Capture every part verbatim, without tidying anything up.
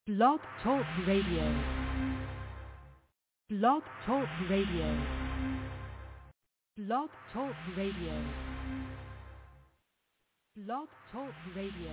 Blog Talk Radio. Blog Talk Radio. Blog Talk Radio. Blog Talk Radio.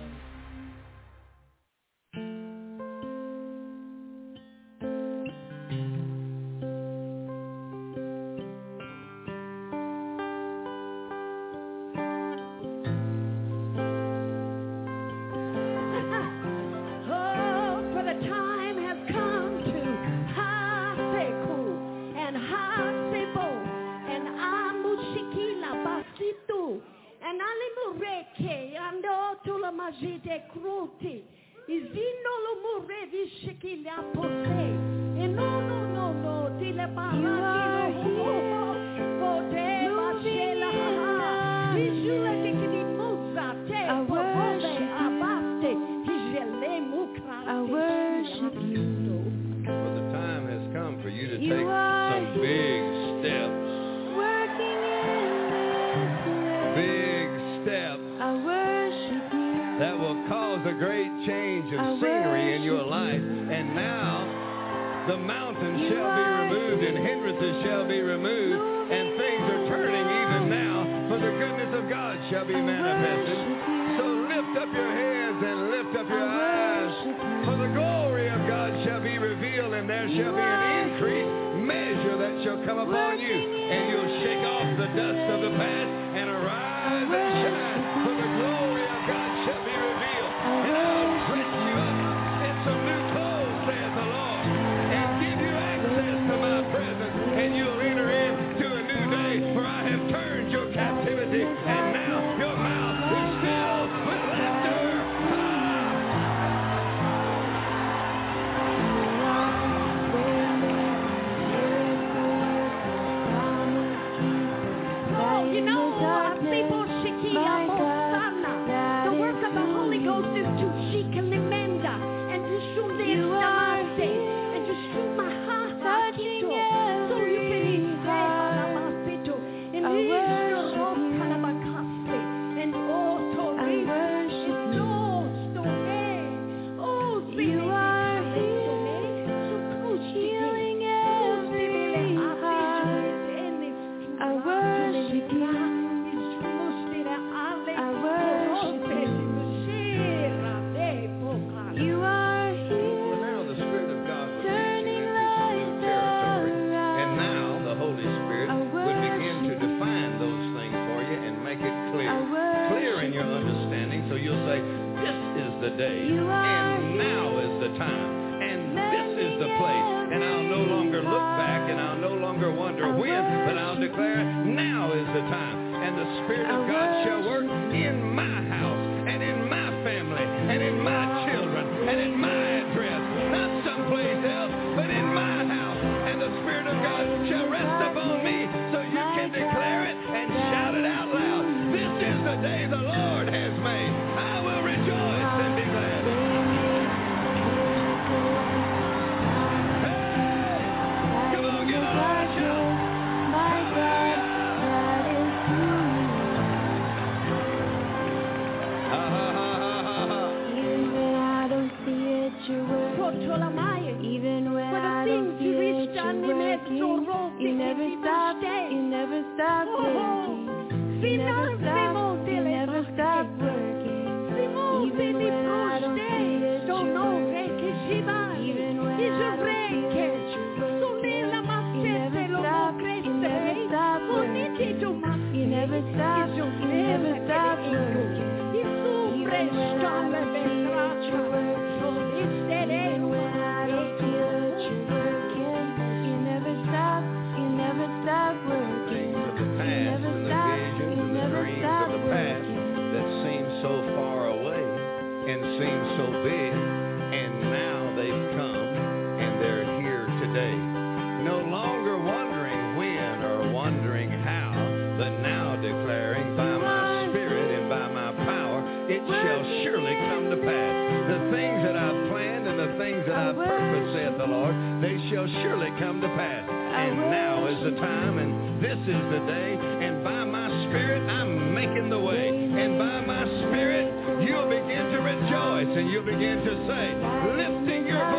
And you'll begin to say, lifting your voice.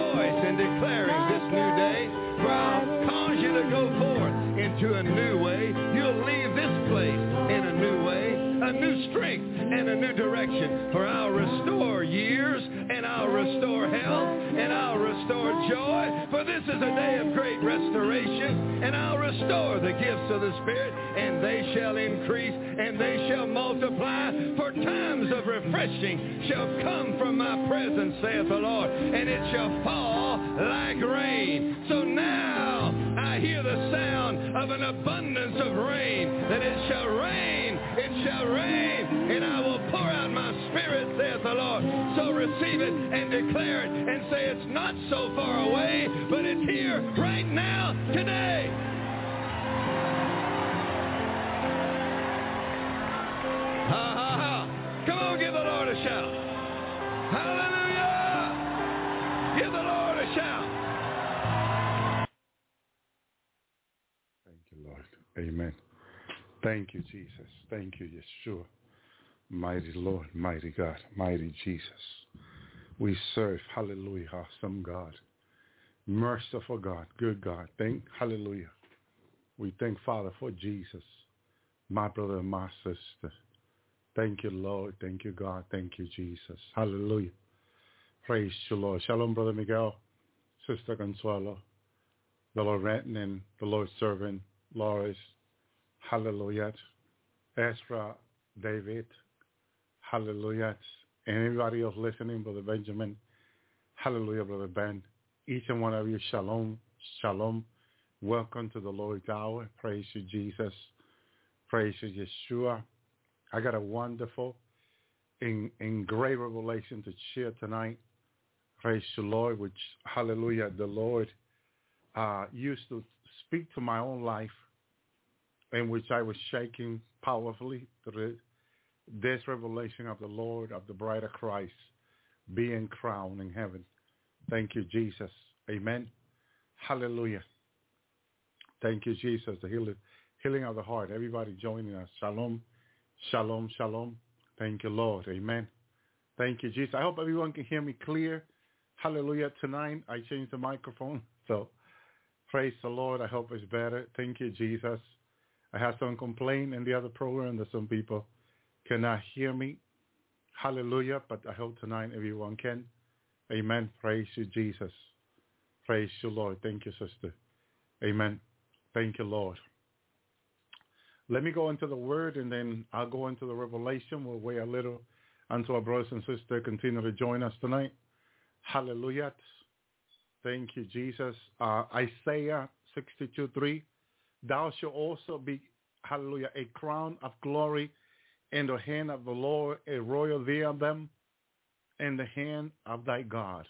new direction. For I'll restore years, and I'll restore health, and I'll restore joy. For this is a day of great restoration, and I'll restore the gifts of the Spirit, and they shall increase, and they shall multiply. For times of refreshing shall come from my presence, saith the Lord, and it shall fall like rain. So now I hear the sound of an abundance of rain, that it shall rain, it shall rain, and I will pour out my Spirit, saith the Lord. So receive it and declare it and say it's not so far away, but it's here right now, today. Ha, ha, ha. Come on, give the Lord a shout. Hallelujah. Give the Lord a shout. Thank you, Lord. Amen. Thank you, Jesus. Thank you, Yeshua. Mighty Lord, mighty God, mighty Jesus. We serve, hallelujah, awesome God, merciful God, good God. Thank, hallelujah. We thank Father for Jesus, my brother and my sister. Thank you, Lord. Thank you, God. Thank you, Jesus. Hallelujah. Praise you, Lord. Shalom, Brother Miguel, Sister Consuelo, the Lord Renton and the Lord's servant, Loris. Hallelujah. Ezra, David. Hallelujah. And everybody else listening, Brother Benjamin. Hallelujah, Brother Ben. Each and one of you, shalom, shalom. Welcome to the Lord's hour. Praise you, Jesus. Praise you, Yeshua. I got a wonderful and, and great revelation to share tonight. Praise the Lord, which, hallelujah, the Lord uh, used to speak to my own life, in which I was shaking powerfully through this revelation of the Lord, of the bride of Christ, being crowned in heaven. Thank you, Jesus. Amen. Hallelujah. Thank you, Jesus. The healing, healing of the heart. Everybody joining us. Shalom. Shalom, shalom. Thank you, Lord. Amen. Thank you, Jesus. I hope everyone can hear me clear. Hallelujah. Tonight, I changed the microphone. So praise the Lord. I hope it's better. Thank you, Jesus. I had some complaint in the other program that some people cannot hear me. Hallelujah. But I hope tonight everyone can. Amen. Praise you, Jesus. Praise you, Lord. Thank you, sister. Amen. Thank you, Lord. Let me go into the word, and then I'll go into the revelation. We'll wait a little until our brothers and sisters continue to join us tonight. Hallelujah. Thank you, Jesus. Uh, Isaiah sixty-two three. Thou shalt also be, hallelujah, a crown of glory in the hand of the Lord, a royal diadem in the hand of thy God.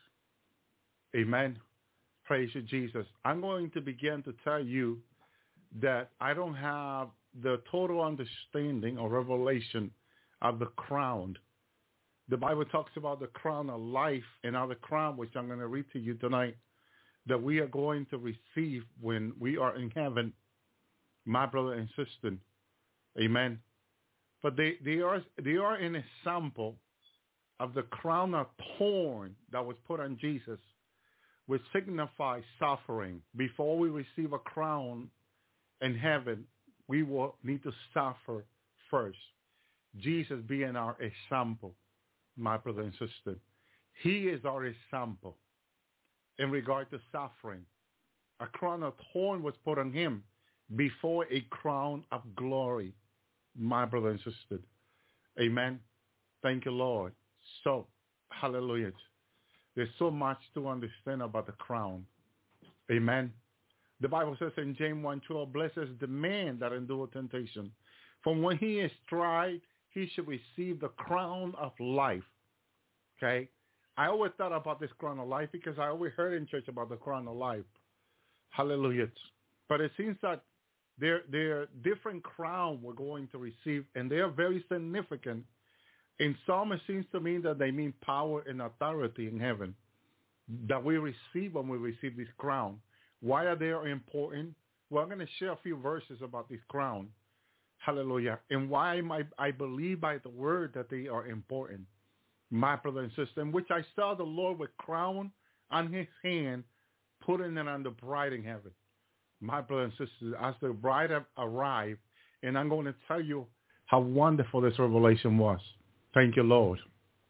Amen. Praise you, Jesus. I'm going to begin to tell you that I don't have the total understanding or revelation of the crown. The Bible talks about the crown of life, and now the crown, which I'm going to read to you tonight, that we are going to receive when we are in heaven, my brother and sister. Amen. But they, they are they are an example of the crown of thorn that was put on Jesus, which signifies suffering. Before we receive a crown in heaven, we will need to suffer first. Jesus being our example, my brother and sister. He is our example in regard to suffering. A crown of thorn was put on him before a crown of glory, my brother and sister. Amen. Thank you, Lord. So, hallelujah. There's so much to understand about the crown. Amen. The Bible says in James one twelve, blessed is the man that endureth temptation. For when he is tried, he should receive the crown of life. Okay? I always thought about this crown of life because I always heard in church about the crown of life. Hallelujah. But it seems that there, there are different crowns we're going to receive, and they are very significant. In some, it seems to me that they mean power and authority in heaven that we receive when we receive this crown. Why are they important? Well, I'm going to share a few verses about this crown. Hallelujah. And why am I, I believe by the word that they are important, my brother and sister, in which I saw the Lord with crown on his hand, putting it on the bride in heaven. My brother and sister, as the bride have arrived, and I'm going to tell you how wonderful this revelation was. Thank you, Lord.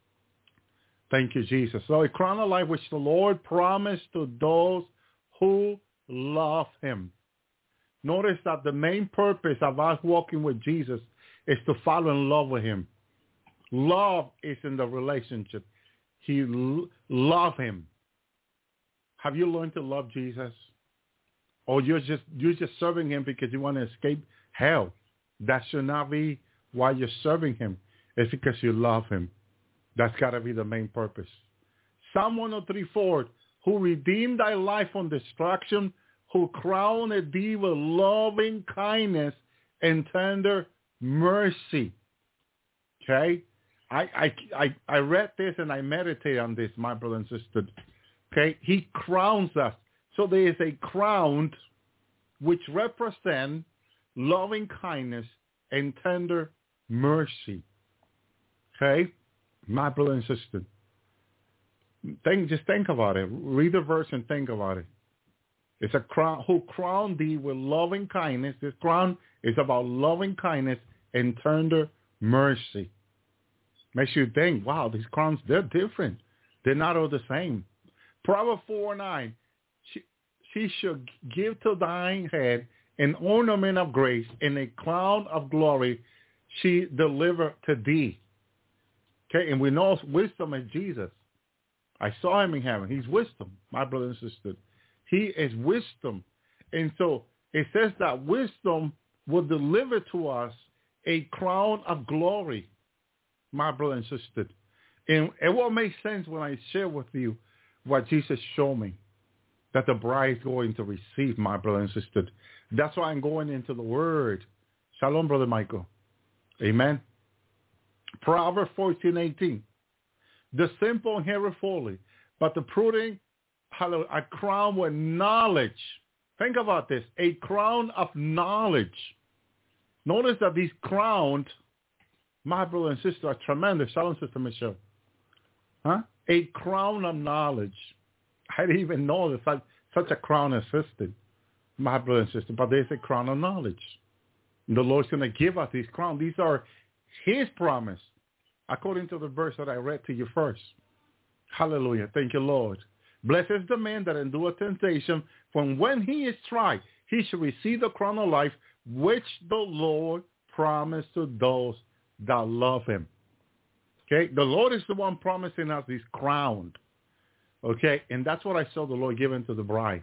Thank you, Jesus. So a crown of life which the Lord promised to those who love him. Notice that the main purpose of us walking with Jesus is to fall in love with him. Love is in the relationship. He l- love him. Have you learned to love Jesus? Or you're just you're just serving him because you want to escape hell? That should not be why you're serving him. It's because you love him. That's got to be the main purpose. Psalm one oh three four, who redeemed thy life from destruction, who crowned thee with loving kindness and tender mercy. Okay? I, I, I, I read this and I meditate on this, my brother and sister. Okay? He crowns us. So there is a crown which represents loving kindness and tender mercy. Okay? My brother and sister. Think, just think about it. Read the verse and think about it. It's a crown who crowned thee with loving kindness. This crown is about loving kindness and tender mercy. Makes you think, wow, these crowns, they're different. They're not all the same. Proverbs four nine, she, she shall give to thine head an ornament of grace and a crown of glory she deliver to thee. Okay, and we know wisdom is Jesus. I saw him in heaven. He's wisdom, my brother and sister. He is wisdom. And so it says that wisdom will deliver to us a crown of glory, my brother and sister. And it will make sense when I share with you what Jesus showed me, that the bride is going to receive, my brother and sister. That's why I'm going into the word. Shalom, Brother Michael. Amen. Proverbs fourteen eighteen. The simple inherit folly, but the prudent a crown with knowledge. Think about this. A crown of knowledge. Notice that these crowns, my brother and sister, are tremendous. Shalom, Sister Michelle. Huh? A crown of knowledge. I didn't even know that such, such a crown existed, my brother and sister. But there's a crown of knowledge. And the Lord's going to give us these crowns. These are his promise, according to the verse that I read to you first. Hallelujah. Thank you, Lord. Blessed is the man that endureth temptation, for when he is tried, he shall receive the crown of life, which the Lord promised to those that love him. Okay? The Lord is the one promising us this crown. Okay? And that's what I saw the Lord giving to the bride,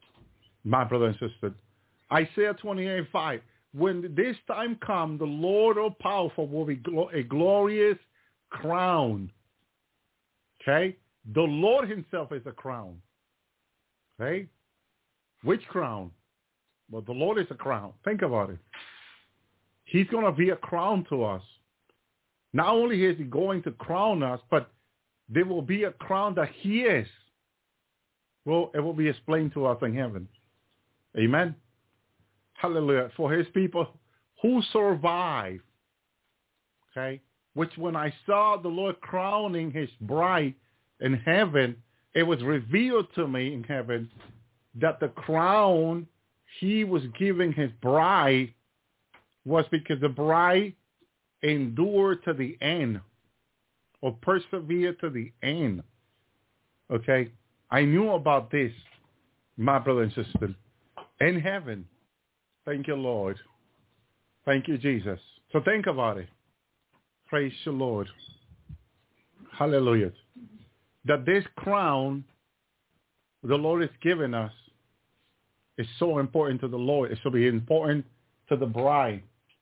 my brother and sister. Isaiah twenty-eight five. When this time comes, the Lord all powerful will be a glorious crown. Okay? The Lord himself is a crown. Okay? Which crown? Well, the Lord is a crown. Think about it. He's going to be a crown to us. Not only is he going to crown us, but there will be a crown that he is. Well, it will be explained to us in heaven. Amen? Hallelujah. For his people who survive. Okay? Which when I saw the Lord crowning his bride in heaven, it was revealed to me in heaven that the crown he was giving his bride was because the bride endured to the end or persevered to the end. Okay? I knew about this, my brother and sister, in heaven. Thank you, Lord. Thank you, Jesus. So think about it. Praise the Lord. Hallelujah. That this crown the Lord is giving us is so important to the Lord. It should be important to the bride.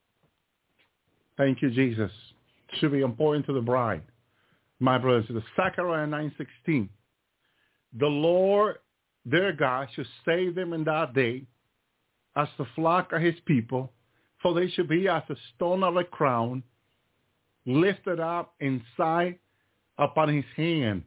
Thank you, Jesus. It should be important to the bride. My brothers, the Zechariah nine sixteen. The Lord, their God, should save them in that day as the flock of his people, for they should be as a stone of a crown, lifted up in sight upon his hand.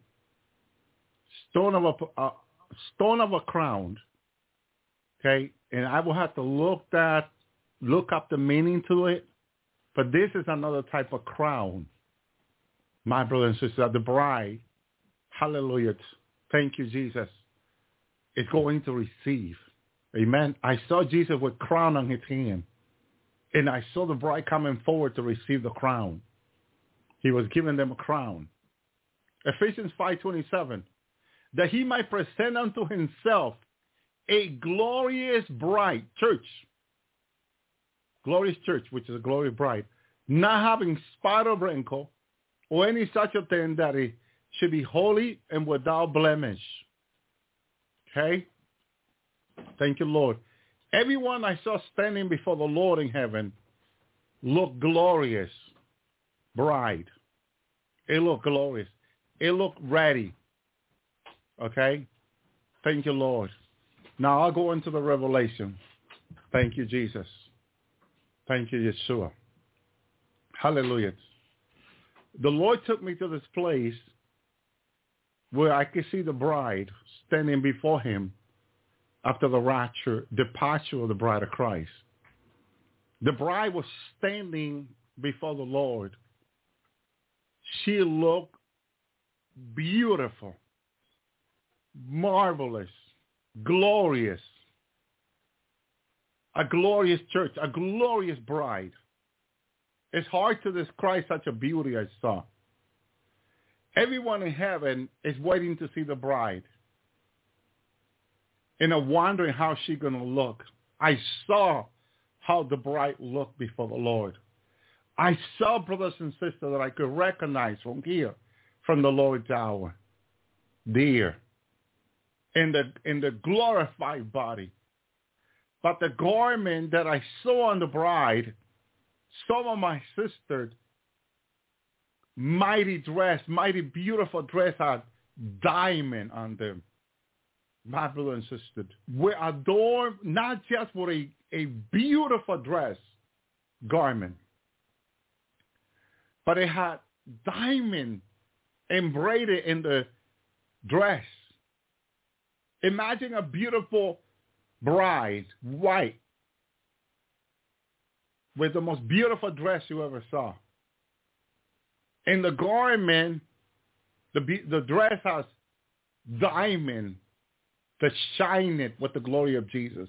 Stone of a uh, stone of a crown. Okay, and I will have to look that, look up the meaning to it. But this is another type of crown, my brother and sister. The bride, hallelujah, thank you, Jesus, is going to receive. Amen. I saw Jesus with crown on his hand, and I saw the bride coming forward to receive the crown. He was giving them a crown. Ephesians five twenty-seven, that he might present unto himself a glorious bride, church, glorious church, which is a glorious bride, not having spot or wrinkle or any such a thing, that it should be holy and without blemish. Okay? Thank you, Lord. Everyone I saw standing before the Lord in heaven looked glorious. Bride. It looked glorious. It looked ready. Okay? Thank you, Lord. Now I'll go into the revelation. Thank you, Jesus. Thank you, Yeshua. Hallelujah. The Lord took me to this place where I could see the bride standing before him after the rapture, departure of the bride of Christ. The bride was standing before the Lord. She looked beautiful, marvelous, glorious. A glorious church, a glorious bride. It's hard to describe such a beauty I saw. Everyone in heaven is waiting to see the bride. And are wondering how she's going to look. I saw how the bride looked before the Lord. I saw, brothers and sisters, that I could recognize from here, from the Lord's hour, there, in the, in the glorified body. But the garment that I saw on the bride, some of my sisters, mighty dress, mighty beautiful dress, had diamond on them. My brother and sister, were adorned not just with a, a beautiful dress, garment, but it had diamond embroidered in the dress. Imagine a beautiful bride, white, with the most beautiful dress you ever saw. In the garment, the, the dress has diamond to shine it with the glory of Jesus.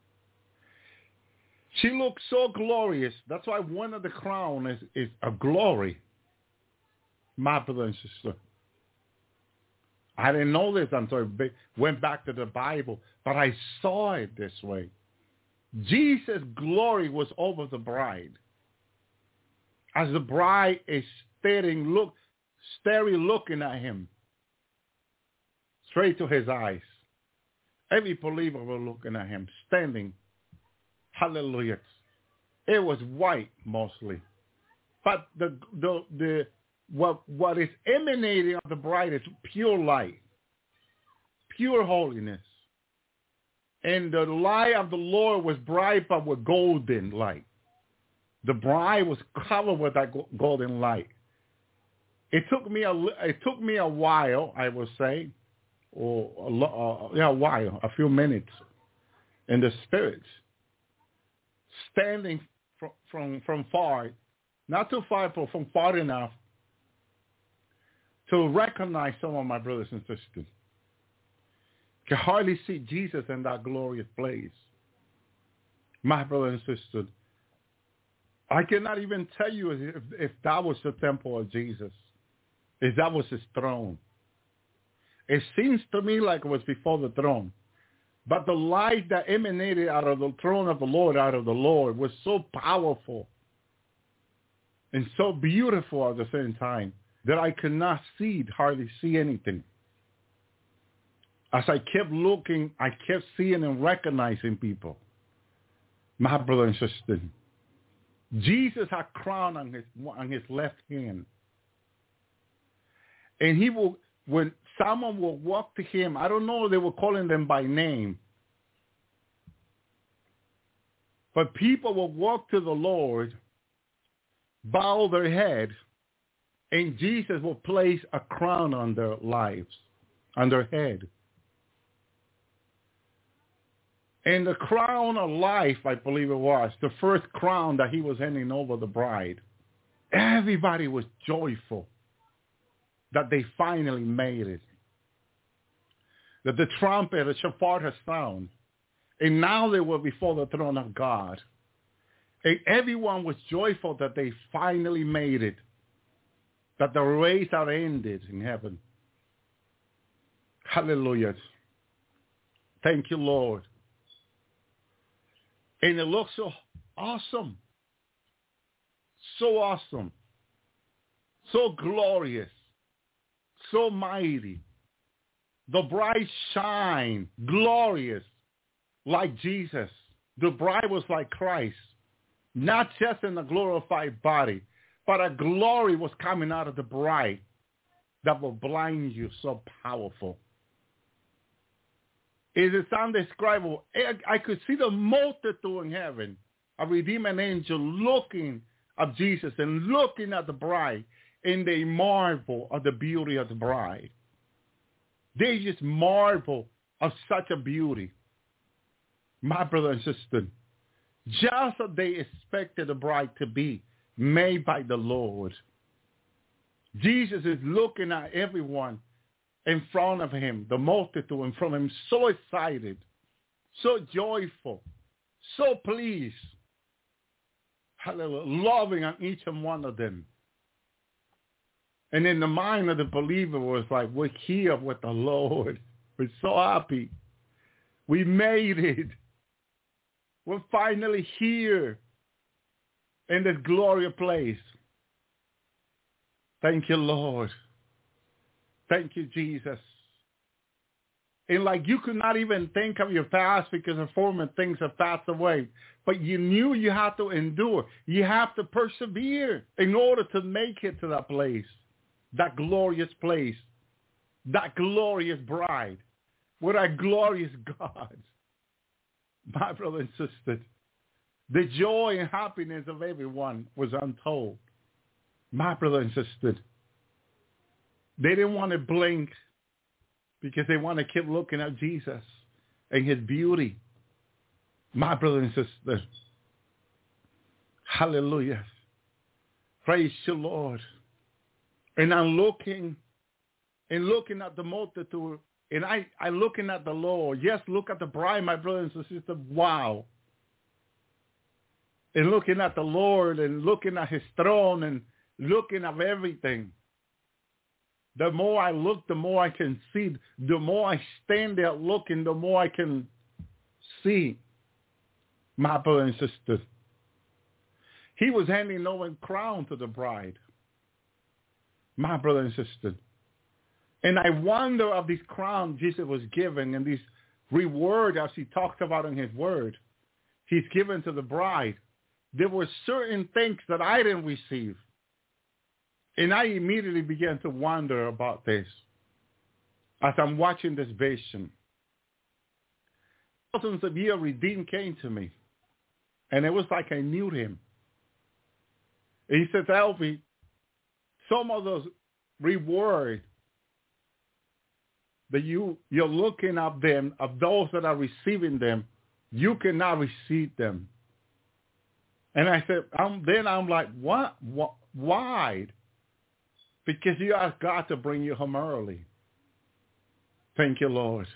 She looks so glorious. That's why one of the crown is, is a glory. My brother and sister. I didn't know this until I went back to the Bible, but I saw it this way. Jesus' glory was over the bride. As the bride is staring, look, staring, looking at him, straight to his eyes. Every believer was looking at him, standing. Hallelujah. It was white mostly. But the the the what what is emanating of the bride is pure light, pure holiness. And the light of the Lord was bright but with golden light. The bride was covered with that golden light. It took me a it took me a while, I would say, or a, uh, yeah, a while, a few minutes, in the spirit, standing from from, from far, not too far, but from far enough to recognize some of my brothers and sisters. Can hardly see Jesus in that glorious place. My brother and sister, I cannot even tell you if, if that was the temple of Jesus, if that was his throne. It seems to me like it was before the throne. But the light that emanated out of the throne of the Lord, out of the Lord, was so powerful and so beautiful at the same time that I could not see, hardly see anything. As I kept looking, I kept seeing and recognizing people. My brother and sister, Jesus had a crown on his on his left hand. And he will, when someone will walk to him, I don't know if they were calling them by name, but people will walk to the Lord, bow their head, and Jesus will place a crown on their lives, on their head. And the crown of life, I believe it was, the first crown that he was handing over the bride, everybody was joyful that they finally made it. That the trumpet, the shofar has sounded. And now they were before the throne of God. And everyone was joyful that they finally made it. that the race are ended in heaven. Hallelujah. Thank you, Lord. And it looks so awesome. So awesome. So glorious. So mighty. The bride shine, glorious, like Jesus. The bride was like Christ. Not just in a glorified body, but a glory was coming out of the bride that will blind you, so powerful. It is undescribable. I could see the multitude in heaven, a redeeming angel looking at Jesus and looking at the bride, and they marvel at the beauty of the bride. They just marvel of such a beauty. My brother and sister, just as they expected the bride to be made by the Lord. Jesus is looking at everyone in front of him, the multitude in front of him, so excited, so joyful, so pleased, hallelujah, loving on each and one of them. And in the mind of the believer was like, we're here with the Lord. We're so happy. We made it. We're finally here in this glorious place. Thank you, Lord. Thank you, Jesus. And like you could not even think of your past because the former things have passed away. But you knew you had to endure. You have to persevere in order to make it to that place, that glorious place, that glorious bride, with a glorious God. My brother and sister, the joy and happiness of everyone was untold. My brother and sister, they didn't want to blink because they want to keep looking at Jesus and his beauty. My brother and sister, hallelujah. Praise the Lord. And I'm looking and looking at the multitude, and I, I looking at the Lord. Yes, look at the bride, my brothers and sisters. Wow. And looking at the Lord and looking at his throne and looking at everything. The more I look, the more I can see. The more I stand there looking, the more I can see. My brother and sister. He was handing over a crown to the bride. My brother and sister. And I wonder of this crown Jesus was given and this reward as he talked about in his word. He's given to the bride. There were certain things that I didn't receive. And I immediately began to wonder about this as I'm watching this vision. Thousands of years, Redeemed came to me. And it was like I knew him. And he said, Elvi, some of those rewards that you, you're looking at them, of those that are receiving them, you cannot receive them. And I said, I'm, then I'm like, what? what? Why? Because you asked God to bring you home early. Thank you, Lord.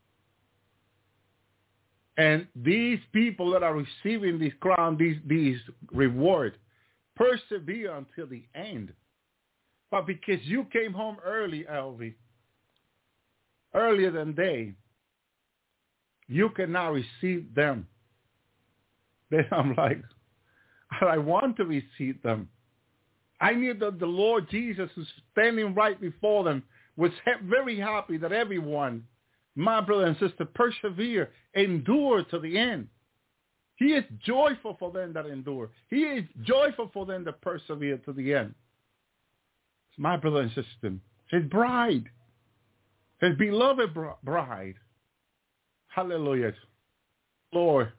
And these people that are receiving this crown, these, these rewards, persevere until the end. But because you came home early, Elvi, earlier than they, you cannot receive them. Then I'm like, I want to receive them. I knew that the Lord Jesus was standing right before them, was very happy that everyone, my brother and sister, persevere, endure to the end. He is joyful for them that endure. He is joyful for them that persevere to the end. My brother and sister, his bride, his beloved bride. Hallelujah. Lord,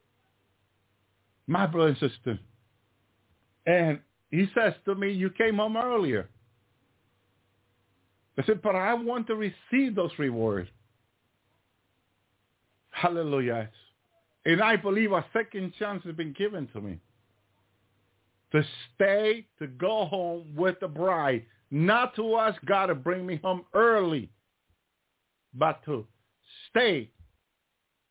my brother and sister. And he says to me, you came home earlier. I said, but I want to receive those rewards. Hallelujah. And I believe a second chance has been given to me to stay, to go home with the bride, not to ask God to bring me home early, but to stay.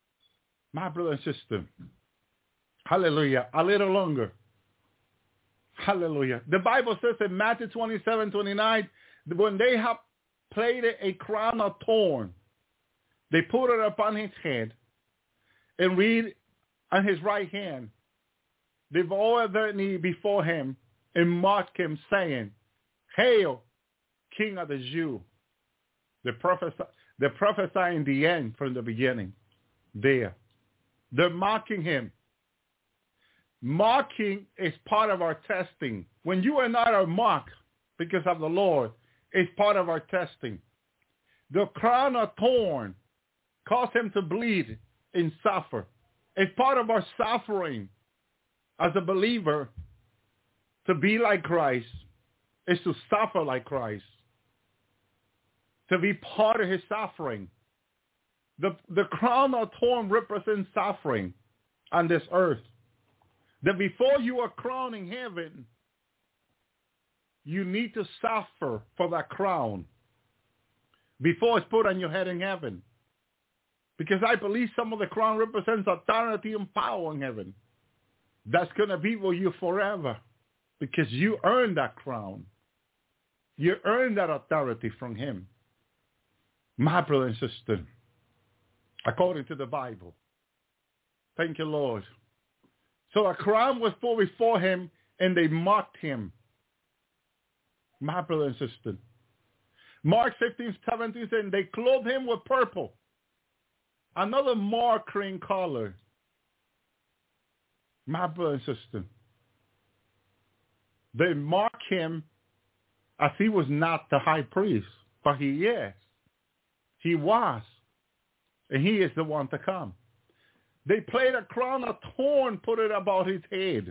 My brother and sister, hallelujah, a little longer. Hallelujah. The Bible says in Matthew twenty-seven, twenty-nine, when they have plaited a crown of thorn, they put it upon his head and read on his right hand. They bow their knee before him and mock him, saying, Hail, King of the Jews. They prophesy, they prophesy in the end from the beginning. There. They're mocking him. Mocking is part of our testing. When you and I are mocked because of the Lord, it's part of our testing. The crown of thorn caused him to bleed and suffer. It's part of our suffering as a believer. To be like Christ is to suffer like Christ. To be part of his suffering. The, the crown of thorn represents suffering on this earth. That before you are crowned in heaven, you need to suffer for that crown before it's put on your head in heaven. Because I believe some of the crown represents authority and power in heaven. That's going to be with you forever because you earned that crown. You earned that authority from him. My brother and sister, according to the Bible. Thank you, Lord. So a crown was put before him, and they mocked him. My brother and sister. Mark fifteen, seventeen said, they clothed him with purple. Another more cream color. My brother and sister. They mocked him as he was not the high priest, but he is. He was. And he is the one to come. They played a crown of thorn, put it about his head.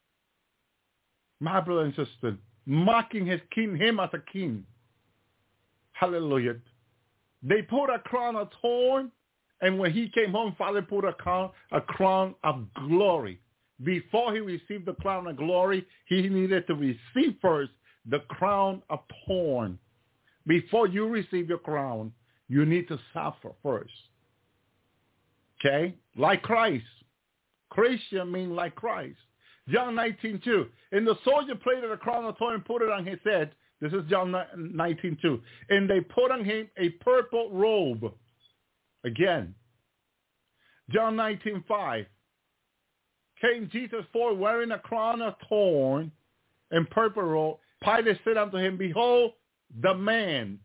My brother and sister, mocking his king, him as a king. Hallelujah. They put a crown of thorn, and when he came home, Father put a crown, a crown of glory. Before he received the crown of glory, he needed to receive first the crown of thorn. Before you receive your crown, you need to suffer first. Okay? Like Christ. Christian means like Christ. John nineteen two. And the soldier plaited a crown of thorn and put it on his head. This is John nineteen two. And they put on him a purple robe. Again. John nineteen five. Came Jesus forth wearing a crown of thorn and purple robe. Pilate said unto him, Behold, the man.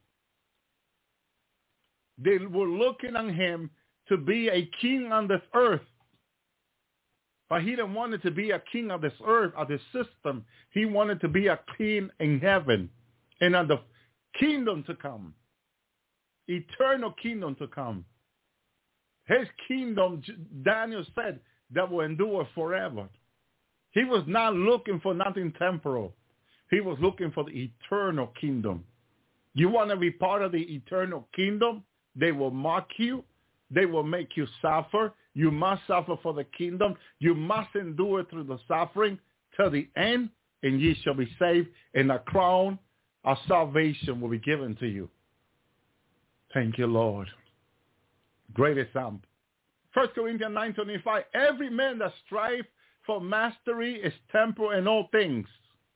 They were looking on him to be a king on this earth. But he didn't want it to be a king of this earth, of this system. He wanted to be a king in heaven and on the kingdom to come. Eternal kingdom to come. His kingdom, Daniel said, that will endure forever. He was not looking for nothing temporal. He was looking for the eternal kingdom. You want to be part of the eternal kingdom? They will mock you. They will make you suffer. You must suffer for the kingdom. You must endure through the suffering till the end, and ye shall be saved, and a crown of salvation will be given to you. Thank you, Lord. Great example. First Corinthians nine twenty-five, every man that strives for mastery is temporal in all things.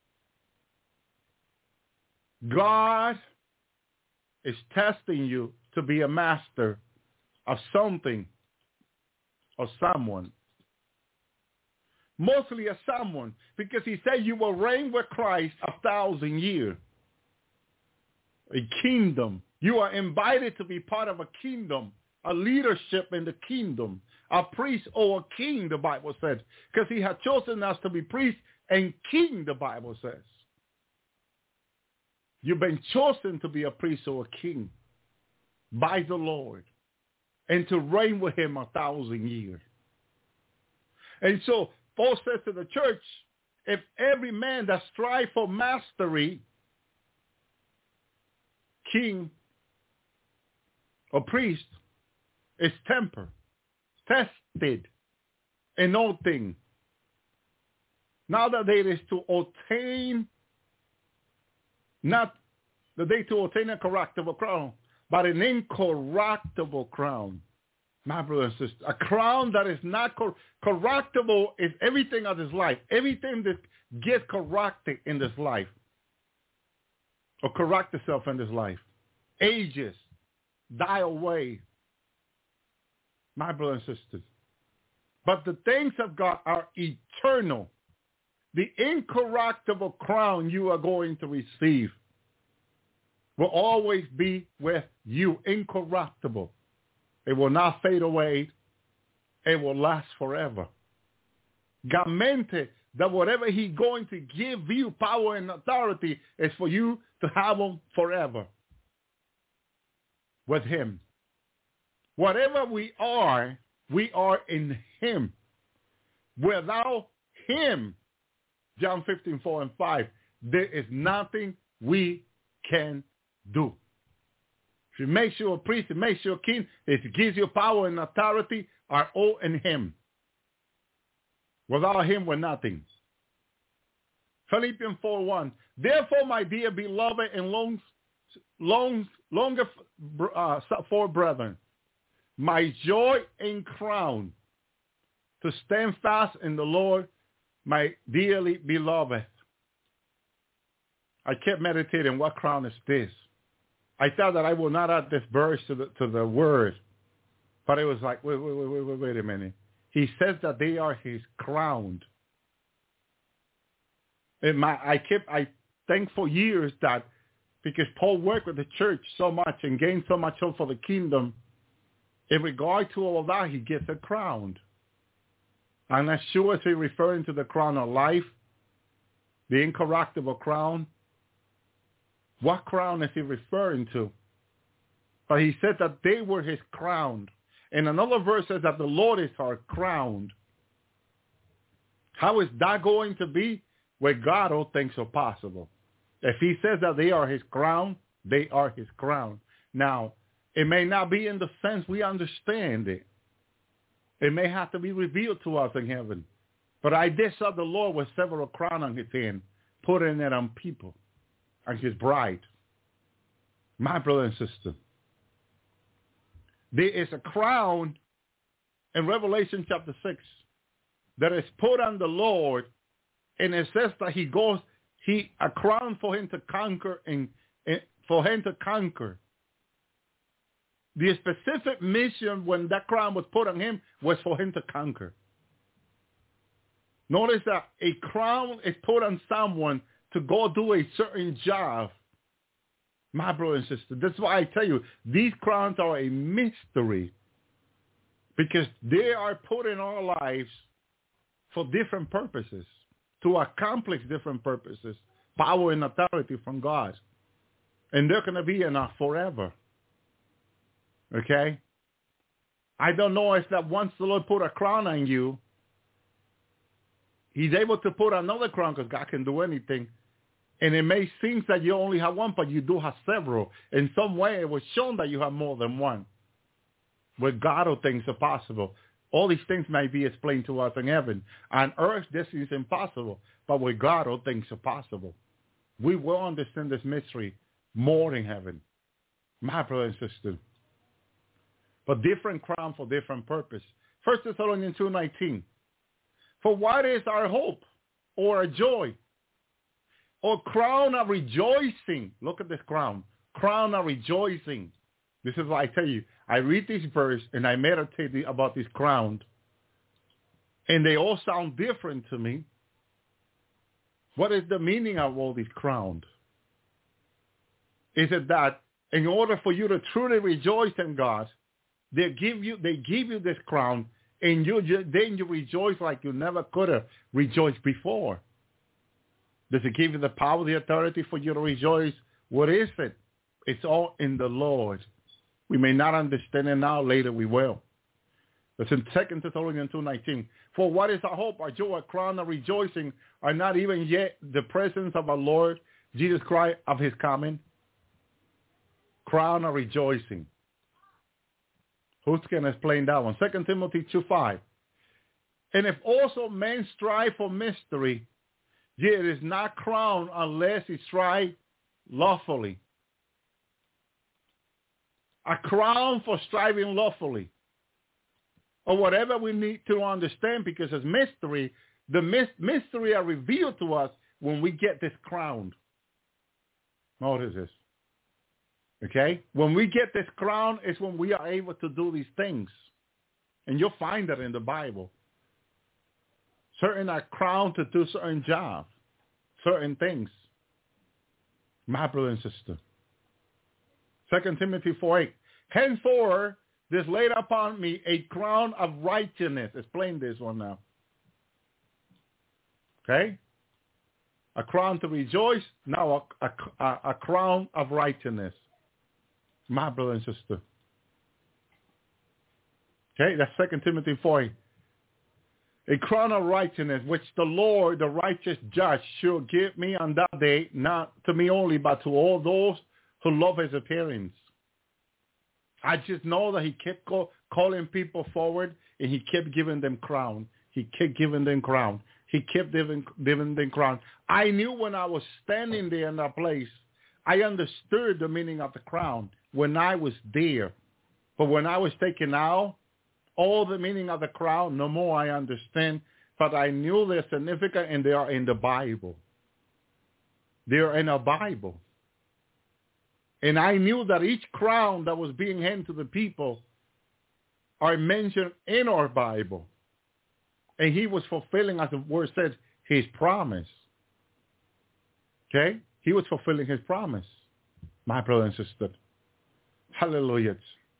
God is testing you to be a master of something or someone. Mostly a someone, because he said you will reign with Christ a thousand years. A kingdom. You are invited to be part of a kingdom, a leadership in the kingdom, a priest or a king, the Bible says, because he had chosen us to be priests and king, the Bible says. You've been chosen to be a priest or a king by the Lord and to reign with him a thousand years. And so Paul says to the church, if every man that strives for mastery, king or priest, is tempered, tested in all things. Now that it is to obtain, not the day to obtain a corruptible crown, but an incorruptible crown. My brother and sister, a crown that is not cor- corruptible is everything of this life. Everything that gets corrupted in this life or corrupt itself in this life ages, die away. My brother and sisters. But the things of God are eternal. The incorruptible crown you are going to receive will always be with you, incorruptible. It will not fade away. It will last forever. God meant it that whatever he's going to give you, power and authority, is for you to have them forever with him. Whatever we are, we are in him. Without him, John fifteen, four and five, there is nothing we can do. If it makes you a priest, it makes you a king, it gives you power and authority, are all in him. Without him, we're nothing. Philippians four one, therefore, my dear beloved and long, long, longer uh, for brethren, my joy and crown, to stand fast in the Lord, my dearly beloved. I kept meditating, what crown is this? I thought that I will not add this verse to the, to the word, but it was like, wait, wait, wait, wait, wait a minute. He says that they are his crowned. And my, I kept, I think for years that because Paul worked with the church so much and gained so much hope for the kingdom, in regard to all of that, he gets a crown. I'm not sure if he's referring to the crown of life, the incorruptible crown. What crown is he referring to? But he said that they were his crown. And another verse says that the Lord is our crown. How is that going to be? With God, all things are possible. If he says that they are his crown, they are his crown. Now, it may not be in the sense we understand it. It may have to be revealed to us in heaven. But I did saw the Lord with several crowns on his hand, putting it on people, on his bride. My brother and sister. There is a crown in Revelation chapter six that is put on the Lord, and it says that he goes, he a crown for him to conquer and, and for him to conquer. The specific mission when that crown was put on him was for him to conquer. Notice that a crown is put on someone to go do a certain job. My brother and sister, that's why I tell you, these crowns are a mystery because they are put in our lives for different purposes, to accomplish different purposes, power and authority from God. And they're going to be enough forever. Okay? I don't know if that once the Lord put a crown on you, he's able to put another crown because God can do anything. And it may seem that you only have one, but you do have several. In some way, it was shown that you have more than one. With God, all things are possible. All these things may be explained to us in heaven. On earth, this is impossible. But with God, all things are possible. We will understand this mystery more in heaven. My brother and sister. But different crown for different purpose. First Thessalonians two nineteen. For what is our hope or a joy or crown of rejoicing? Look at this crown. Crown of rejoicing. This is why I tell you, I read this verse and I meditate about this crown. And they all sound different to me. What is the meaning of all these crowns? Is it that in order for you to truly rejoice in God, they give you they give you this crown, and you then you rejoice like you never could have rejoiced before? Does it give you the power, the authority for you to rejoice? What is it? It's all in the Lord. We may not understand it now. Later we will. That's in Second Thessalonians two nineteen. For what is our hope, our joy, our crown of rejoicing, are not even yet the presence of our Lord Jesus Christ of his coming? Crown of rejoicing. Who's going to explain that one? Second Timothy two five. And if also men strive for mystery, yet it is not crowned unless he strive lawfully. A crown for striving lawfully. or whatever we need to understand, because it's mystery. The mis- mystery are revealed to us when we get this crown. Notice this. Okay? When we get this crown is when we are able to do these things. And you'll find that in the Bible. Certain are crowned to do certain jobs, certain things. My brother and sister. Second Timothy four eight. Henceforth, this laid upon me a crown of righteousness. Explain this one now. Okay? A crown to rejoice. Now a, a, a crown of righteousness. My brother and sister. Okay? That's Second Timothy four eight. A crown of righteousness, which the Lord, the righteous judge, shall give me on that day, not to me only, but to all those who love his appearance. I just know that he kept call, calling people forward, and he kept giving them crown. He kept giving them crown. He kept giving, giving them crown. I knew when I was standing there in that place, I understood the meaning of the crown when I was there. But when I was taken out, all the meaning of the crown, no more I understand, but I knew their significance, and they are in the Bible. They are in the Bible. And I knew that each crown that was being handed to the people are mentioned in our Bible. And he was fulfilling, as the word says, his promise. Okay? He was fulfilling his promise, my brother and sister. Hallelujah.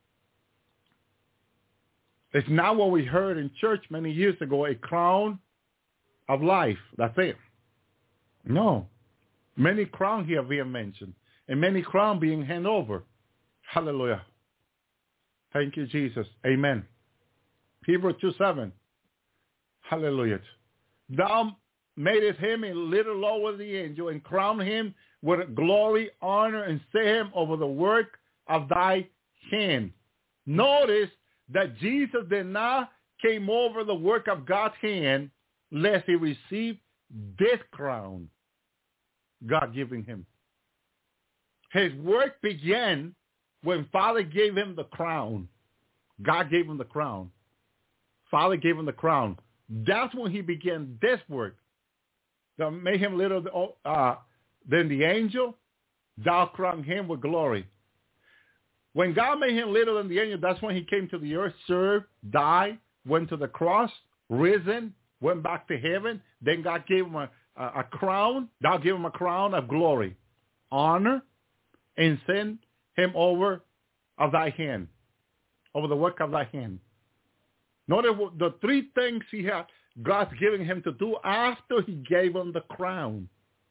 It's not what we heard in church many years ago, a crown of life. That's it. No. Many crowns here being mentioned, and many crowns being handed over. Hallelujah. Thank you, Jesus. Amen. Hebrews two seven. Hallelujah. Thou madest him a little lower than the angel, and crowned him with glory, honor, and set him over the work of thy hand. Notice that Jesus did not came over the work of God's hand lest he receive this crown God giving him. His work began when Father gave him the crown. God gave him the crown. Father gave him the crown. That's when he began this work. That made him little uh, than the angel. Thou crowned him with glory. When God made him little than the angel, that's when he came to the earth, served, died, went to the cross, risen, went back to heaven. Then God gave him a, a, a crown. God gave him a crown of glory, honor, and sent him over of thy hand, over the work of thy hand. Notice the three things he had, God's giving him to do after he gave him the crown.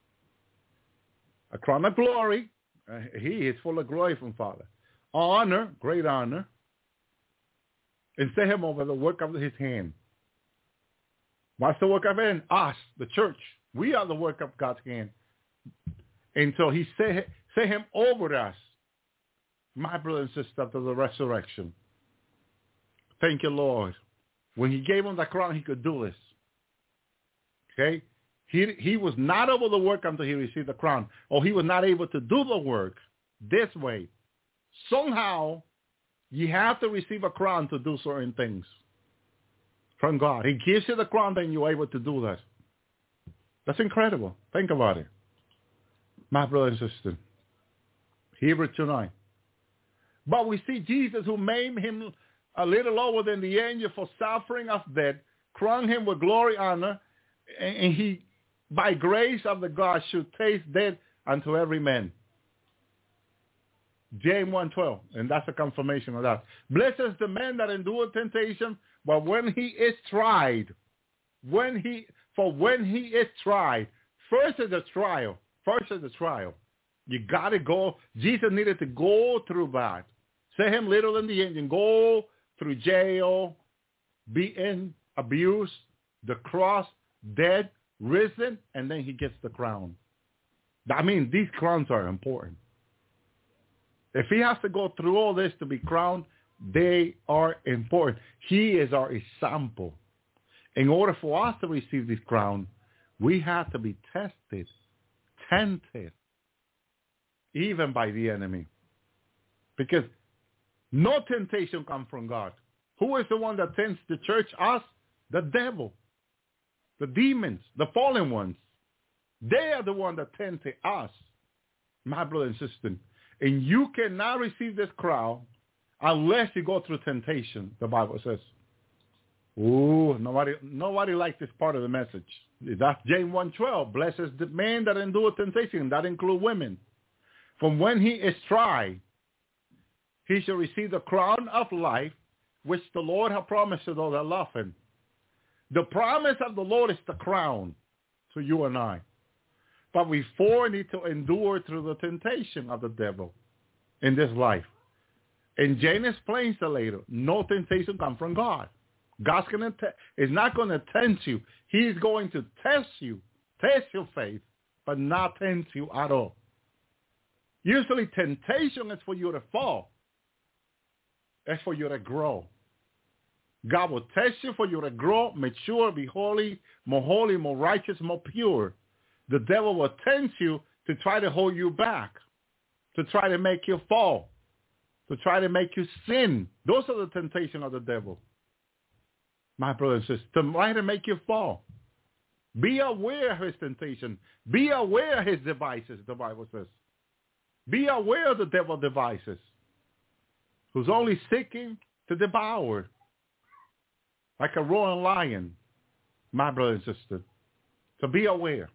A crown of glory. Uh, he is full of glory from Father. Honor, great honor, and set him over the work of his hand. What's the work of his hand? Us, the church. We are the work of God's hand. And so he set, set him over us, my brother and sister, after the resurrection. Thank you, Lord. When he gave him the crown, he could do this. Okay? He, he was not over the work until he received the crown, or he was not able to do the work this way. Somehow, you have to receive a crown to do certain things from God. He gives you the crown, then you're able to do that. That's incredible. Think about it. My brother and sister. Hebrews two nine. But we see Jesus, who made him a little lower than the angel for suffering of death, crowned him with glory, honor, and he, by grace of the God, should taste death unto every man. James one twelve, and that's a confirmation of that. Blessed is the man that endure temptation, but when he is tried, when he, for when he is tried, first is the trial, first is the trial. You got to go. Jesus needed to go through that. Set him little in the engine, go through jail, beaten, abused, the cross, dead, risen, and then he gets the crown. I mean, these crowns are important. If he has to go through all this to be crowned, they are important. He is our example. In order for us to receive this crown, we have to be tested, tempted, even by the enemy. Because no temptation comes from God. Who is the one that tempts the church? Us? The devil. The demons, the fallen ones. They are the one that tempt us, my brother and sister. And you cannot receive this crown unless you go through temptation, the Bible says. Ooh, nobody nobody likes this part of the message. That's James one twelve. Blessed is the man that endure temptation. That includes women. From when he is tried, he shall receive the crown of life, which the Lord hath promised to those that love him. The promise of the Lord is the crown to you and I. But we four need to endure through the temptation of the devil in this life. And James explains it later. No temptation comes from God. God's gonna te- is not going to tempt you. He's going to test you, test your faith, but not tempt you at all. Usually temptation is for you to fall. It's for you to grow. God will test you for you to grow, mature, be holy, more holy, more righteous, more pure. The devil will tempt you to try to hold you back, to try to make you fall, to try to make you sin. Those are the temptations of the devil. My brother and sister, to try to make you fall. Be aware of his temptation. Be aware of his devices, the Bible says. Be aware of the devil's devices, who's only seeking to devour, like a roaring lion, my brother and sister. So be aware.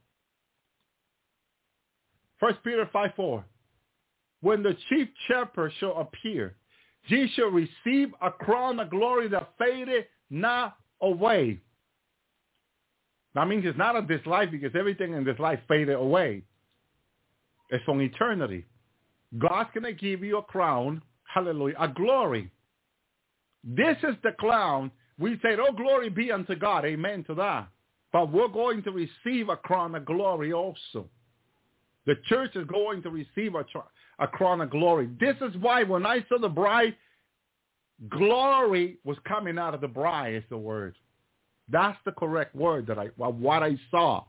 First Peter five four. When the chief shepherd shall appear, ye shall receive a crown of glory that fadeth not away. That means it's not of this life, because everything in this life faded away. It's from eternity. God's going to give you a crown, hallelujah, a glory. This is the crown. We say, oh, glory be unto God. Amen to that. But we're going to receive a crown of glory also. The church is going to receive a, a crown of glory. This is why when I saw the bride, glory was coming out of the bride is the word. That's the correct word that I what I saw.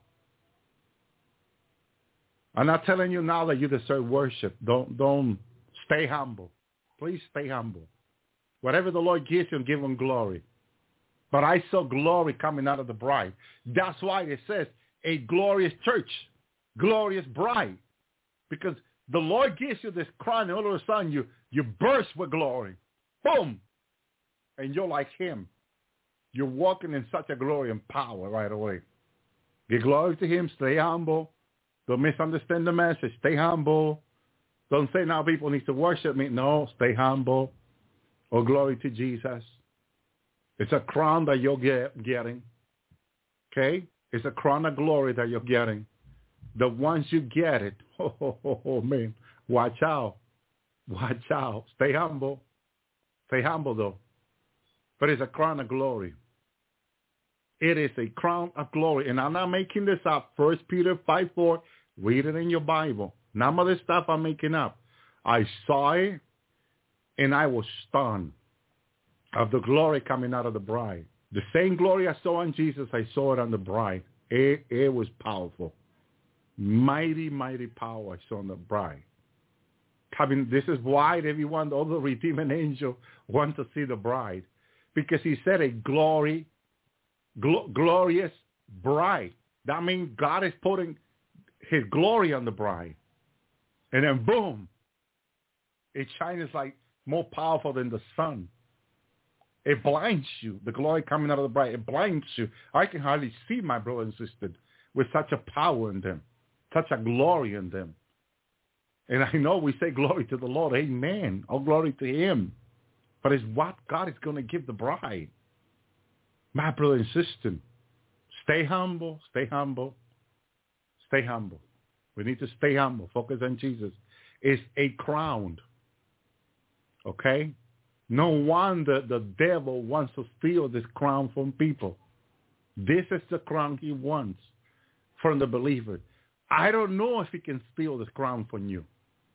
I'm not telling you now that you deserve worship. Don't don't stay humble. Please stay humble. Whatever the Lord gives you, give him glory. But I saw glory coming out of the bride. That's why it says a glorious church, glorious bride. Because the Lord gives you this crown, and all of a sudden you, you burst with glory. Boom! And you're like him. You're walking in such a glory and power right away. Give glory to him. Stay humble. Don't misunderstand the message. Stay humble. Don't say now people need to worship me. No, stay humble. Oh, glory to Jesus. It's a crown that you're get, getting. Okay? It's a crown of glory that you're getting. The once you get it, oh, oh, oh, oh, man, watch out. Watch out. Stay humble. Stay humble, though. But it's a crown of glory. It is a crown of glory. And I'm not making this up. First Peter five four. Read it in your Bible. None of this stuff I'm making up. I saw it, and I was stunned of the glory coming out of the bride. The same glory I saw in Jesus, I saw it on the bride. It, it was powerful. Mighty, mighty power I saw on the bride. Coming, this is why everyone, all the redeeming angel, want to see the bride. Because he said a glory, gl- glorious bride. That means God is putting his glory on the bride. And then boom, it shines like more powerful than the sun. It blinds you. The glory coming out of the bride, it blinds you. I can hardly see my brother and sister with such a power in them, such a glory in them. And I know we say glory to the Lord. Amen. All glory to him. But it's what God is going to give the bride. My brother and sister, stay humble, stay humble, stay humble. We need to stay humble. Focus on Jesus. It's a crown. Okay? No wonder the devil wants to steal this crown from people. This is the crown he wants from the believer. I don't know if he can steal this crown from you.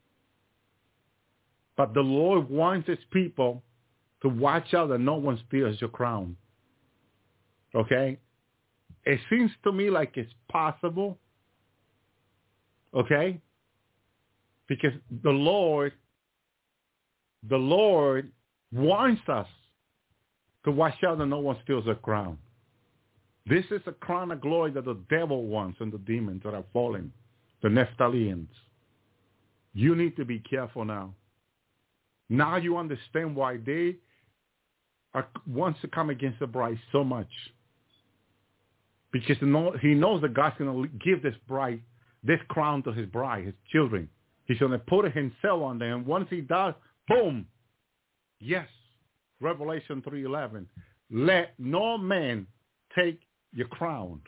But the Lord wants his people to watch out that no one steals your crown. Okay? It seems to me like it's possible. Okay? Because the Lord, the Lord wants us to watch out that no one steals a crown. This is a crown of glory that the devil wants and the demons that are fallen, the Nephthalians. You need to be careful now. Now you understand why they are, wants to come against the bride so much. Because he knows that God's going to give this bride, this crown to his bride, his children. He's going to put it himself on them. And once he does, boom. Yes. Revelation three eleven. Let no man take your crown.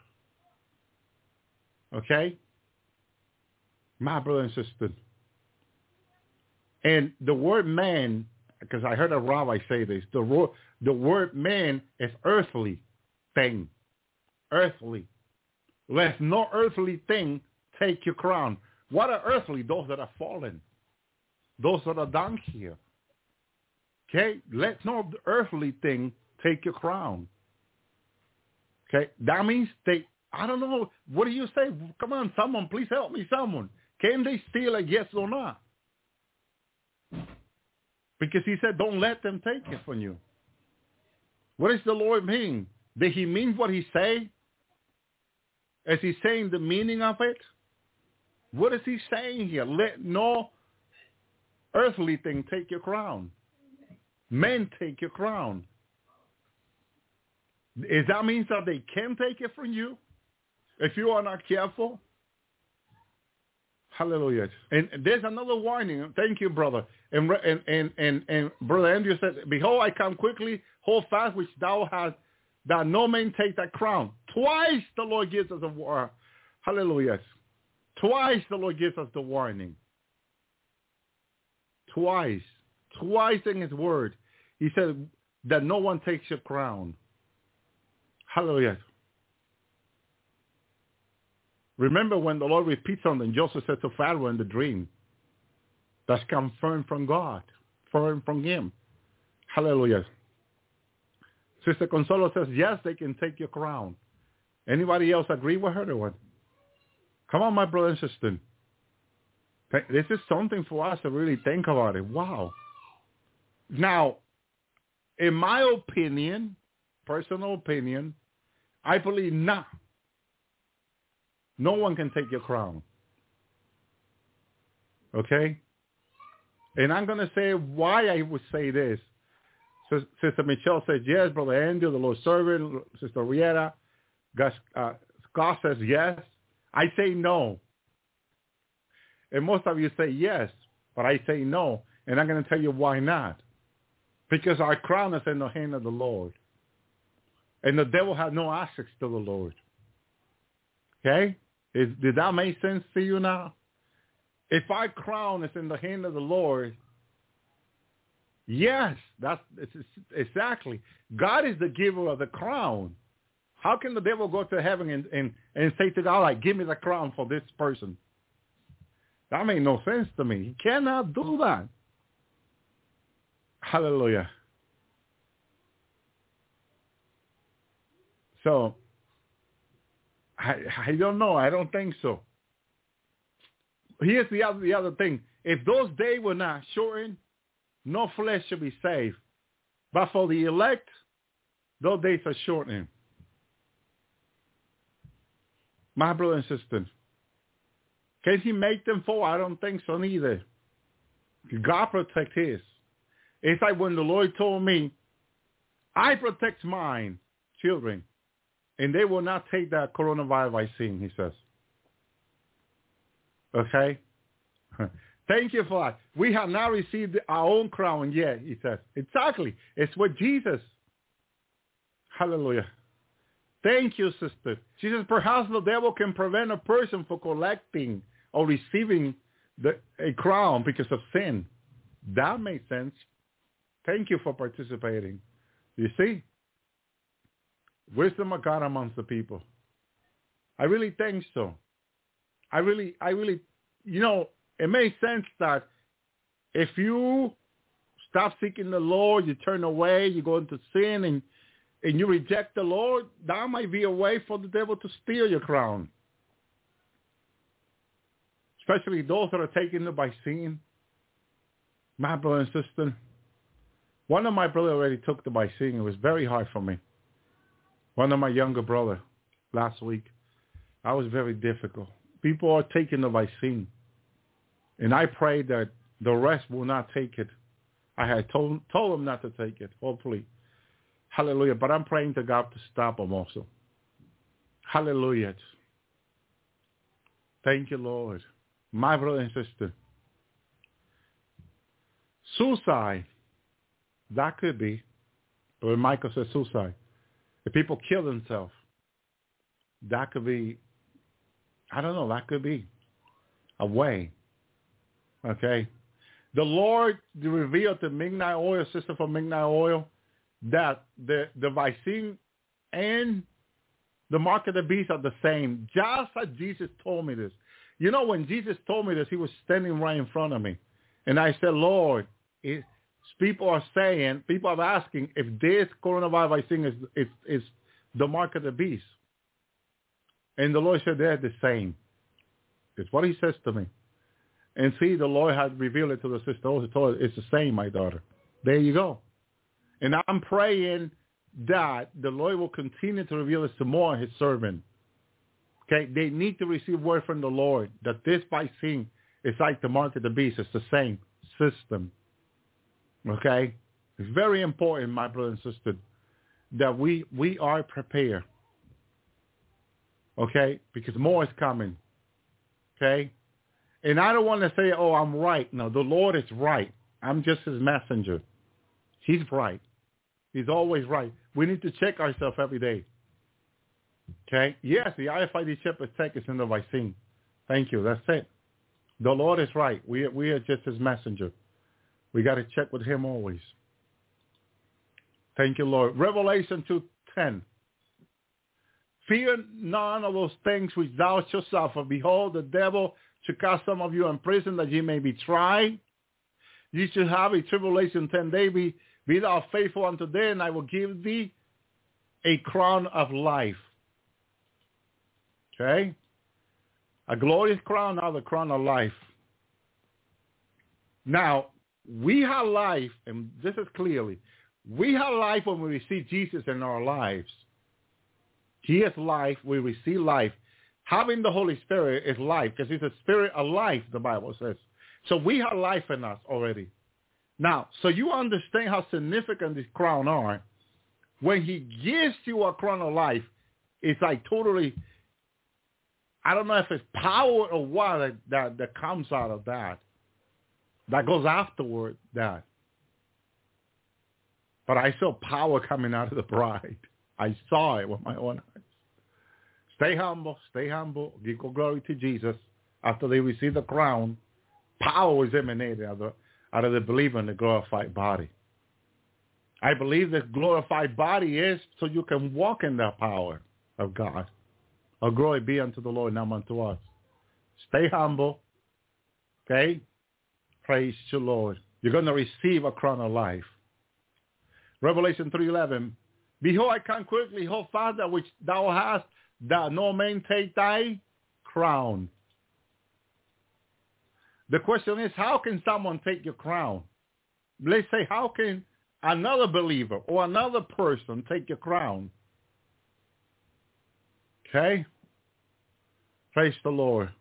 Okay? My brother and sister. And the word man, because I heard a rabbi say this, the, ro- the word man is earthly thing. Earthly. Let no earthly thing take your crown. What are earthly? Those that are fallen. Those that are down here. Okay? Let no earthly thing take your crown. Okay? That means they, I don't know, what do you say? Come on, someone, please help me, someone. Can they steal it, yes or not? Because he said, don't let them take it from you. What does the Lord mean? Did he mean what he say? Is he saying the meaning of it? What is he saying here? Let no earthly thing take your crown. Men take your crown. Is that means that they can take it from you if you are not careful? Hallelujah. And there's another warning. Thank you, brother. And and and and, and Brother Andrew said, behold, I come quickly, hold fast which thou hast, that no man take that crown. Twice the Lord gives us a war. Hallelujah. Twice the Lord gives us the warning. Twice. Twice in his word. He said that no one takes your crown. Hallelujah. Remember when the Lord repeats something, Joseph said to Pharaoh in the dream, that's confirmed from God, firm from him. Hallelujah. Sister Consuelo says, yes, they can take your crown. Anybody else agree with her or what? Come on, my brother and sister. This is something for us to really think about it. Wow. Now, in my opinion, personal opinion, I believe not. No one can take your crown. Okay? And I'm going to say why I would say this. Sister Michelle says, yes. Brother Andrew, the Lord's servant. Sister Rieta, uh, Scott says, yes. I say no. And most of you say yes, but I say no. And I'm going to tell you why not. Because our crown is in the hand of the Lord. And the devil has no access to the Lord. Okay? Is, did that make sense to you now? If our crown is in the hand of the Lord, yes, that's it's, it's, exactly. God is the giver of the crown. How can the devil go to heaven and, and, and say to God, like, give me the crown for this person? That made no sense to me. He cannot do that. Hallelujah. So, I, I don't know. I don't think so. Here's the other, the other thing. If those days were not shortened, no flesh should be saved. But for the elect, those days are shortened. My brother and sister, can he make them fall? I don't think so neither. God protect his. It's like when the Lord told me, I protect mine children, and they will not take that coronavirus vaccine, he says. Okay? Thank you for that. We have not received our own crown yet, he says. Exactly. It's with Jesus. Hallelujah. Thank you, sister. She says, perhaps the devil can prevent a person from collecting or receiving the, a crown because of sin. That makes sense. Thank you for participating. You see? Wisdom of God amongst the people. I really think so. I really, I really, you know, it makes sense that if you stop seeking the Lord, you turn away, you go into sin, and and you reject the Lord, that might be a way for the devil to steal your crown. Especially those that are taken by sin. My brother and sister, One of my brothers already took the vaccine. It was very hard for me. One of my younger brother last week. I was very difficult. People are taking the vaccine. And I pray that the rest will not take it. I had told, told them not to take it, hopefully. Hallelujah. But I'm praying to God to stop them also. Hallelujah. Thank you, Lord. My brother and sister. Suicide. That could be. But when Michael says suicide. If people kill themselves. That could be. I don't know. That could be a way. Okay. The Lord revealed to Midnight Oil, sister from Midnight Oil, that the, the vaccine and the mark of the beast are the same, just as Jesus told me this. You know, when Jesus told me this, he was standing right in front of me. And I said, Lord, it, people are saying, people are asking if this coronavirus vaccine is, is, is the mark of the beast. And the Lord said, they're the same. It's what he says to me. And see, the Lord had revealed it to the sister. Also told her, it's the same, my daughter. There you go. And I'm praying that the Lord will continue to reveal this to more of his servant. Okay, they need to receive word from the Lord that this vaccine is like the mark of the beast. It's the same system. Okay? It's very important, my brother and sister, that we, we are prepared. Okay? Because more is coming. Okay? And I don't want to say, oh, I'm right. No, the Lord is right. I'm just his messenger. He's right. He's always right. We need to check ourselves every day. Okay? Yes, the R F I D chip is taken in the vaccine. Thank you. That's it. The Lord is right. We, we are just his messenger. We got to check with him always. Thank you, Lord. Revelation two ten. Fear none of those things which thou shalt suffer. Behold, the devil shall cast some of you in prison that ye may be tried. You shall have a tribulation ten days. Be, be thou faithful unto death, and I will give thee a crown of life. Okay? A glorious crown, now the crown of life. Now, we have life, and this is clearly, we have life when we receive Jesus in our lives. He is life. We receive life. Having the Holy Spirit is life, because he's a spirit of life, the Bible says. So we have life in us already. Now, so you understand how significant this crown are. When he gives you a crown of life, it's like totally, I don't know if it's power or what that, that, that comes out of that. That goes afterward, that. But I saw power coming out of the bride. I saw it with my own eyes. Stay humble, stay humble. Give glory to Jesus. After they receive the crown, power is emanated out of the, out of the believer in the glorified body. I believe this glorified body is so you can walk in the power of God. Oh, glory be unto the Lord, not unto us. Stay humble. Okay? Praise the Lord. You're going to receive a crown of life. Revelation three eleven. Behold, I come quickly. Hold fast that which thou hast, that no man take thy crown. The question is, how can someone take your crown? Let's say, how can another believer or another person take your crown? Okay? Praise the Lord.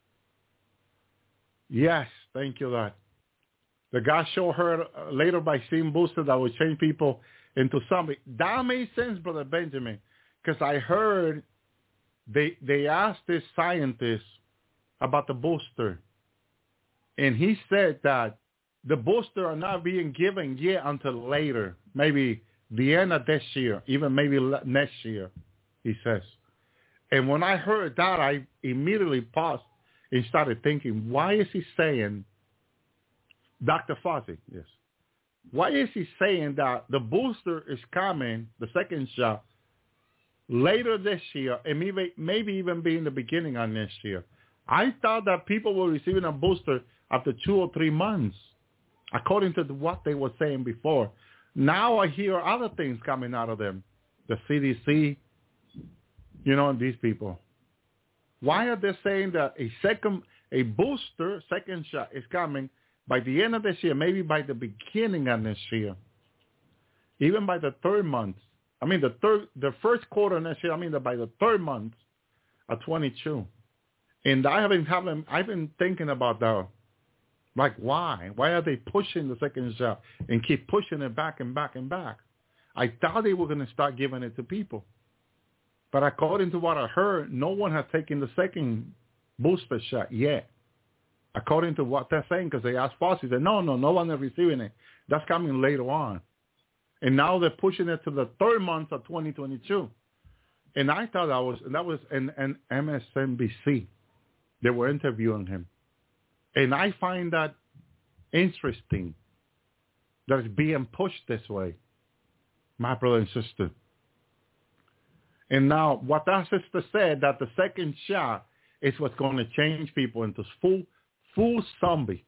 Yes, thank you, Lord. The God showed her later by seeing booster that would change people into somebody. That made sense, Brother Benjamin, because I heard they they asked this scientist about the booster, and he said that the booster are not being given yet until later, maybe the end of this year, even maybe next year, he says. And when I heard that, I immediately paused and started thinking, why is he saying, Doctor Fauci, yes, why is he saying that the booster is coming, the second shot, later this year, and maybe, maybe even be in the beginning of next year? I thought that people were receiving a booster after two or three months, according to what they were saying before. Now I hear other things coming out of them, the C D C, you know, and these people. Why are they saying that a second, a booster, second shot is coming by the end of this year, maybe by the beginning of this year? even by the third month, I mean the third, the first quarter next year, I mean that by the third month of twenty-two. And I have been having, I've been thinking about that. Like, why? Why are they pushing the second shot and keep pushing it back and back and back? I thought they were going to start giving it to people. But according to what I heard, no one has taken the second booster shot yet. According to what they're saying, because they asked Fauci, said, no, no, no one is receiving it. That's coming later on. And now they're pushing it to the third month of twenty twenty-two. And I thought that was, that was an, an M S N B C. They were interviewing him. And I find that interesting that it's being pushed this way, my brother and sister. And now what that sister said, that the second shot is what's going to change people into full, full zombie.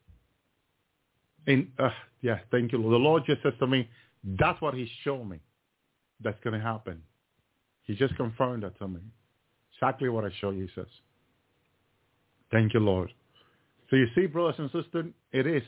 And, uh, yeah, thank you, Lord. The Lord just says to me, that's what he showed me that's going to happen. He just confirmed that to me. Exactly what I showed you, he says. Thank you, Lord. So you see, brothers and sisters, it is.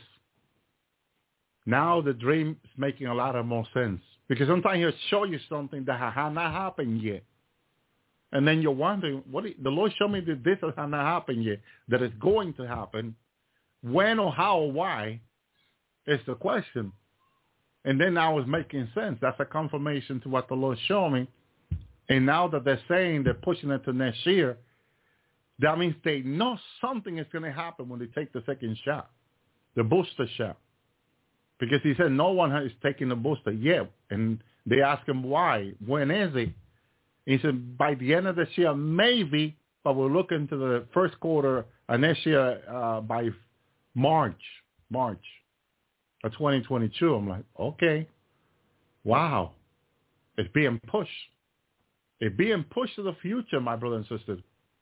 Now the dream is making a lot of more sense. Because sometimes he'll show you something that has not happened yet. And then you're wondering, what is, the Lord showed me that this has not happened yet, that it's going to happen. When or how or why is the question. And then now it's making sense. That's a confirmation to what the Lord showed me. And now that they're saying they're pushing it to next year, that means they know something is going to happen when they take the second shot, the booster shot. Because he said no one is taking the booster yet. And they ask him why. When is it? He said by the end of this year, maybe, but we're looking to the first quarter of next year uh, by March, March of twenty twenty-two. I'm like, okay, wow. It's being pushed. It's being pushed to the future, my brother and sister.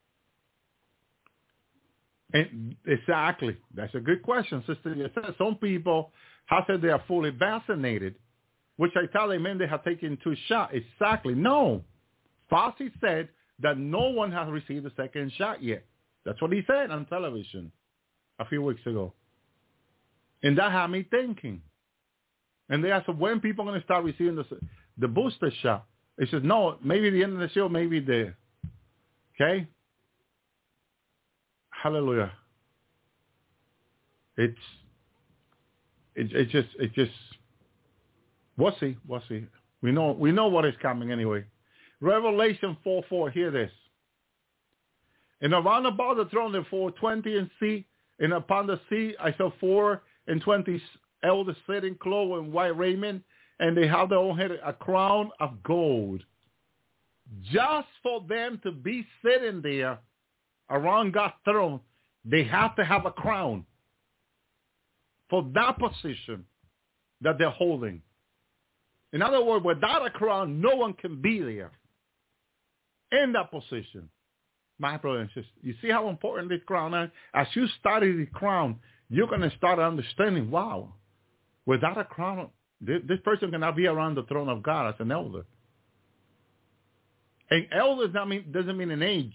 And exactly. That's a good question, sister. You said some people have said they are fully vaccinated, which I tell them, man, they have taken two shots. Exactly. No. Fauci said that no one has received a second shot yet. That's what he said on television a few weeks ago. And that had me thinking. And they asked, when people are going to start receiving the, the booster shot? He says, no, maybe the end of the show, maybe the, okay? Hallelujah. It's, it, it just, it just, we'll see, we'll see. We know, we know what is coming anyway. Revelation four four, hear this. And around about the throne, there four twenty and sea, and upon the sea I saw four and twenty elders sitting clothed in white raiment, and they have their own head a crown of gold. Just for them to be sitting there around God's throne, they have to have a crown for that position that they're holding. In other words, without a crown, no one can be there in that position. My brother and sister, you see how important this crown is? As you study the crown, you're going to start understanding, wow, without a crown, this, this person cannot be around the throne of God as an elder. And elder doesn't mean, doesn't mean an age.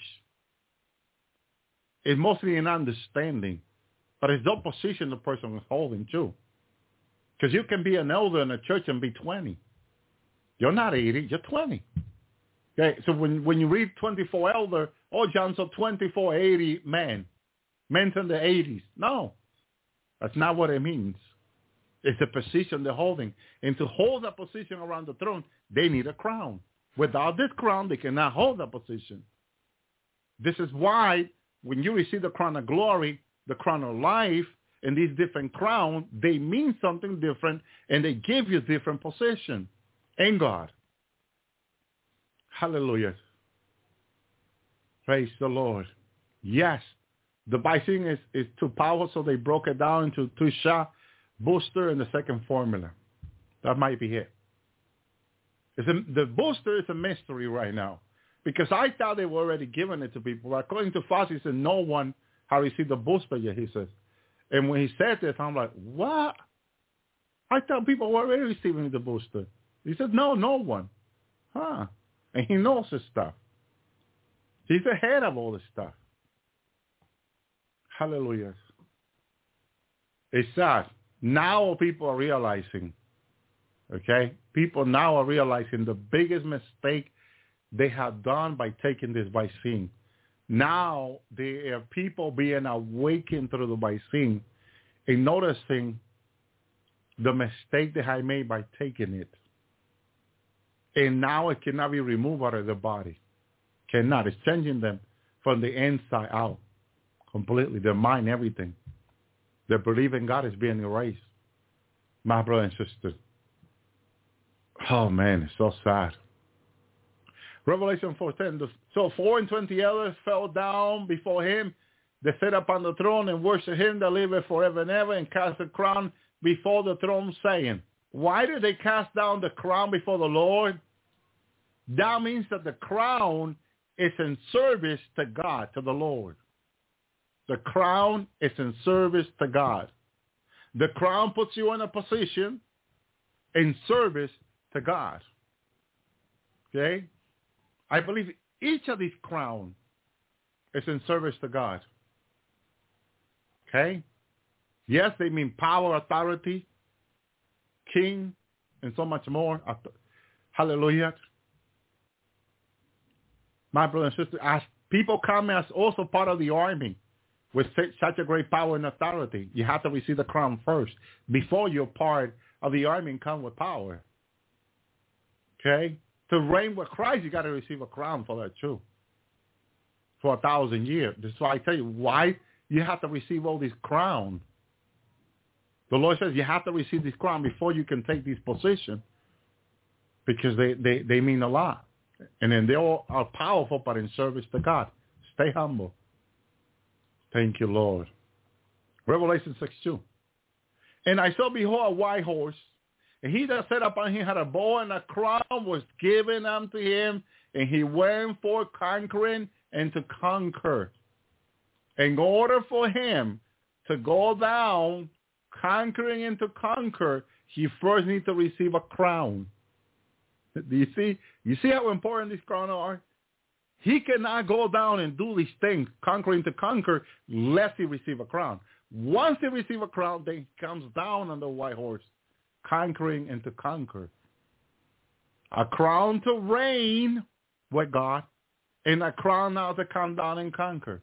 It's mostly an understanding. But it's the position the person is holding too. Because you can be an elder in a church and be twenty. You're not eighty, you're twenty. Okay, so when, when you read twenty-four elder, oh, John saw twenty-four eighty men. Men in the eighties. No, that's not what it means. It's the position they're holding. And to hold that position around the throne, they need a crown. Without this crown, they cannot hold that position. This is why when you receive the crown of glory, the crown of life, and these different crowns, they mean something different, and they give you different position in God. Hallelujah. Praise the Lord. Yes, the Bible is, is too powerful, so they broke it down into two shot, booster, and the second formula. That might be it. It's a, the booster is a mystery right now, because I thought they were already giving it to people. According to Fauci, he said no one has received the booster yet, he says. And when he said this, I'm like, what? I thought people were already receiving the booster. He said, no, no one. Huh. And he knows his stuff. He's ahead of all this stuff. Hallelujah. It's sad. Now people are realizing Okay? People now are realizing the biggest mistake they have done by taking this vaccine. Now there are people being awakened through the vaccine and noticing the mistake they had made by taking it. And now it cannot be removed out of the body. Cannot. It's changing them from the inside out completely. Their mind, everything. Their belief in God is being erased. My brother and sister. Oh, man, it's so sad. Revelation four ten. So four and twenty elders fell down before him. They sat upon the throne and worshiped him that liveth forever and ever, and cast a crown before the throne, saying, why did they cast down the crown before the Lord? That means that the crown is in service to God, to the Lord. The crown is in service to God. The crown puts you in a position in service to God. Okay? I believe each of these crowns is in service to God. Okay? Yes, they mean power, authority, king, and so much more. Hallelujah. My brother and sister, as people come as also part of the army with such a great power and authority, you have to receive the crown first before you're part of the army and come with power. Okay? To reign with Christ, you got to receive a crown for that too. For a thousand years. That's why I tell you why you have to receive all these crowns. The Lord says you have to receive this crown before you can take this position, because they, they, they mean a lot. And then they all are powerful, but in service to God. Stay humble. Thank you, Lord. Revelation six two. And I saw, behold, a white horse, and he that sat upon him had a bow, and a crown was given unto him, and he went forth conquering and to conquer. In order for him to go down conquering and to conquer, he first needs to receive a crown. Do you see? You see how important these crowns are? He cannot go down and do these things, conquering to conquer, lest he receive a crown. Once he receives a crown, then he comes down on the white horse, conquering and to conquer. A crown to reign with God, and a crown now to come down and conquer.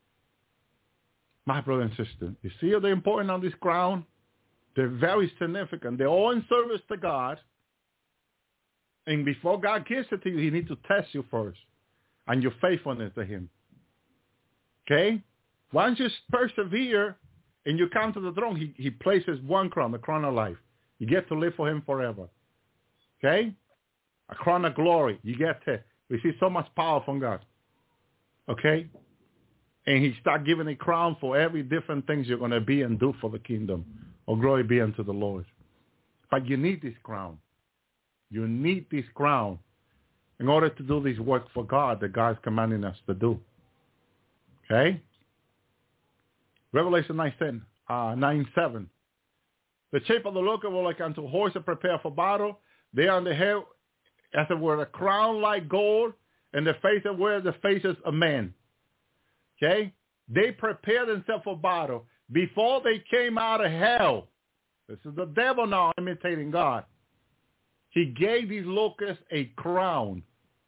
My brother and sister, you see how they're important on this crown? They're very significant. They're all in service to God. And before God gives it to you, he needs to test you first and your faithfulness to him. Okay? Once you persevere and you come to the throne, he, he places one crown, the crown of life. You get to live for him forever. Okay? A crown of glory. You get to receive so much power from God. Okay? And he start giving a crown for every different things you're going to be and do for the kingdom. Oh, glory be unto the Lord. But you need this crown. You need this crown in order to do this work for God that God's commanding us to do. Okay? Revelation nine, uh, nine seven. The shape of the looker will like unto horses prepared for battle. They on the head, as it were, a crown like gold, and the face that wear the faces of men. Okay? They prepared themselves for battle before they came out of hell. This is the devil now imitating God. He gave these locusts a crown.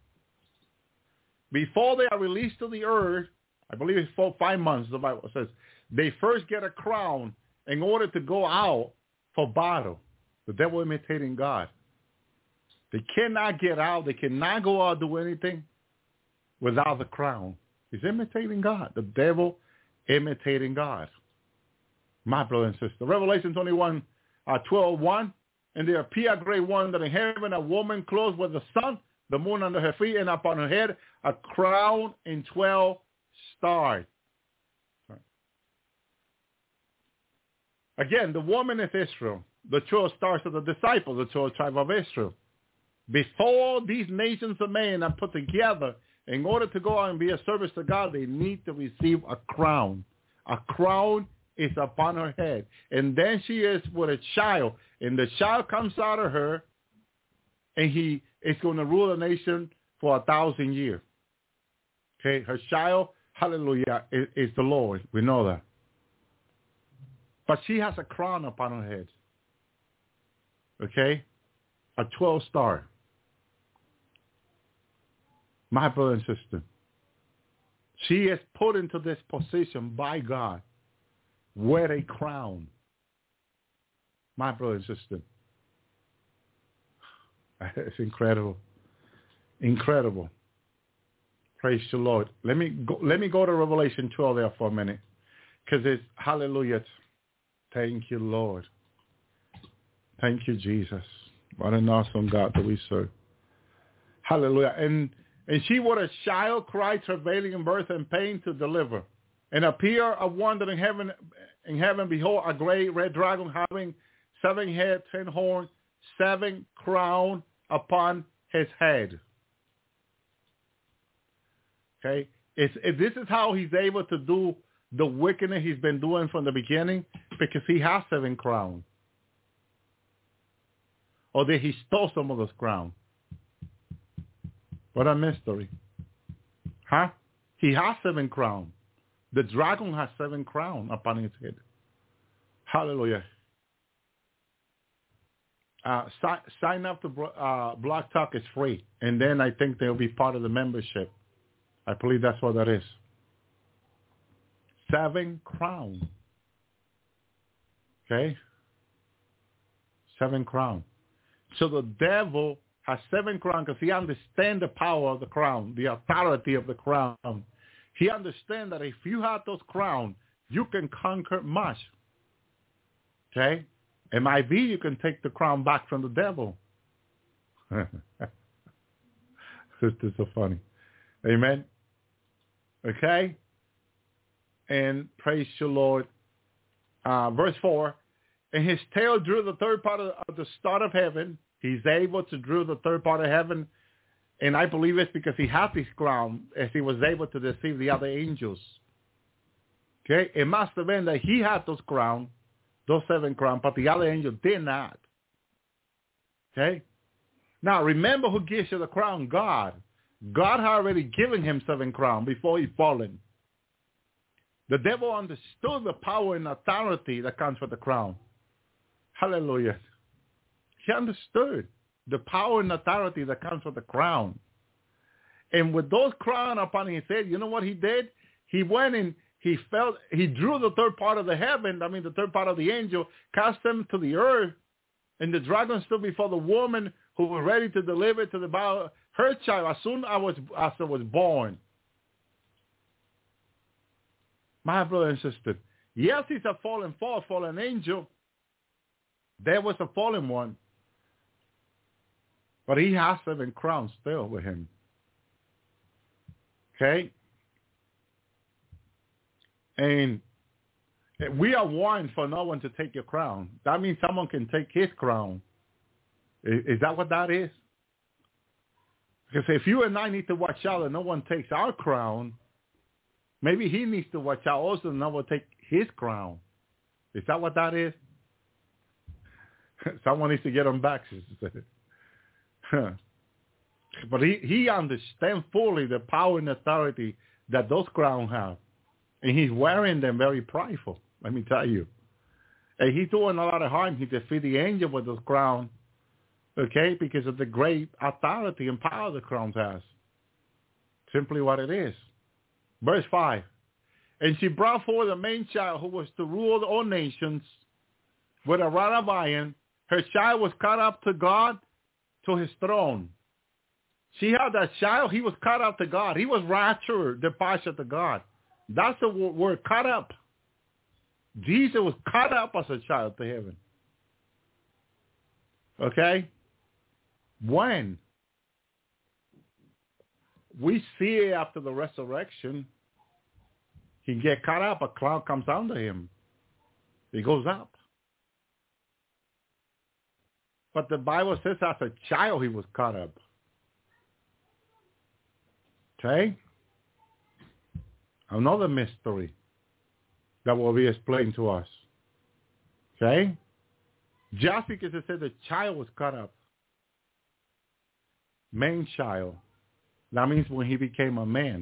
Before they are released to the earth, I believe it's four, five months, the Bible says, they first get a crown in order to go out for battle. The devil imitating God. They cannot get out. They cannot go out and do anything without the crown. He's imitating God. The devil imitating God. My brother and sister. Revelation twenty-one, uh, twelve, one. And there appeared a great wonder in heaven, a woman clothed with the sun, the moon under her feet, and upon her head a crown and twelve stars. Again, the woman is Israel. The twelve stars are the disciples, the twelve tribes of Israel. Before these nations of men are put together, in order to go out and be a service to God, they need to receive a crown. A crown is upon her head. And then she is with a child. And the child comes out of her, and he is going to rule the nation for a thousand years. Okay, her child, hallelujah, is, is the Lord. We know that. But she has a crown upon her head. Okay? a twelve star. My brother and sister, she is put into this position by God, wear a crown. My brother and sister, it's incredible, incredible. Praise the Lord. Let me go, let me go to Revelation twelve there for a minute, because it's hallelujah. Thank you, Lord. Thank you, Jesus. What an awesome God that we serve. Hallelujah. And and she with a child cried, travailing in birth and pain to deliver. And appear a wonder in heaven, in heaven, behold, a great red dragon having seven heads, ten horns, seven crowns upon his head. Okay? It's, it, this is how he's able to do the wickedness he's been doing from the beginning, because he has seven crowns. Or did he stole some of those crowns? What a mystery. Huh? He has seven crowns. The dragon has seven crowns upon his head. Hallelujah. Uh, si- sign up to uh, Blog Talk is free. And then I think they'll be part of the membership. I believe that's what that is. Seven crowns. Okay? Seven crowns. So the devil has seven crowns because he understands the power of the crown, the authority of the crown. He understands that if you have those crowns, you can conquer much. Okay? It might be you can take the crown back from the devil. This is so funny. Amen? Okay? And praise the Lord. Uh, verse four, and his tail drew the third part of, of the star of heaven. He's able to drew the third part of heaven. And I believe it's because he had this crown as he was able to deceive the other angels. Okay? It must have been that he had those crowns, those seven crowns, but the other angel did not. Okay? Now, remember who gives you the crown? God. God had already given him seven crowns before he fallen. The devil understood the power and authority that comes with the crown. Hallelujah. He understood the power and authority that comes with the crown. And with those crowns upon his head, you know what he did? He went and he felt, he drew the third part of the heaven, I mean the third part of the angel, cast them to the earth, and the dragon stood before the woman who was ready to deliver to the bow her child as soon as I was, as I was born. My brother and sister, yes, he's a fallen, fall, fallen angel. There was a fallen one. But he has seven crowns still with him. Okay? And we are warned for no one to take your crown. That means someone can take his crown. Is, is that what that is? Because if you and I need to watch out that no one takes our crown, maybe he needs to watch out also that no one take his crown. Is that what that is? Someone needs to get on back. But he, he understands fully the power and authority that those crowns have. And he's wearing them very prideful, let me tell you. And he's doing a lot of harm. He defeated the angel with those crowns, okay, because of the great authority and power the crowns has. Simply what it is. Verse five. And she brought forth the main child who was to rule all nations with a rod of iron. Her child was caught up to God, to his throne. She had that child. He was caught up to God. He was raptured, departed to God. That's the word, caught up. Jesus was caught up as a child to heaven. Okay? When we see after the resurrection, he get caught up, a cloud comes down to him. He goes up. But the Bible says as a child he was caught up. Okay? Another mystery that will be explained to us. Okay? Just because it said the child was caught up. Man child. That means when he became a man.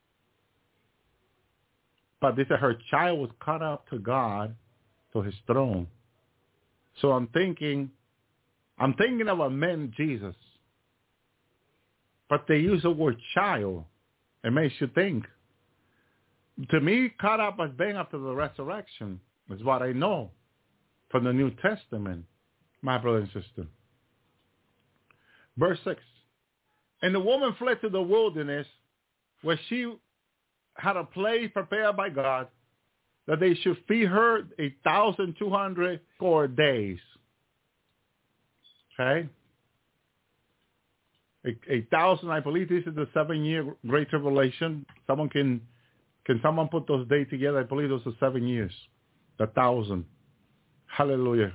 But this is her child was caught up to God, to his throne. So I'm thinking I'm thinking of a man, Jesus. But they use the word child. It makes you think. To me, caught up as being after the resurrection is what I know from the New Testament, my brother and sister. Verse six. And the woman fled to the wilderness where she had a place prepared by God that they should feed her a thousand two hundred score days. Okay? A, a thousand, I believe this is the seven-year Great Tribulation. Someone can, can someone put those days together? I believe those are seven years. A thousand. Hallelujah.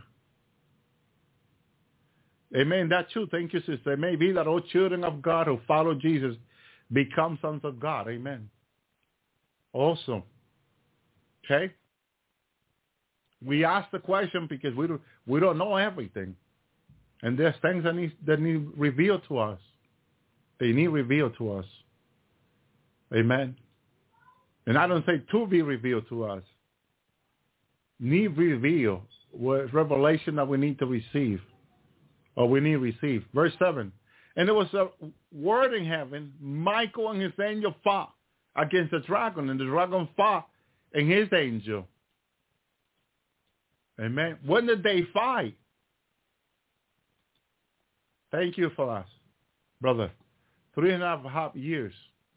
Amen. That's true. Thank you, sister. It may be that all children of God who follow Jesus become sons of God. Amen. Awesome. Okay? We ask the question because we don't, we don't know everything. And there's things that need, that need revealed to us. They need revealed to us. Amen. And I don't say to be revealed to us. Need revealed. Was revelation that we need to receive. Or we need to receive. Verse seven. And there was a word in heaven. Michael and his angel fought against the dragon. And the dragon fought and his angel. Amen. When did they fight? Thank you for us, brother. Three and a half years.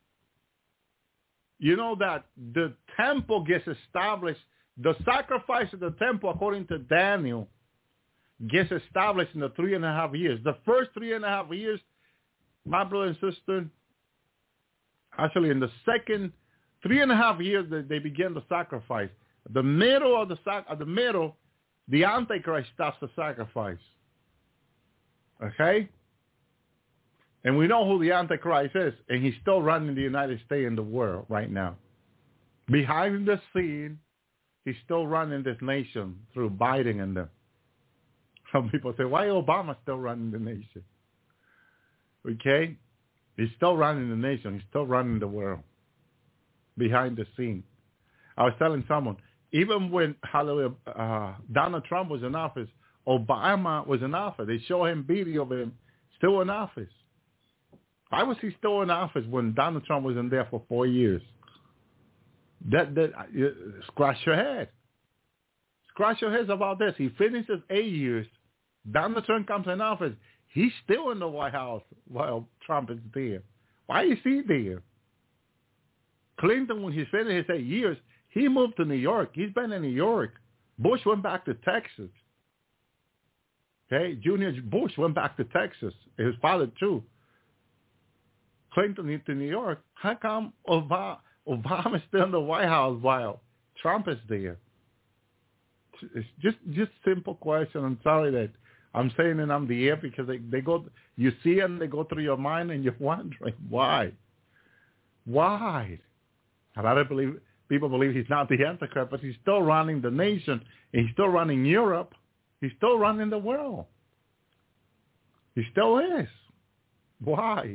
You know that the temple gets established. The sacrifice of the temple, according to Daniel, gets established in the three and a half years. The first three and a half years, my brother and sister, actually in the second three and a half years, they, they begin the sacrifice. The middle of the sac, at the middle, the Antichrist starts the sacrifice. Okay? And we know who the Antichrist is, and he's still running the United States and the world right now. Behind the scene, he's still running this nation through Biden and them. Some people say, why Obama still running the nation? Okay? He's still running the nation. He's still running the world. Behind the scene. I was telling someone, even when hallelujah, uh, Donald Trump was in office, Obama was in office. They show him video of him still in office. Why was he still in office when Donald Trump was in there for four years? That, that uh, scratch your head. Scratch your heads about this. He finishes eight years. Donald Trump comes in office. He's still in the White House while Trump is there. Why is he there? Clinton, when he finished his eight years, he moved to New York. He's been in New York. Bush went back to Texas. Okay, Junior Bush went back to Texas. His father too. Clinton went to New York. How come Obama, Obama is still in the White House while Trump is there? It's just just simple question. I'm sorry that I'm saying it on the air because they, they go, you see it and they go through your mind and you're wondering why. Why? A lot of believe, people believe he's not the Antichrist, but he's still running the nation. And he's still running Europe. He's still running the world. He still is. Why?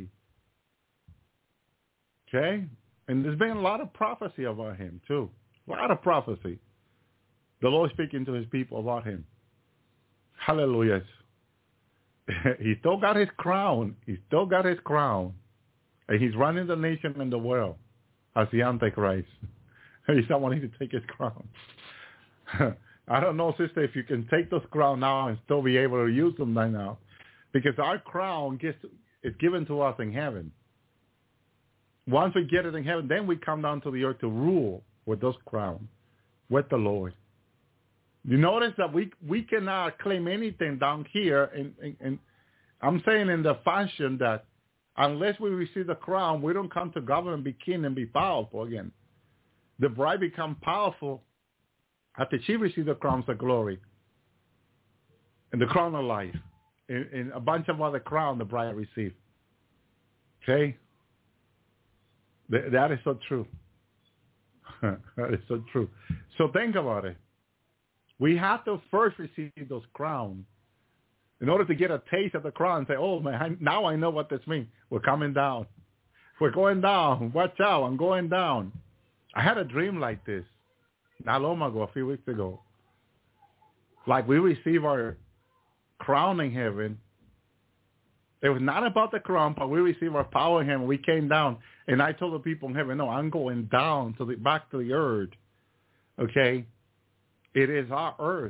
Okay? And there's been a lot of prophecy about him too. A lot of prophecy. The Lord speaking to his people about him. Hallelujah. He still got his crown. He still got his crown. And he's running the nation and the world as the Antichrist. He's not wanting to take his crown. I don't know, sister, if you can take this crown now and still be able to use them right now. Because our crown gets is given to us in heaven. Once we get it in heaven, then we come down to the earth to rule with those crowns, with the Lord. You notice that we we cannot claim anything down here, and, and, and I'm saying in the fashion that unless we receive the crown, we don't come to govern and be king and be powerful again. The bride become powerful after she received the crowns of glory and the crown of life and, and a bunch of other crowns the bride received. Okay? Th- that is so true. That is so true. So think about it. We have to first receive those crowns in order to get a taste of the crown and say, oh, man, I, now I know what this means. We're coming down. We're going down. Watch out. I'm going down. I had a dream like this not long ago, a few weeks ago. Like we receive our crown in heaven. It was not about the crown, but we received our power in heaven. We came down, and I told the people in heaven, no, I'm going down to the back to the earth. Okay? It is our earth.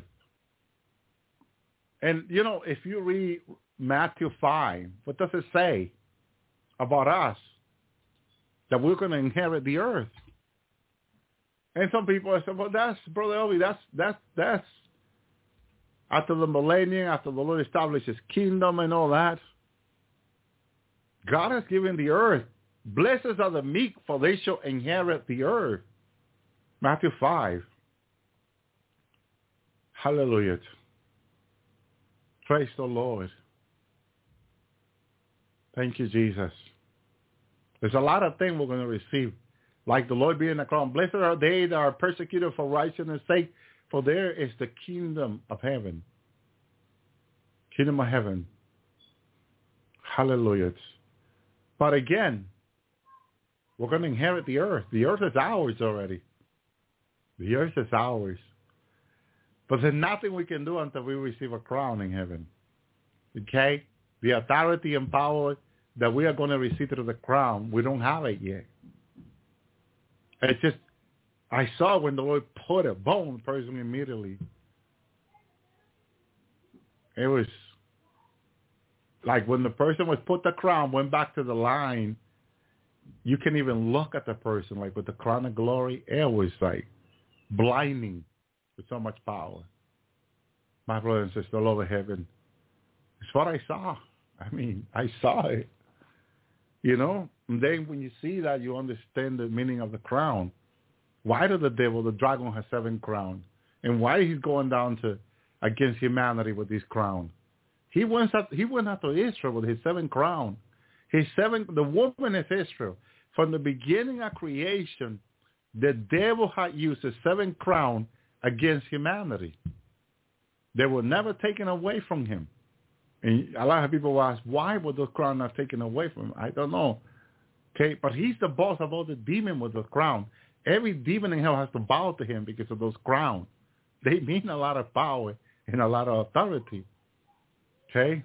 And, you know, if you read Matthew five, what does it say about us? That we're going to inherit the earth. And some people have said, well, that's, Brother Elvi, that's, that's, that's after the millennium, after the Lord established his kingdom and all that. God has given the earth. Blessed are the meek, for they shall inherit the earth. Matthew five. Hallelujah. Praise the Lord. Thank you, Jesus. There's a lot of things we're going to receive, like the Lord being the crown. Blessed are they that are persecuted for righteousness' sake, for there is the kingdom of heaven. Kingdom of heaven. Hallelujah. But again, we're going to inherit the earth. The earth is ours already. The earth is ours. But there's nothing we can do until we receive a crown in heaven. Okay? The authority and power that we are going to receive through the crown, we don't have it yet. It's just, I saw when the Lord put it, boom, the person immediately. It was like when the person was put the crown, went back to the line, you can even look at the person, like with the crown of glory. It was like blinding with so much power. My brother and sister all over heaven. It's what I saw. I mean, I saw it. You know? And then when you see that, you understand the meaning of the crown. Why does the devil, the dragon, has seven crowns? And why he's going down to against humanity with this crown? He went after, he went after Israel with his seven crown. His seven, the woman is Israel. From the beginning of creation, the devil had used his seven crown against humanity. They were never taken away from him. And a lot of people ask, why were those crowns not taken away from him? I don't know. Okay, but he's the boss of all the demons with the crown. Every demon in hell has to bow to him because of those crowns. They mean a lot of power and a lot of authority. Okay?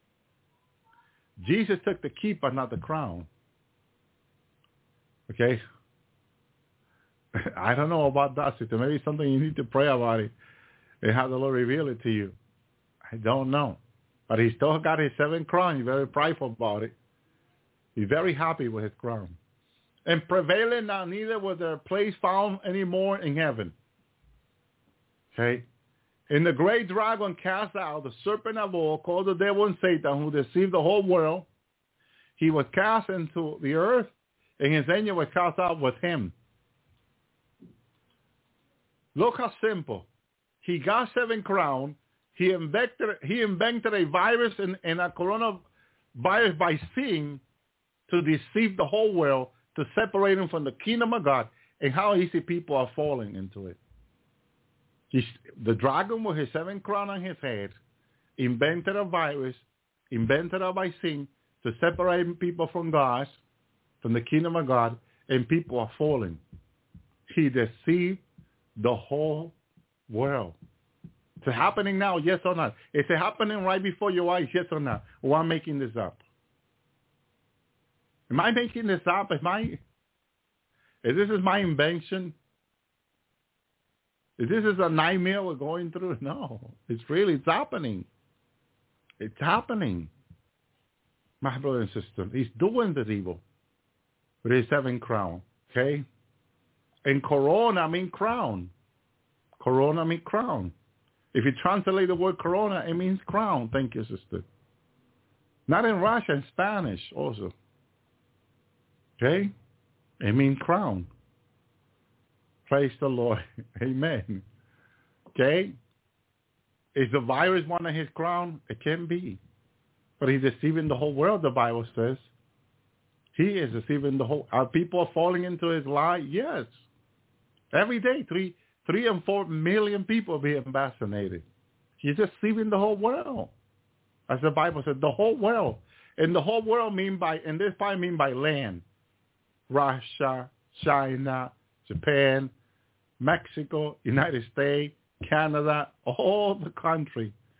Jesus took the key, but not the crown. Okay? I don't know about that, sister. Maybe something you need to pray about it and have the Lord reveal it to you. I don't know. But he still got his seven crown. He's very prideful about it. He's very happy with his crown. And prevailing now, neither was there a place found anymore in heaven. Okay? And the great dragon cast out, the serpent of old, called the devil and Satan, who deceived the whole world. He was cast into the earth, and his angel was cast out with him. Look how simple. He got seven crowns. He invented, he invented a virus and, and a coronavirus by sin to deceive the whole world, to separate them from the kingdom of God, and how easy people are falling into it. He's, the dragon with his seven crown on his head invented a virus, invented it by sin, to separate people from God, from the kingdom of God, and people are falling. He deceived the whole world. Is it happening now, yes or not? Is it happening right before your eyes, yes or not? Or I'm making this up? Am I making this up? Is my, is this is my invention? Is this is a nightmare we're going through? No. It's really, it's happening. It's happening. My brother and sister, he's doing the evil with his seven crown, okay? And corona means crown. Corona means crown. If you translate the word corona, it means crown. Thank you, sister. Not in Russian, Spanish also. Okay? It means crown. Praise the Lord. Amen. Okay? Is the virus one of his crown? It can be. But he's deceiving the whole world, the Bible says. He is deceiving the whole... Are people falling into his lie? Yes. Every day, three, three and four million people are being vaccinated. He's deceiving the whole world. As the Bible said, the whole world. And the whole world mean by, and this I mean by land. Russia, China, Japan, Mexico, United States, Canada, all the country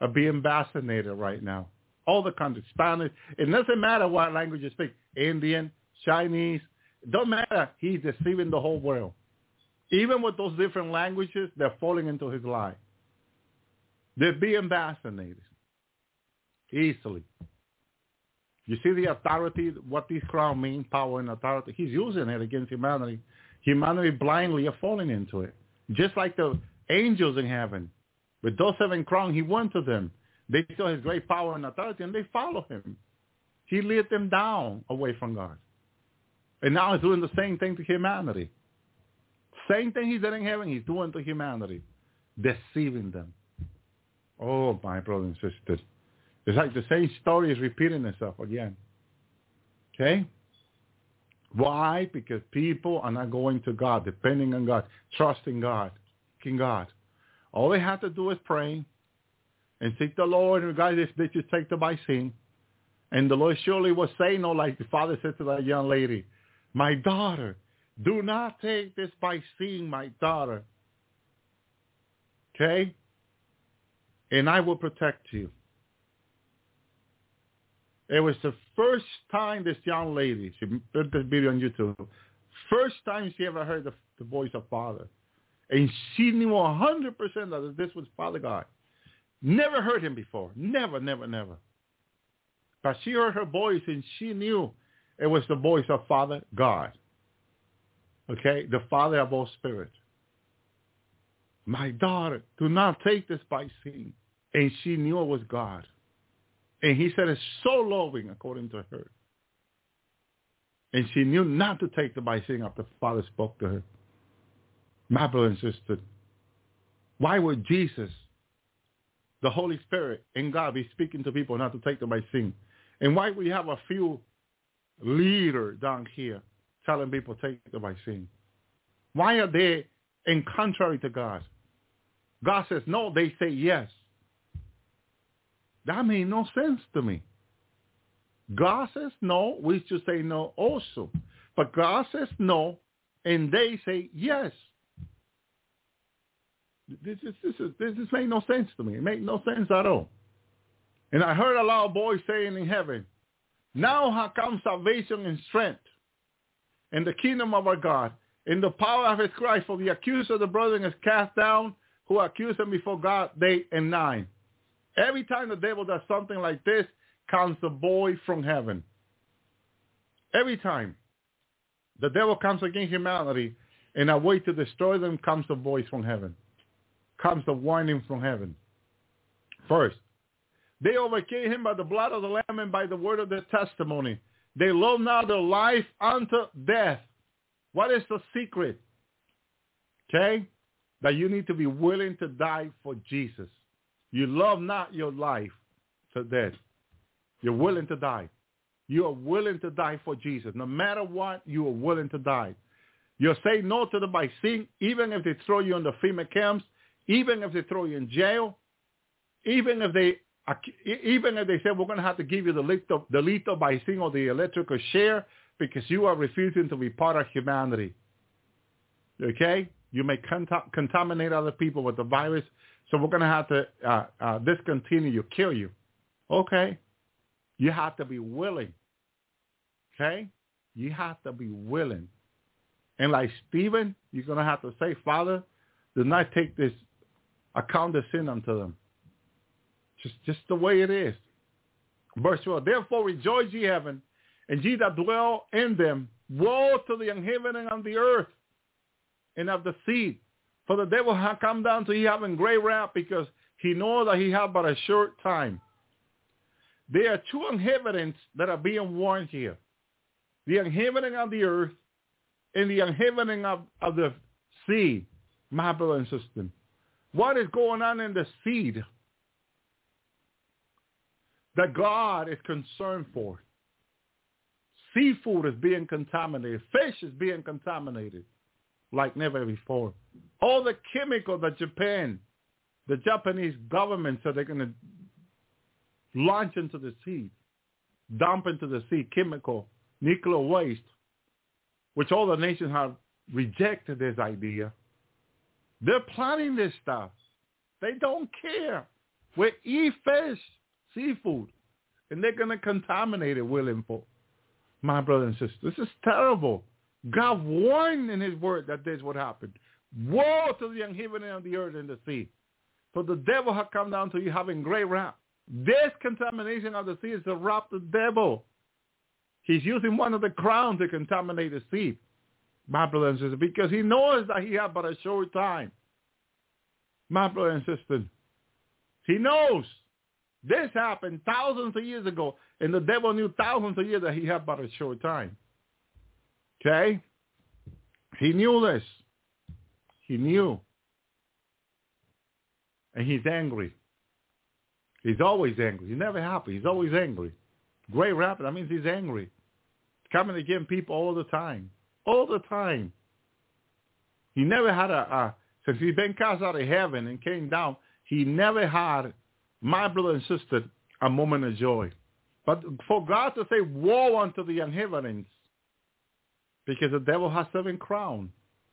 are being vaccinated right now. All the countries, Spanish. It doesn't matter what language you speak. Indian, Chinese. It doesn't matter. He's deceiving the whole world. Even with those different languages, they're falling into his lie. They're being vaccinated easily. You see the authority, what this crown means, power and authority. He's using it against humanity. Humanity blindly are falling into it. Just like the angels in heaven. With those seven crowns, he went to them. They saw his great power and authority, and they follow him. He led them down away from God. And now he's doing the same thing to humanity. Same thing he did in heaven, he's doing to humanity. Deceiving them. Oh, my brothers and sisters. It's like the same story is repeating itself again. Okay? Why? Because people are not going to God, depending on God, trusting God, King God. All they have to do is pray and seek the Lord, and guys, they just take the vaccine. And the Lord surely was saying, no, like the father said to that young lady, my daughter, do not take this vaccine, my daughter. Okay? And I will protect you. It was the first time this young lady, she put this video on YouTube, first time she ever heard the, the voice of Father. And she knew one hundred percent that this was Father God. Never heard him before. Never, never, never. But she heard her voice and she knew it was the voice of Father God. Okay? The Father of all spirits. My daughter, do not take this vaccine. And she knew it was God. And he said it's so loving, according to her. And she knew not to take the vaccine after the Father spoke to her. My brother and sister, why would Jesus, the Holy Spirit, and God be speaking to people not to take the vaccine? And why we have a few leaders down here telling people to take the vaccine? Why are they in contrary to God? God says no, they say yes. That made no sense to me. God says no, we should say no also. But God says no, and they say yes. This is, this is, this is made no sense to me. It made no sense at all. And I heard a loud voice saying in heaven, now has come salvation and strength in the kingdom of our God, in the power of his Christ, for the accuser of the brethren is cast down, who accuse him before God day and night. Every time the devil does something like this, comes the voice from heaven. Every time the devil comes against humanity in a way to destroy them, comes the voice from heaven. Comes the warning from heaven. First, they overcame him by the blood of the Lamb and by the word of their testimony. They love not their life unto death. What is the secret? Okay? That you need to be willing to die for Jesus. You love not your life to death. You're willing to die. You are willing to die for Jesus. No matter what, you are willing to die. You'll say no to the vaccine, even if they throw you in the FEMA camps, even if they throw you in jail, even if they even if they say we're going to have to give you the lethal, the lethal vaccine or the electrical share because you are refusing to be part of humanity. Okay? You may cont- contaminate other people with the virus, so we're going to have to uh, uh, discontinue you, kill you. Okay? You have to be willing. Okay? You have to be willing. And like Stephen, you're going to have to say, Father, do not take this account of sin unto them. Just, just the way it is. Verse twelve, therefore rejoice ye heaven, and ye that dwell in them. Woe to the inhabitant of the earth and of the sea. For the devil hath come down to ye having great wrath, because he knows that he hath but a short time. There are two inhabitants that are being warned here. The inhabitant of the earth and the inhabitant of, of the sea. My brother and sister. What is going on in the seed that God is concerned for? Seafood is being contaminated. Fish is being contaminated like never before. All the chemicals that Japan, the Japanese government said they're going to launch into the sea, dump into the sea, chemical, nuclear waste, which all the nations have rejected this idea. They're planning this stuff. They don't care. We eat fish, seafood, and they're going to contaminate it, willing for. My brother and sister, this is terrible. God warned in his word that this would happen. Woe to the inhabitant of the earth and the sea. For the devil has come down to you having great wrath. This contamination of the sea is the wrath of the devil. He's using one of the crowns to contaminate the sea, my brother and sister, because he knows that he has but a short time. My brother and sister, he knows this happened thousands of years ago, and the devil knew thousands of years that he had but a short time. Okay? He knew this. He knew. And he's angry. He's always angry. He's never happy. He's always angry. Great wrath, that means he's angry. He's coming against people all the time. All the time. He never had a, a, since he's been cast out of heaven and came down, he never had, my brother and sister, a moment of joy. But for God to say, woe unto the inhabitants, because the devil has seven crowns.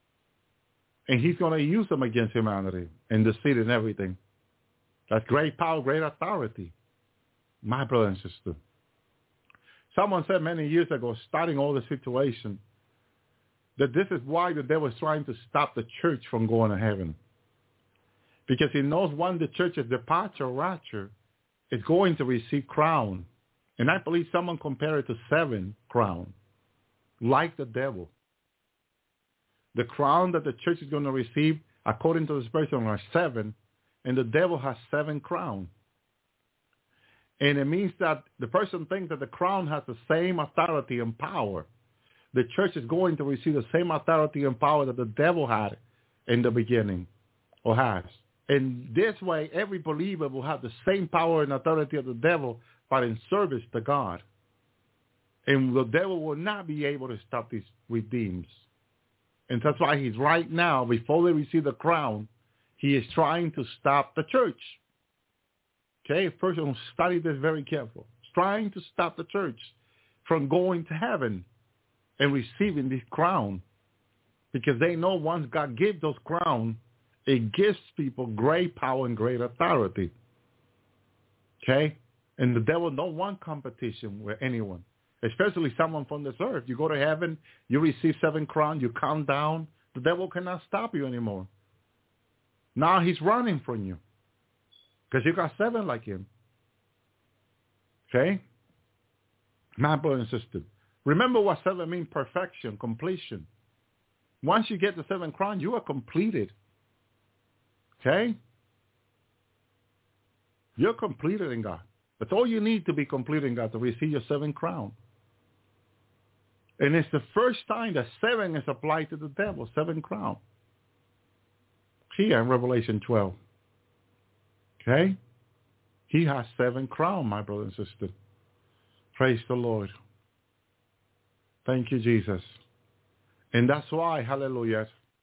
And he's going to use them against humanity and deceit and everything. That's great power, great authority. My brother and sister. Someone said many years ago, starting all the situation, that this is why the devil is trying to stop the church from going to heaven. Because he knows when the church's departure or rapture is going to receive crown. And I believe someone compared it to seven crowns, like the devil. The crown that the church is going to receive, according to this person, are seven, and the devil has seven crowns. And it means that the person thinks that the crown has the same authority and power. The church is going to receive the same authority and power that the devil had in the beginning, or has. And this way, every believer will have the same power and authority of the devil, but in service to God. And the devil will not be able to stop these redeems. And that's why he's right now, before they receive the crown, he is trying to stop the church. Okay, first we'll study this very careful. He's trying to stop the church from going to heaven and receiving this crown. Because they know once God gives those crowns, it gives people great power and great authority. Okay? And the devil don't want competition with anyone, especially someone from this earth. You go to heaven, you receive seven crowns, you count down, the devil cannot stop you anymore. Now he's running from you because you got seven like him. Okay? My brother and sister, remember what seven means: perfection, completion. Once you get the seven crowns, you are completed. Okay? You're completed in God. That's all you need to be completed in God, to receive your seven crown. And it's the first time that seven is applied to the devil, seven crown. Here in Revelation twelve. Okay? He has seven crown, my brother and sister. Praise the Lord. Thank you, Jesus. And that's why, hallelujah,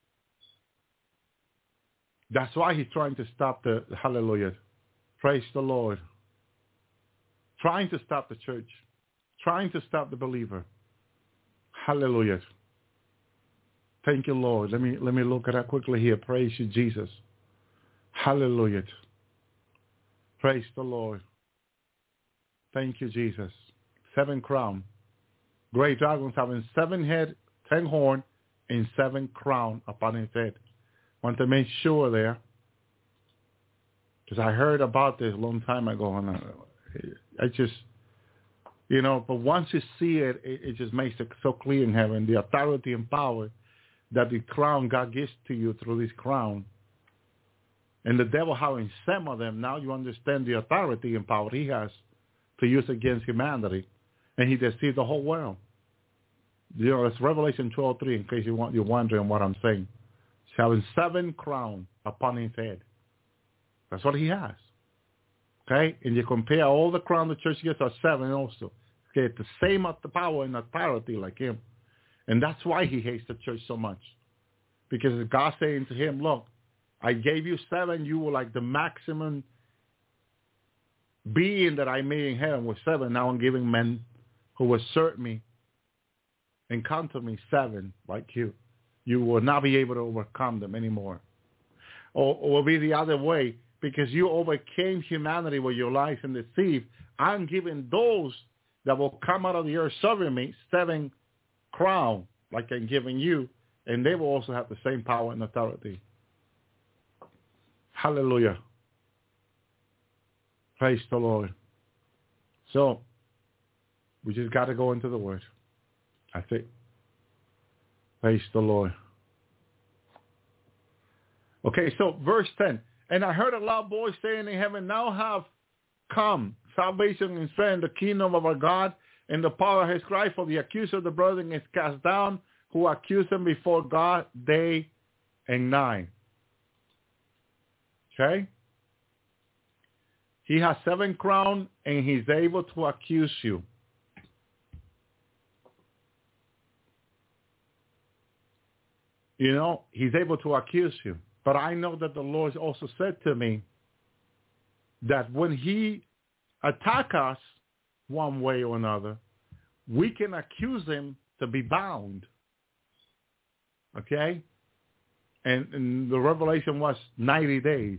that's why he's trying to stop the, hallelujah. Praise the Lord. Trying to stop the church. Trying to stop the believer. Hallelujah. Thank you, Lord. Let me let me look at that quickly here. Praise you, Jesus. Hallelujah. Praise the Lord. Thank you, Jesus. Seven crown. Great dragons having seven head, ten horn, and seven crown upon his head. Want to make sure there, because I heard about this a long time ago, and I, I just, you know, but once you see it, it, it just makes it so clear in heaven, the authority and power that the crown God gives to you through this crown. And the devil having some of them, now you understand the authority and power he has to use against humanity. And he deceives the whole world. You know, it's Revelation twelve three, in case you want, you're wondering what I'm saying. He's having seven crowns upon his head. That's what he has. Okay? And you compare all the crown the church gets are seven also. Okay, the same power and authority like him. And that's why he hates the church so much. Because God saying to him, look, I gave you seven. You were like the maximum being that I made in heaven with seven. Now I'm giving men who assert me and counter me seven like you. You will not be able to overcome them anymore. Or, or be the other way. because you overcame humanity with your lies and deceit, I'm giving those that will come out of the earth serving me seven crowns like I'm giving you, and they will also have the same power and authority. Hallelujah. Praise the Lord. So, we just got to go into the Word. I think. Praise the Lord. Okay, so verse ten. And I heard a loud voice saying in heaven, now have come salvation and strength, the kingdom of our God, and the power of his Christ, for the accuser of the brethren is cast down, who accuse them before God day and night. Okay? He has seven crowns, and he's able to accuse you. You know, he's able to accuse you. But I know that the Lord also said to me that when he attacks us one way or another, we can accuse him to be bound. Okay? And, and the revelation was ninety days.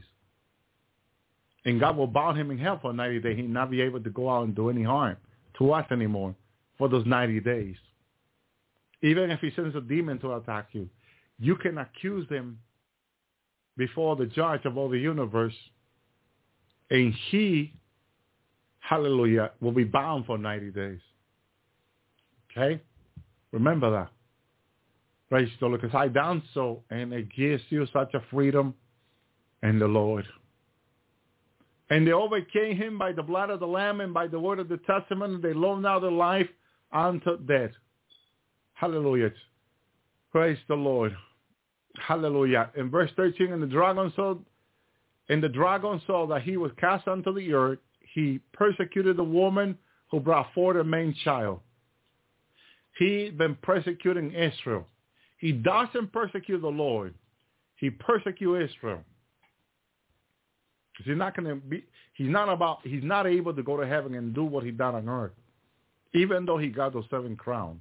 And God will bound him in hell for ninety days. He'll not be able to go out and do any harm to us anymore for those ninety days. Even if he sends a demon to attack you, you can accuse him before the judge of all the universe, and he, hallelujah, will be bound for ninety days. Okay? Remember that. Praise the Lord, because I done so, and it gives you such a freedom in the Lord. And they overcame him by the blood of the Lamb and by the word of the testament, and they loved not their life unto death. Hallelujah. Praise the Lord. Hallelujah. In verse thirteen, and the dragon saw, and the dragon saw that he was cast unto the earth. He persecuted the woman who brought forth a man child. He been persecuting Israel. He doesn't persecute the Lord. He persecutes Israel. Because he's not going to be. He's not about. He's not able to go to heaven and do what he done on earth, even though he got those seven crowns.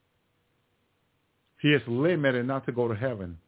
He is limited not to go to heaven.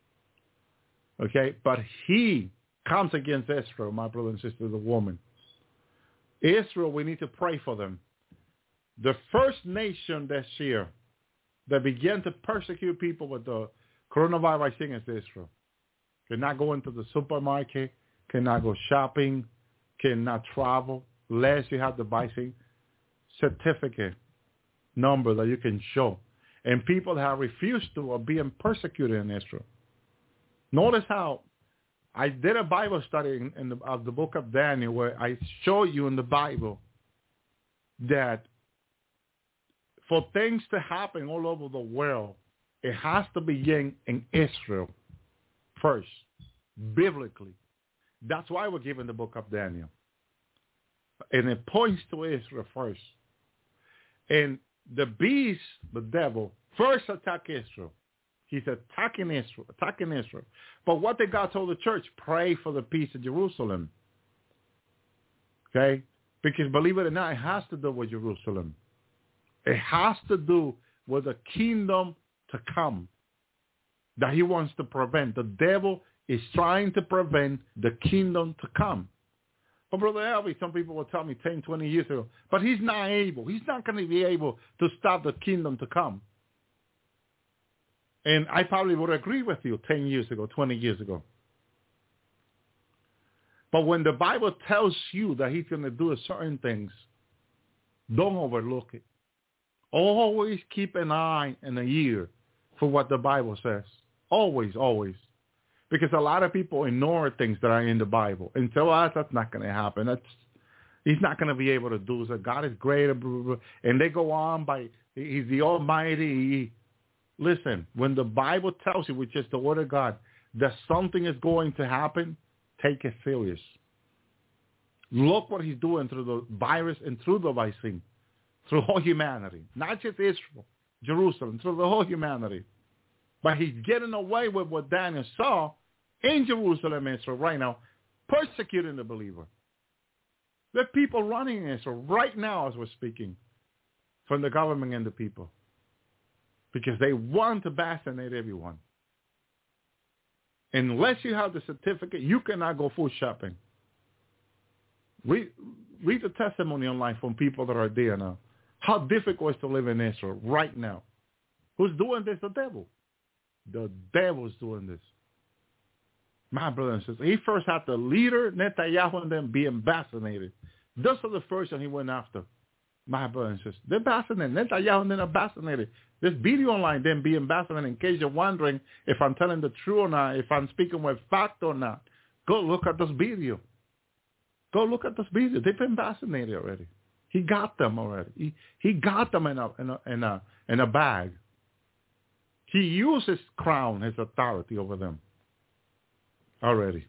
Okay, but he comes against Israel, my brother and sister, the woman. Israel, we need to pray for them. The first nation this year that began to persecute people with the coronavirus thing is Israel. Cannot go into the supermarket, cannot go shopping, cannot travel, unless you have the vaccine certificate number that you can show. And people have refused to or being persecuted in Israel. Notice how I did a Bible study in, in the, of the book of Daniel where I show you in the Bible that for things to happen all over the world, it has to begin in Israel first, biblically. That's why we're given the book of Daniel. And it points to Israel first. And the beast, the devil, first attacked Israel. He's attacking Israel, attacking Israel. But what did God told the church? Pray for the peace of Jerusalem. Okay? Because believe it or not, it has to do with Jerusalem. It has to do with the kingdom to come that he wants to prevent. The devil is trying to prevent the kingdom to come. But Brother Elvis, some people will tell me ten, twenty years ago, but he's not able. He's not going to be able to stop the kingdom to come. And I probably would agree with you ten years ago, twenty years ago. But when the Bible tells you that he's going to do certain things, don't overlook it. Always keep an eye and an ear for what the Bible says. Always, always. Because a lot of people ignore things that are in the Bible. And tell us that's not going to happen. That's, he's not going to be able to do so. God is greater. And they go on by, he's the Almighty. Listen, when the Bible tells you, which is the Word of God, that something is going to happen, take it serious. Look what he's doing through the virus and through the vaccine, through whole humanity. Not just Israel, Jerusalem, through the whole humanity. But he's getting away with what Daniel saw in Jerusalem, Israel, right now, persecuting the believer. There are people running in Israel right now as we're speaking from the government and the people because they want to vaccinate everyone. Unless you have the certificate, you cannot go food shopping. Read, read the testimony online from people that are there now. How difficult it is to live in Israel right now. Who's doing this? The devil. The devil's doing this. My brother and sister, he first had the leader, Netanyahu, and then being assassinated. Those are the first one he went after. My brother and sister. They're assassinated. Netanyahu and then assassinated. This video online, then being assassinated. In case you're wondering if I'm telling the truth or not, if I'm speaking with fact or not, go look at this video. Go look at this video. They've been assassinated already. He got them already. He, he got them in a, in a, in a, in a bag. He used his crown, his authority over them already.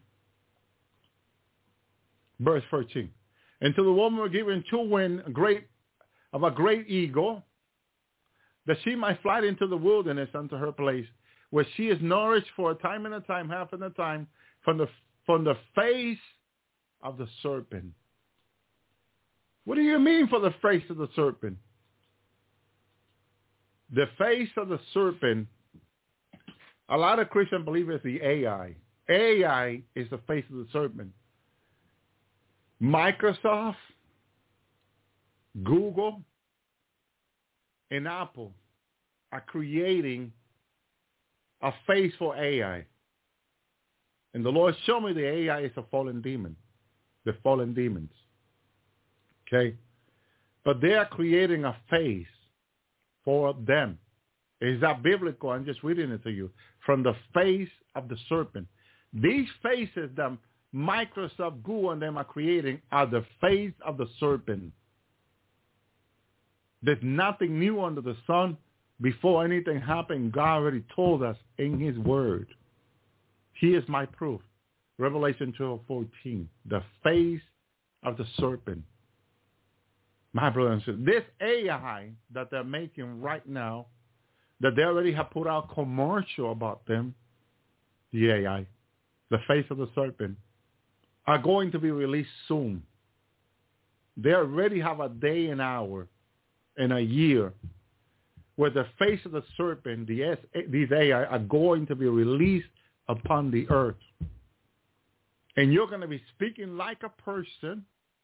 Verse thirteen. And to the woman were given two wings great, of a great eagle, that she might fly into the wilderness unto her place, where she is nourished for a time and a time, half and a time, from the from the face of the serpent. What do you mean for the face of the serpent? The face of the serpent, a lot of Christians believe it's the A I. A I is the face of the serpent. Microsoft, Google, and Apple are creating a face for A I. And the Lord showed me the A I is a fallen demon. The fallen demons. Okay? But they are creating a face for them. Is that biblical? I'm just reading it to you. From the face of the serpent. These faces that Microsoft, Google, and them are creating are the face of the serpent. There's nothing new under the sun. Before anything happened, God already told us in his word. Here's my proof. Revelation twelve fourteen. The face of the serpent. My brother and sister, this A I that they're making right now, that they already have put out commercial about them, the A I, the face of the serpent, are going to be released soon. They already have a day and hour and a year where the face of the serpent, the, these A I, are going to be released upon the earth. And you're going to be speaking like a person,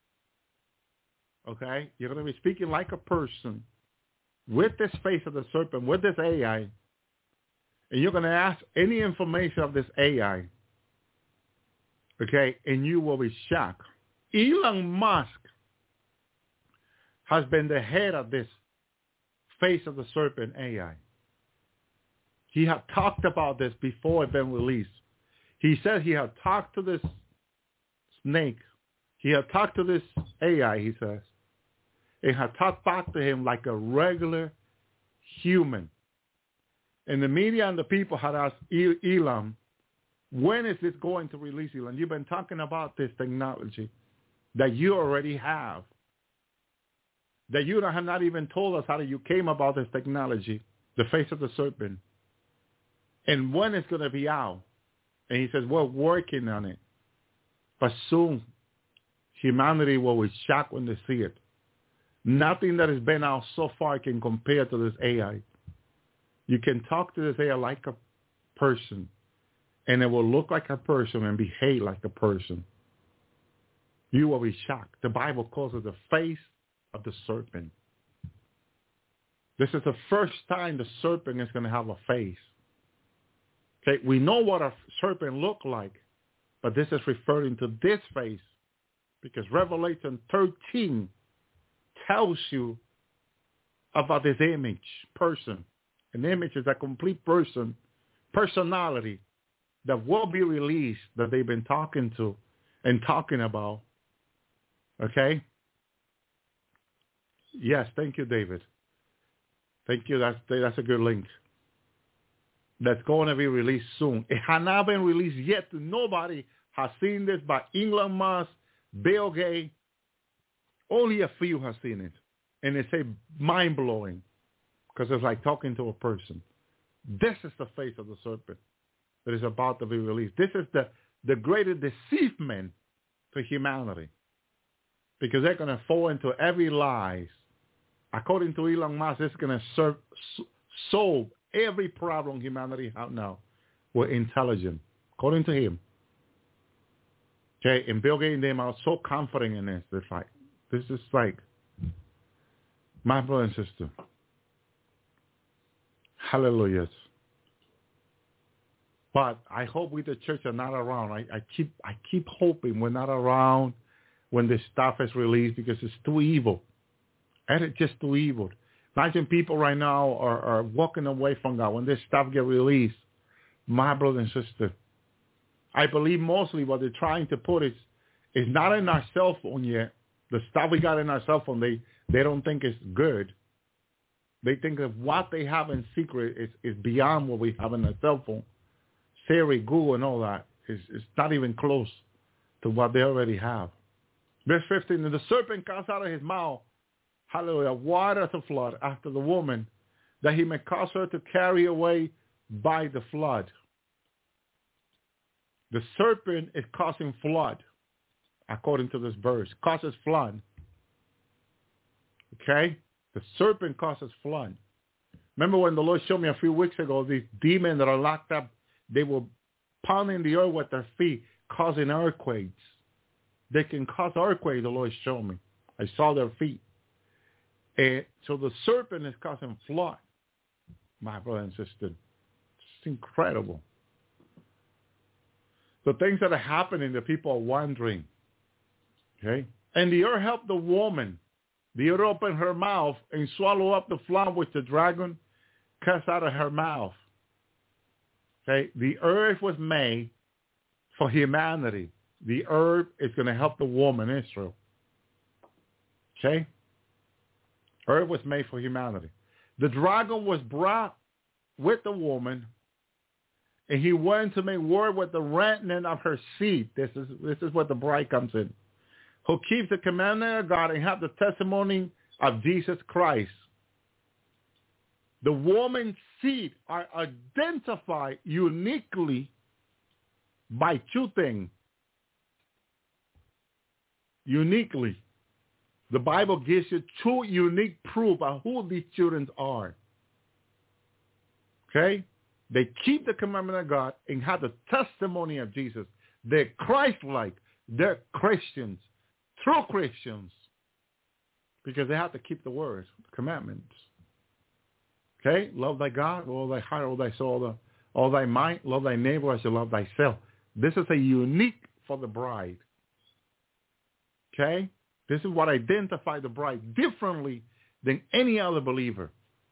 okay? You're going to be speaking like a person with this face of the serpent, with this A I, and you're going to ask any information of this A I, okay, and you will be shocked. Elon Musk has been the head of this face of the serpent A I. He had talked about this before it been released. He said he had talked to this snake. He had talked to this A I, he says, and had talked back to him like a regular human. And the media and the people had asked Elon, when is this going to release, Elon? You've been talking about this technology that you already have, that you have not even told us how you came about this technology, the face of the serpent, and when it's going to be out. And he says, we're working on it. But soon, humanity will be shocked when they see it. Nothing that has been out so far can compare to this A I. You can talk to this A I like a person, and it will look like a person and behave like a person. You will be shocked. The Bible calls it the face of the serpent. This is the first time the serpent is going to have a face. Okay, we know what a serpent looked like, but this is referring to this face because Revelation thirteen tells you about this image, person. An image is a complete person, personality that will be released that they've been talking to and talking about. Okay? Yes, thank you, David. Thank you. That's, that's a good link. That's going to be released soon. It has not been released yet. Nobody has seen this by Elon Musk, Bill Gates. Only a few have seen it. And it's a mind-blowing because it's like talking to a person. This is the face of the serpent that is about to be released. This is the, the greatest deceivement to humanity because they're going to fall into every lie. According to Elon Musk, it's going to serve, solve every problem humanity has now with intelligence according to him. Okay, and Bill Gates and them are so confident in this. It's like, this is like, my brother and sister. Hallelujah. But I hope we, the church, are not around. I, I keep I keep hoping we're not around when this stuff is released because it's too evil. And it's just too evil. Imagine people right now are, are walking away from God when this stuff get released. My brother and sister, I believe mostly what they're trying to put is is not in our cell phone yet. The stuff we got in our cell phone, they, they don't think is good. They think that what they have in secret is, is beyond what we have in our cell phone. Siri, Google, and all that is, is not even close to what they already have. Verse fifteen, and the serpent comes out of his mouth, hallelujah, water as a flood after the woman, that he may cause her to carry away by the flood. The serpent is causing flood, according to this verse, causes flood. Okay? The serpent causes flood. Remember when the Lord showed me a few weeks ago, these demons that are locked up, they were pounding the earth with their feet, causing earthquakes. They can cause earthquakes, the Lord showed me. I saw their feet. And so the serpent is causing flood, my brother and sister. It's incredible. The things that are happening, the people are wondering. Okay? And the earth helped the woman. The earth opened her mouth and swallowed up the flood which the dragon cast out of her mouth. Okay? The earth was made for humanity. The earth is going to help the woman, Israel. Okay? Earth was made for humanity. The dragon was brought with the woman, and he went to make war with the remnant of her seed. This is this is what the bride comes in. Who keeps the commandment of God and have the testimony of Jesus Christ. The woman's seed are identified uniquely by two things. Uniquely. The Bible gives you two unique proof of who these children are. Okay? They keep the commandment of God and have the testimony of Jesus. They're Christ-like. They're Christians. True Christians. Because they have to keep the words, the commandments. Okay? Love thy God, all thy heart, all thy soul, all, the, all thy mind. Love thy neighbor as you love thyself. This is a unique for the bride. Okay? This is what identifies the bride differently than any other believer.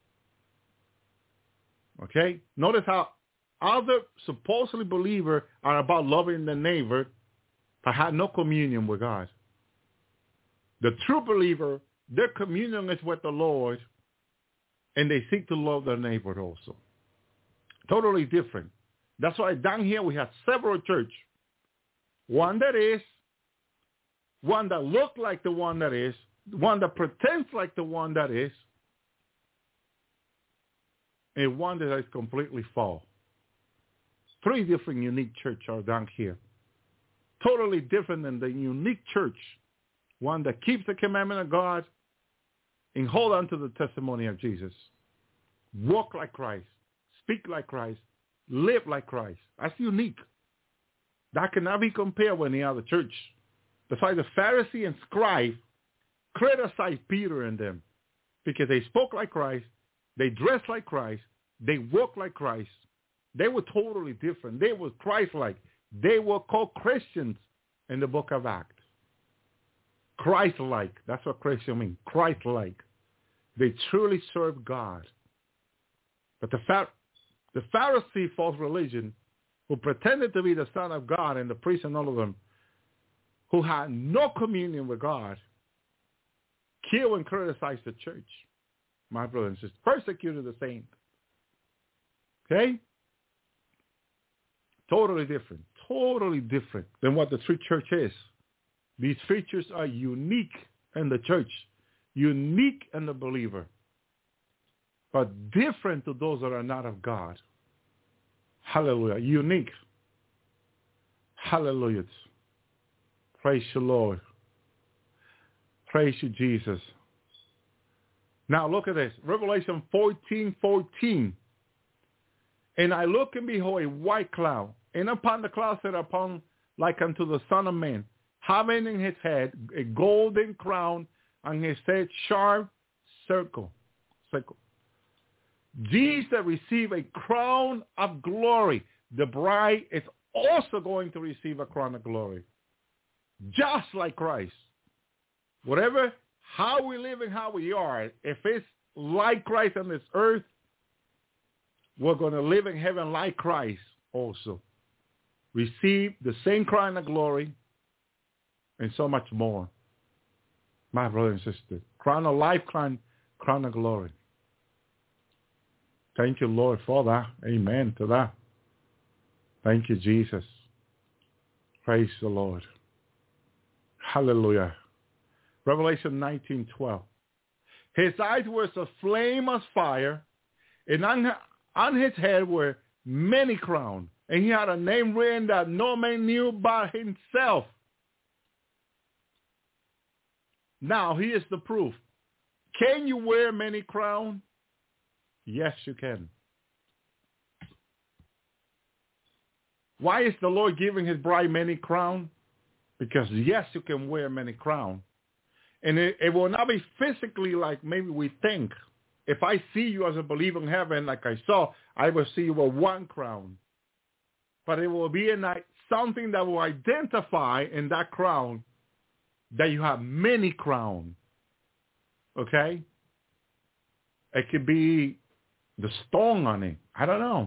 Okay? Notice how other supposedly believers are about loving their neighbor but have no communion with God. The true believer, their communion is with the Lord, and they seek to love their neighbor also. Totally different. That's why down here we have several churches. One that is, one that looks like the one that is, one that pretends like the one that is, and one that is completely false. Three different unique churches are down here. Totally different than the unique church. One that keeps the commandment of God and hold on to the testimony of Jesus. Walk like Christ. Speak like Christ. Live like Christ. That's unique. That cannot be compared with any other church. That's why the Pharisee and scribe criticized Peter and them because they spoke like Christ. They dressed like Christ. They walked like Christ. They were totally different. They were Christ-like. They were called Christians in the book of Acts. Christ-like. That's what Christian means. Christ-like. They truly serve God. But the, Phar- the Pharisee false religion, who pretended to be the Son of God and the priest and all of them, who had no communion with God, killed and criticized the church. My brothers and sisters, persecuted the saints. Okay? Totally different. Totally different than what the true church is. These features are unique in the church, unique in the believer, but different to those that are not of God. Hallelujah. Unique. Hallelujah. Praise the Lord. Praise you, Jesus. Now look at this. Revelation fourteen fourteen. And I look and behold a white cloud, and upon the clouds sat upon like unto the Son of Man, having in his head a golden crown, and his head sharp circle. circle. Jesus received a crown of glory. The bride is also going to receive a crown of glory, just like Christ. Whatever, how we live and how we are, if it's like Christ on this earth, we're going to live in heaven like Christ also. Receive the same crown of glory and so much more. My brother and sister, crown of life, crown, crown of glory. Thank you, Lord, for that. Amen to that. Thank you, Jesus. Praise the Lord. Hallelujah. Revelation nineteen twelve. His eyes were as a flame of fire, and on, on his head were many crowns, and he had a name written that no man knew but himself. Now, here's the proof. Can you wear many crowns? Yes, you can. Why is the Lord giving his bride many crowns? Because, yes, you can wear many crowns. And it, it will not be physically like maybe we think. If I see you as a believer in heaven, like I saw, I will see you with one crown. But it will be in like something that will identify in that crown that you have many crowns. Okay? It could be the stone on it. I don't know.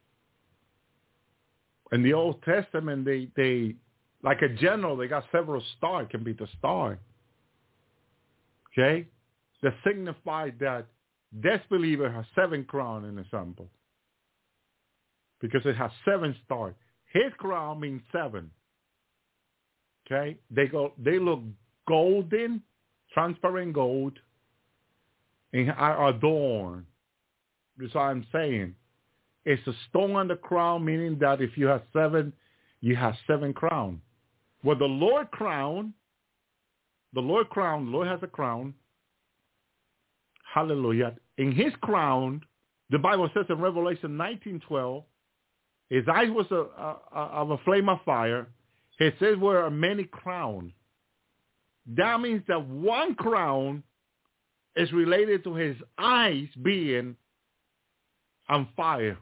In the Old Testament, they, they like a general, they got several stars. It can be the star. Okay? That signified that this believer has seven crowns in the example. Because it has seven stars. His crown means seven. Okay? They go they look golden, transparent gold, and are adorned. That's what I'm saying. It's a stone on the crown, meaning that if you have seven, you have seven crowns. Well, the Lord crown, the Lord crown, the Lord has a crown. Hallelujah. In his crown, the Bible says in Revelation nineteen twelve, his eyes was a, a, a, of a flame of fire. It says were many crowns. That means that one crown is related to his eyes being on fire.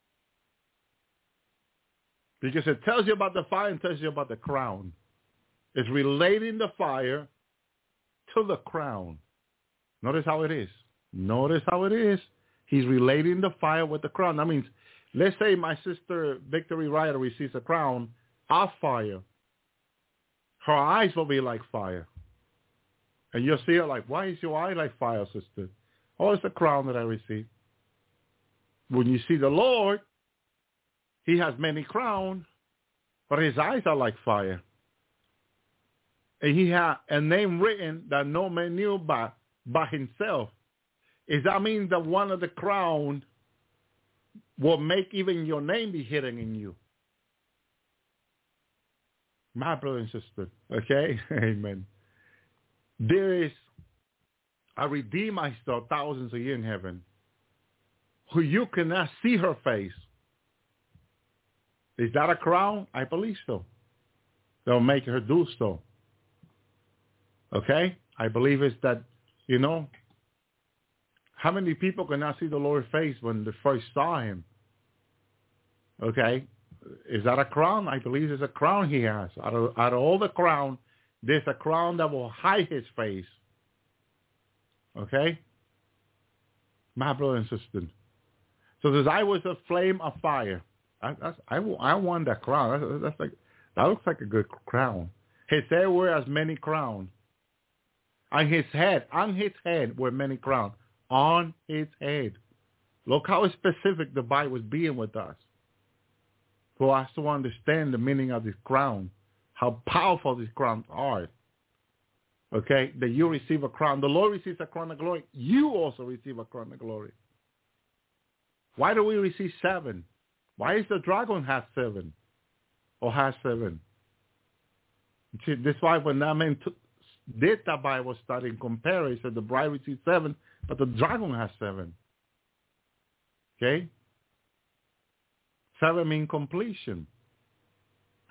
Because it tells you about the fire and tells you about the crown. It's relating the fire to the crown. Notice how it is. Notice how it is. He's relating the fire with the crown. That means, let's say my sister Victory Ryder receives a crown of fire. Her eyes will be like fire. And you'll see her like, why is your eye like fire, sister? Oh, it's the crown that I received. When you see the Lord, he has many crowns, but his eyes are like fire. And he had a name written that no man knew but, but himself. Is that mean that one of the crowns will make even your name be hidden in you? My brother and sister, okay? Amen. There is a Redeemer still thousands of years in heaven who you cannot see her face. Is that a crown? I believe so. They'll make her do so. Okay? I believe it's that, you know, how many people cannot see the Lord's face when they first saw him? Okay? Is that a crown? I believe it's a crown he has. Out of, out of all the crown, there's a crown that will hide his face. Okay? My brother and sister. So this eye was a flame of fire. I, that's, I, I want that crown. That's, that's like, that looks like a good crown. His head were as many crowns. On his head, on his head were many crowns. On his head. Look how specific the Bible is being with us. For us to understand the meaning of this crown. How powerful these crowns are. Okay? That you receive a crown. The Lord receives a crown of glory. You also receive a crown of glory. Why do we receive seven? Why is the dragon has seven? Or has seven? See, this is why when that man took, did that Bible study and compare, he said the bride received seven, but the dragon has seven. Okay? Seven means completion.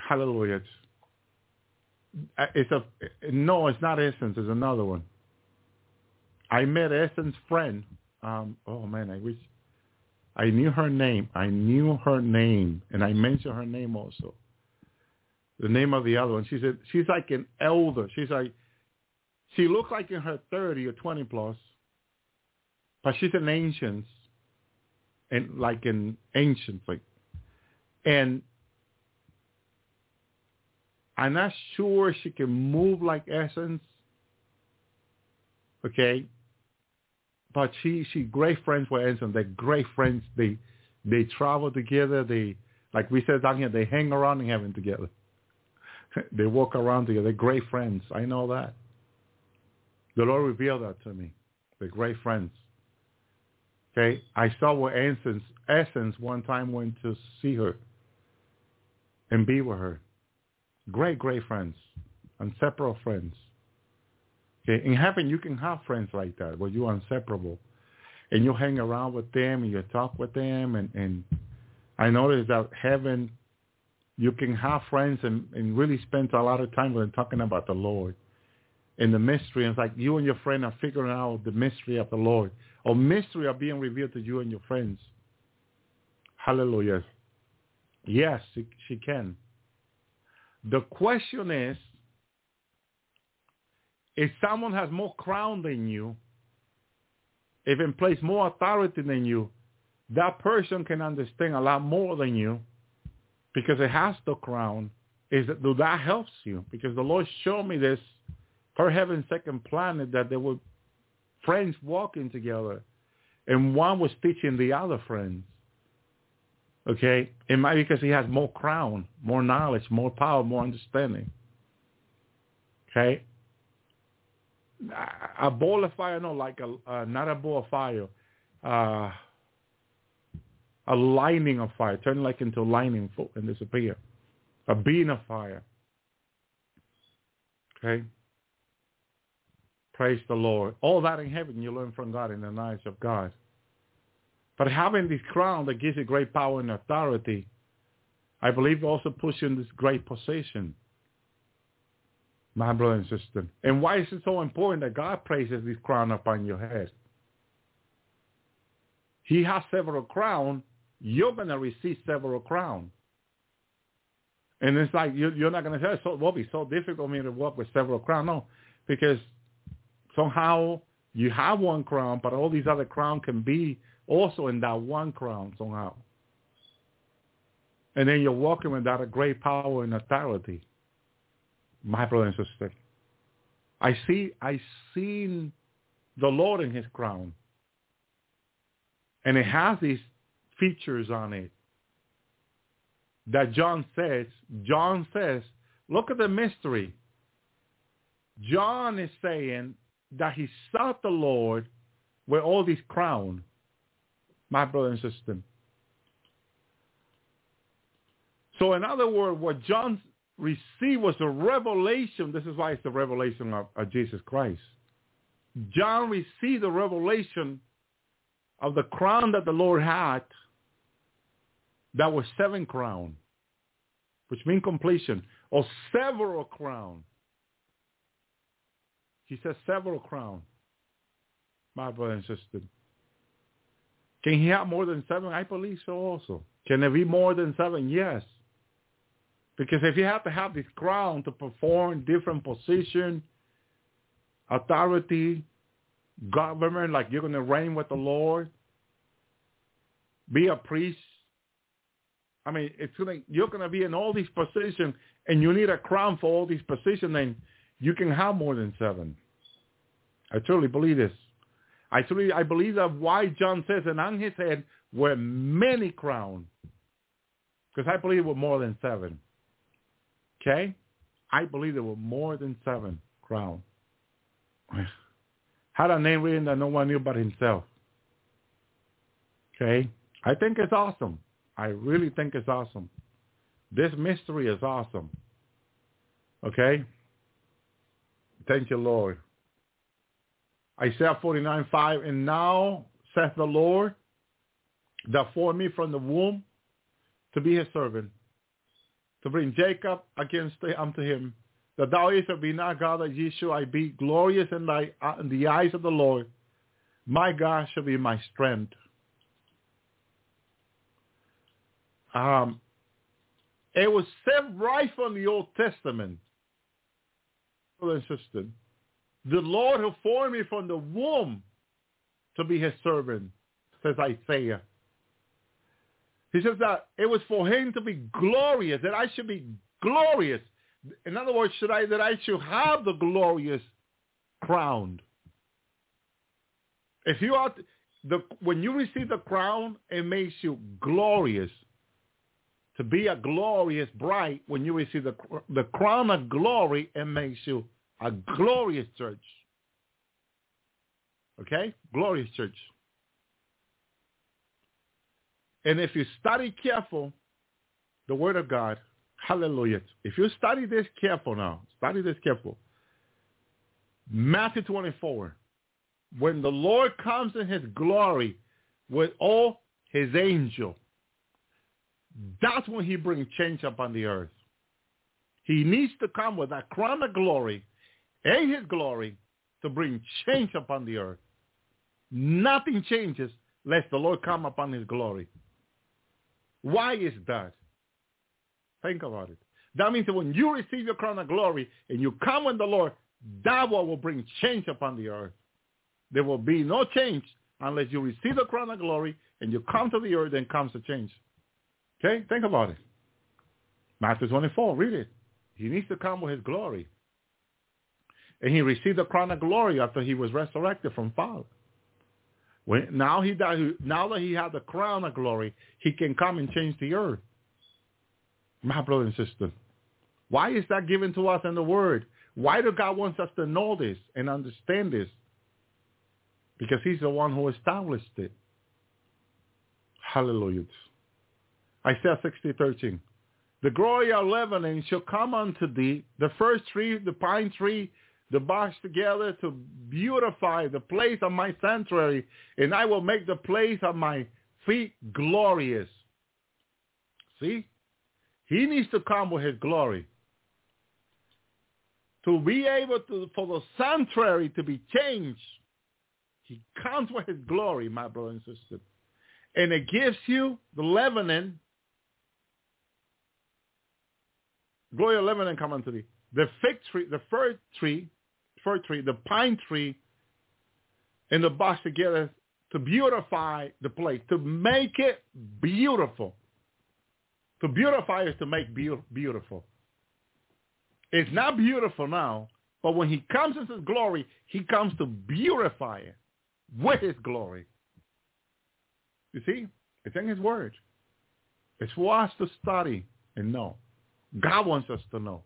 hallelujah. It's, it's a, no, it's not Essence. It's another one. I met Essence's friend. Um, oh, man, I wish I knew her name. I knew her name, and I mentioned her name also. The name of the other one. She said, she's like an elder. She's like, she looks like in her thirty or twenty plus, but she's an ancient, and like an ancient, like, and I'm not sure she can move like Essence, okay, but she she great friends with Essence. They're great friends. They they travel together. They, like we said down here, they hang around in heaven together. They walk around together. They're great friends. I know that. The Lord revealed that to me. They're great friends. Okay, I saw where Essence, Essence one time went to see her and be with her. Great, great friends, inseparable friends. Okay, in heaven you can have friends like that where you're inseparable, and you hang around with them and you talk with them, and, and I noticed that heaven you can have friends and, and really spend a lot of time with them talking about the Lord and the mystery. And it's like you and your friend are figuring out the mystery of the Lord, or mystery are being revealed to you and your friends. Hallelujah. Yes, she, she can. The question is, if someone has more crown than you, if in place more authority than you, that person can understand a lot more than you because it has the crown. Is that, that helps you? Because the Lord showed me this per heaven's second planet, that there were friends walking together, and one was teaching the other friends. Okay? It might be because he has more crown, more knowledge, more power, more understanding. Okay? A ball of fire, no, like a, uh, not a ball of fire, uh, a lightning of fire, turn like into lightning and disappear. A beam of fire. Okay? Praise the Lord. All that in heaven you learn from God in the knowledge of God. But having this crown that gives you great power and authority, I believe also puts you in this great position, my brother and sister. And why is it so important that God places this crown upon your head? He has several crowns. You're going to receive several crowns. And it's like you're, you're not going to say, so, it will be so difficult for me to walk with several crowns. No, because somehow you have one crown, but all these other crowns can be also in that one crown somehow. And then you're walking with that great power and authority. My brother and sister, I see, I seen the Lord in his crown. And it has these features on it that John says, John says, look at the mystery. John is saying that he sought the Lord with all these crowns, my brother and sister. So in other words, what John received was a revelation. This is why it's the revelation of, of Jesus Christ. John received the revelation of the crown that the Lord had. That was seven crowns, which means completion, or several crowns. He says several crowns, my brother and sister. Can he have more than seven? I believe so also. Can there be more than seven? Yes. Because if you have to have this crown to perform different position, authority, government, like you're going to reign with the Lord, be a priest. I mean, it's gonna, you're going to be in all these positions, and you need a crown for all these positions, and you can have more than seven. I truly believe this. I truly, I believe that why John says, and on his head were many crowns, because I believe it were more than seven. Okay? I believe there were more than seven crowns. Had a name written that no one knew but himself. Okay? I think it's awesome. I really think it's awesome. This mystery is awesome. Okay? Thank you, Lord. Isaiah forty-nine five, and now saith the Lord that formed me from the womb to be his servant. to bring Jacob against unto him, that thou Israel be not God, that ye shall I be glorious in thy uh, in the eyes of the Lord. My God shall be my strength. Um, it was said right from the Old Testament, brother and sister, the Lord who formed me from the womb to be his servant, says Isaiah. He says that it was for him to be glorious, that I should be glorious. In other words, should I that I should have the glorious crown. If you are the when you receive the crown, it makes you glorious. To be a glorious bride, when you receive the the crown of glory, it makes you a glorious church. Okay? Glorious church. And if you study careful the word of God, hallelujah. If you study this careful now, study this careful. Matthew twenty-four, when the Lord comes in his glory with all his angels, that's when he brings change upon the earth. He needs to come with that crown of glory and his glory to bring change upon the earth. Nothing changes lest the Lord come upon his glory. Why is that? Think about it. That means that when you receive your crown of glory and you come with the Lord, that will bring change upon the earth. There will be no change unless you receive the crown of glory and you come to the earth, then comes the change. Okay? Think about it. Matthew twenty-four, read it. He needs to come with his glory. And he received the crown of glory after he was resurrected from fall. When, now, he died, now that he had the crown of glory, he can come and change the earth. My brother and sister, why is that given to us in the Word? Why do God wants us to know this and understand this? Because he's the one who established it. Hallelujah. Isaiah sixty, thirteen. The glory of Lebanon shall come unto thee, the first tree, the pine tree, the box together to beautify the place of my sanctuary, and I will make the place of my feet glorious. See? He needs to come with his glory. To be able to, for the sanctuary to be changed, he comes with his glory, my brother and sister. And it gives you the Lebanon, glory of Lebanon come unto thee. The fig tree, the fir tree, fir tree, the pine tree, and the box together to beautify the place, to make it beautiful. To beautify is to make be- beautiful. It's not beautiful now, but when he comes into his glory, he comes to beautify it with his glory. You see, it's in his word. It's for us to study and know. God wants us to know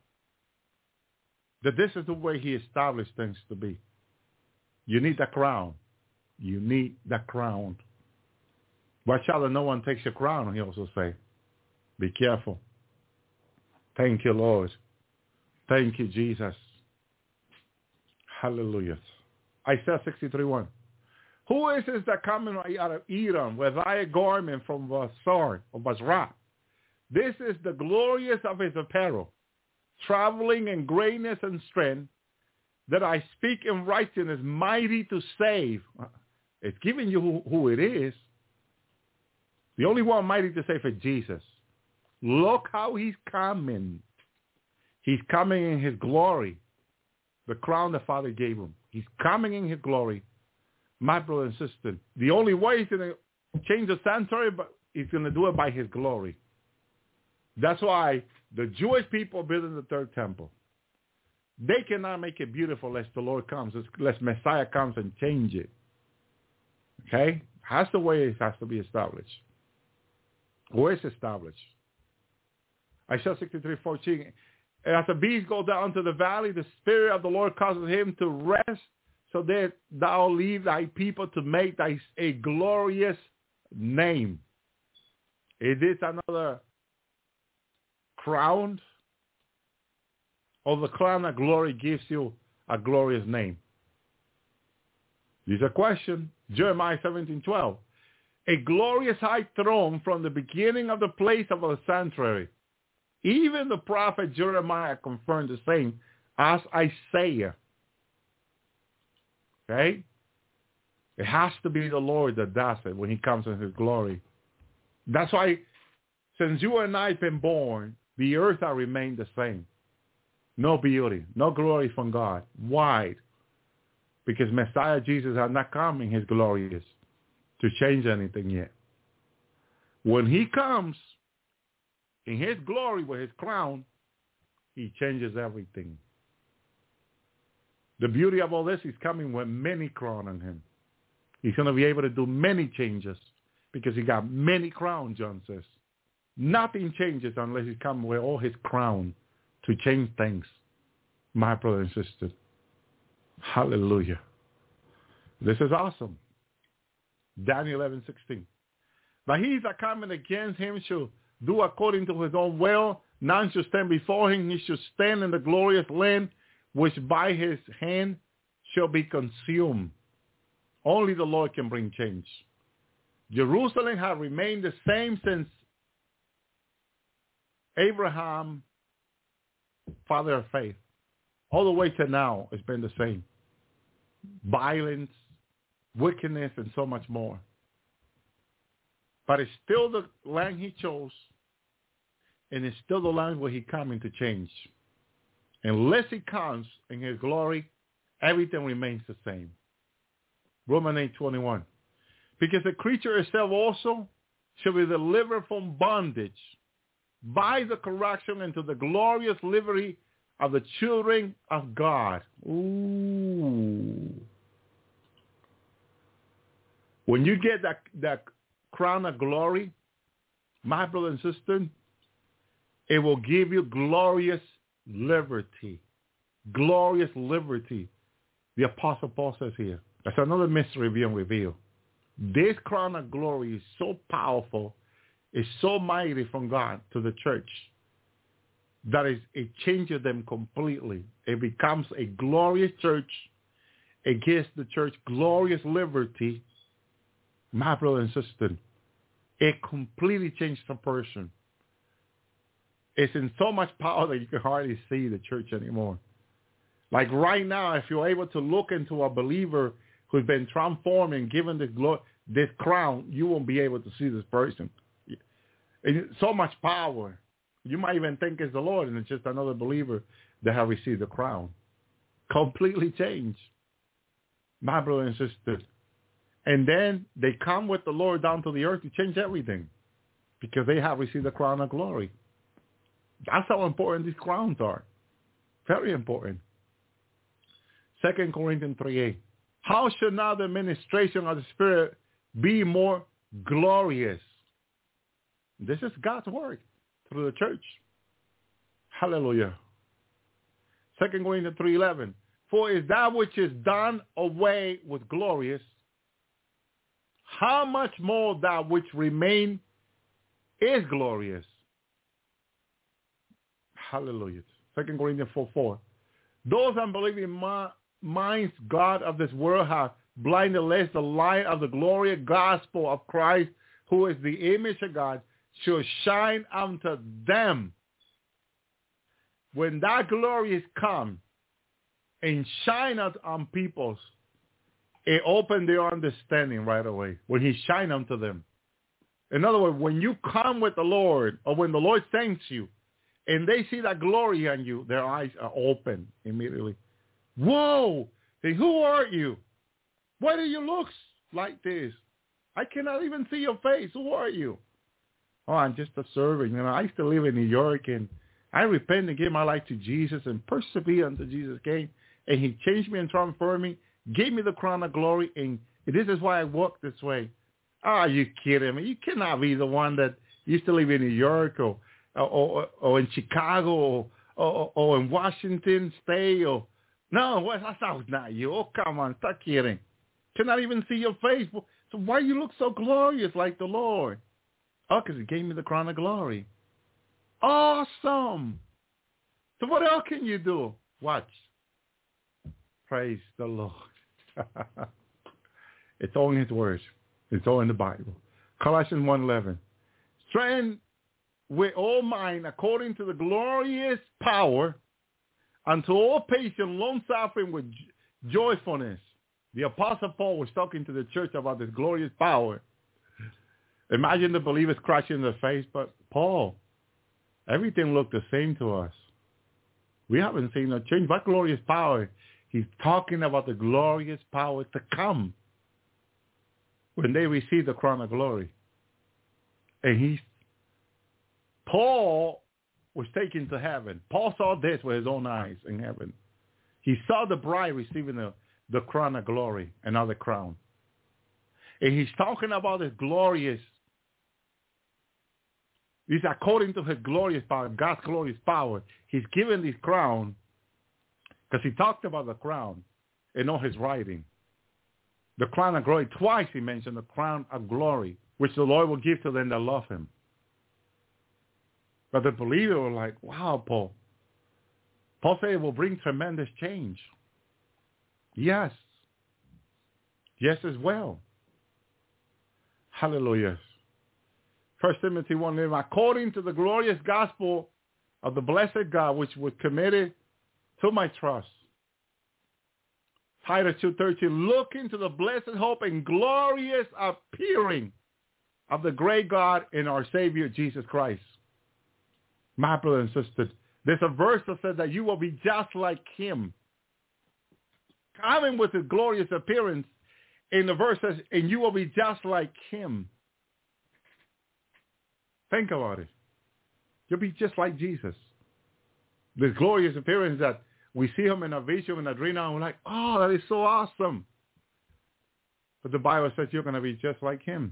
that this is the way he established things to be. You need the crown. You need the crown. Watch out that no one takes your crown, he also say. Be careful. Thank you, Lord. Thank you, Jesus. Hallelujah. Isaiah sixty-three, one. Who is this that cometh out of Edom with thy garment from Basar or Basra? This is the glorious of his apparel, traveling in greatness and strength, that I speak in righteousness, mighty to save. It's giving you who, who it is. The only one mighty to save is Jesus. Look how he's coming. He's coming in his glory. The crown the Father gave him. He's coming in his glory. My brother and sister, the only way he's going to change the sanctuary, but he's going to do it by his glory. That's why the Jewish people are building the third temple. They cannot make it beautiful unless the Lord comes, unless Messiah comes and change it. Okay? That's the way it has to be established. Where is established? Isaiah sixty-three, fourteen. As the beast go down to the valley, the Spirit of the Lord causes him to rest, so that thou leave thy people to make thy a glorious name. Is this another crown? Or the crown of glory gives you a glorious name? This is a question. Jeremiah seventeen, twelve. A glorious high throne from the beginning of the place of the sanctuary, Even the prophet Jeremiah confirmed the same as Isaiah. Okay? It has to be the Lord that does it when he comes in his glory. That's why since you and I have been born, the earth has remained the same. No beauty, no glory from God. Why? Because Messiah Jesus has not come in his glories to change anything yet. When he comes in his glory with his crown, he changes everything. The beauty of all this is coming with many crowns on him. He's going to be able to do many changes because he got many crowns, John says. Nothing changes unless he comes with all his crown to change things, my brother and sister. Hallelujah. This is awesome. Daniel eleven sixteen. But he that cometh against him shall do according to his own will. None shall stand before him. He shall stand in the glorious land, which by his hand shall be consumed. Only the Lord can bring change. Jerusalem has remained the same since Abraham, father of faith. All the way to now, it's been the same. Violence, wickedness, and so much more. But it's still the land he chose, and it's still the land where he's coming to change. Unless he comes in his glory, everything remains the same. Romans eight twenty-one. Because the creature itself also shall be delivered from bondage by the correction into the glorious liberty of the children of God. Ooh. When you get that, that crown of glory, my brother and sister, it will give you glorious liberty. Glorious liberty. The Apostle Paul says here. That's another mystery being revealed. This crown of glory is so powerful, it's so mighty from God to the church, that is, it changes them completely. It becomes a glorious church. It gives the church glorious liberty. My brother and sister, it completely changed the person. It's in so much power that you can hardly see the church anymore. Like right now, if you're able to look into a believer who's been transformed and given this, glo- this crown, you won't be able to see this person. It's so much power. You might even think it's the Lord, and it's just another believer that have received the crown. Completely changed. My brother and sister. And then they come with the Lord down to the earth to change everything because they have received the crown of glory. That's how important these crowns are. Very important. Second Corinthians three eight. How should now the administration of the Spirit be more glorious? This is God's word through the church. Hallelujah. Second Corinthians three eleven. For is that which is done away with glorious, how much more that which remain is glorious? Hallelujah. Second Corinthians four four. Those unbelieving ma- minds, God of this world, have blinded lest the light of the glorious gospel of Christ, who is the image of God, shall shine unto them. When that glory is come and shine out on peoples, it opened their understanding right away when he shine unto them. In other words, when you come with the Lord, or when the Lord thanks you, and they see that glory on you, their eyes are open immediately. Whoa! Hey, who are you? Why do you look like this? I cannot even see your face. Who are you? Oh, I'm just a servant. You know, I used to live in New York, and I repent and gave my life to Jesus and persevere until Jesus came, and he changed me and transformed me, gave me the crown of glory, and this is why I walk this way. Are you kidding me? You cannot be the one that used to live in New York or or, or, or in Chicago or, or, or in Washington State. Or no, that's not you. Oh, come on, stop kidding. Cannot even see your face. So why you look so glorious like the Lord? Oh, because he gave me the crown of glory. Awesome. So what else can you do? Watch. Praise the Lord. It's all in his words. It's all in the Bible. Colossians one eleven. Strengthen with all mind according to the glorious power unto all patience, long-suffering with joyfulness. The Apostle Paul was talking to the church about this glorious power. Imagine the believers crashing in their face, but Paul, everything looked the same to us. We haven't seen a change. What glorious power? He's talking about the glorious power to come when they receive the crown of glory. And he's, Paul was taken to heaven. Paul saw this with his own eyes in heaven. He saw the bride receiving the, the crown of glory, another crown. And he's talking about his glorious, he's according to his glorious power, God's glorious power. He's given this crown because he talked about the crown in all his writing. The crown of glory. Twice he mentioned the crown of glory, which the Lord will give to them that love him. But the believers were like, wow, Paul. Paul said it will bring tremendous change. Yes. Yes as well. Hallelujah. First Timothy one, according to the glorious gospel of the blessed God, which was committed to my trust. Titus two thirteen, look into the blessed hope and glorious appearing of the great God and our Savior, Jesus Christ. My brother and sister, there's a verse that says that you will be just like him. Coming with his glorious appearance, in the verse says, and you will be just like him. Think about it. You'll be just like Jesus. This glorious appearance that we see him in a vision, in a dream, and we're like, oh, that is so awesome. But the Bible says you're going to be just like him.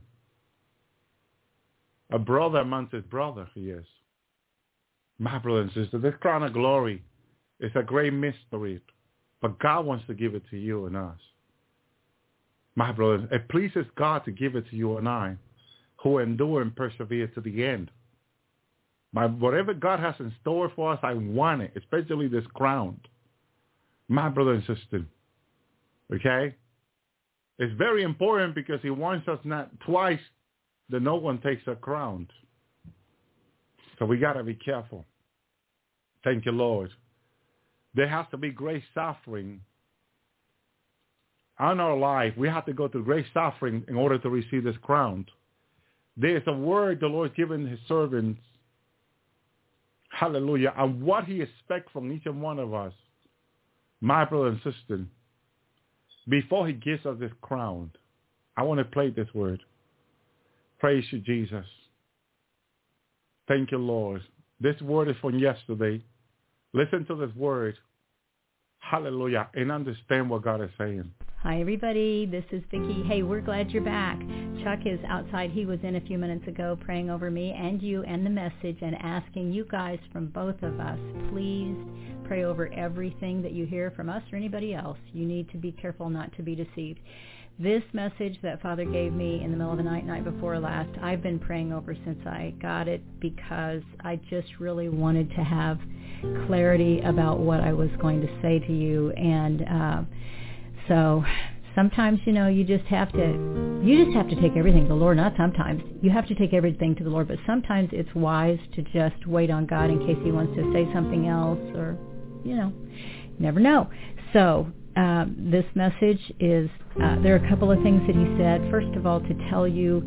A brother amongst his brother, he is. My brother and sister, this crown of glory is a great mystery, but God wants to give it to you and us. My brother, it pleases God to give it to you and I, who endure and persevere to the end. My, whatever God has in store for us, I want it, especially this crown. My brother and sister, okay? It's very important because he wants us not twice that no one takes a crown. So we got to be careful. Thank you, Lord. There has to be great suffering in our life. We have to go through great suffering in order to receive this crown. There's a word the Lord's given his servants. Hallelujah. And what he expects from each and one of us, my brother and sister, before he gives us this crown. I want to play this word. Praise you, Jesus. Thank you, Lord. This word is from yesterday. Listen to this word. Hallelujah. And understand what God is saying. Hi, everybody. This is Vicki. Hey, we're glad you're back. Chuck is outside. He was in a few minutes ago praying over me and you and the message and asking you guys from both of us, please pray over everything that you hear from us or anybody else. You need to be careful not to be deceived. This message that Father gave me in the middle of the night, night before last, I've been praying over since I got it because I just really wanted to have clarity about what I was going to say to you. And uh, so sometimes, you know, you just have to, you just have to take everything to the Lord. Not sometimes. You have to take everything to the Lord, but sometimes it's wise to just wait on God in case he wants to say something else or, you know, you never know. So Um, this message is, uh, there are a couple of things that he said. First of all, to tell you,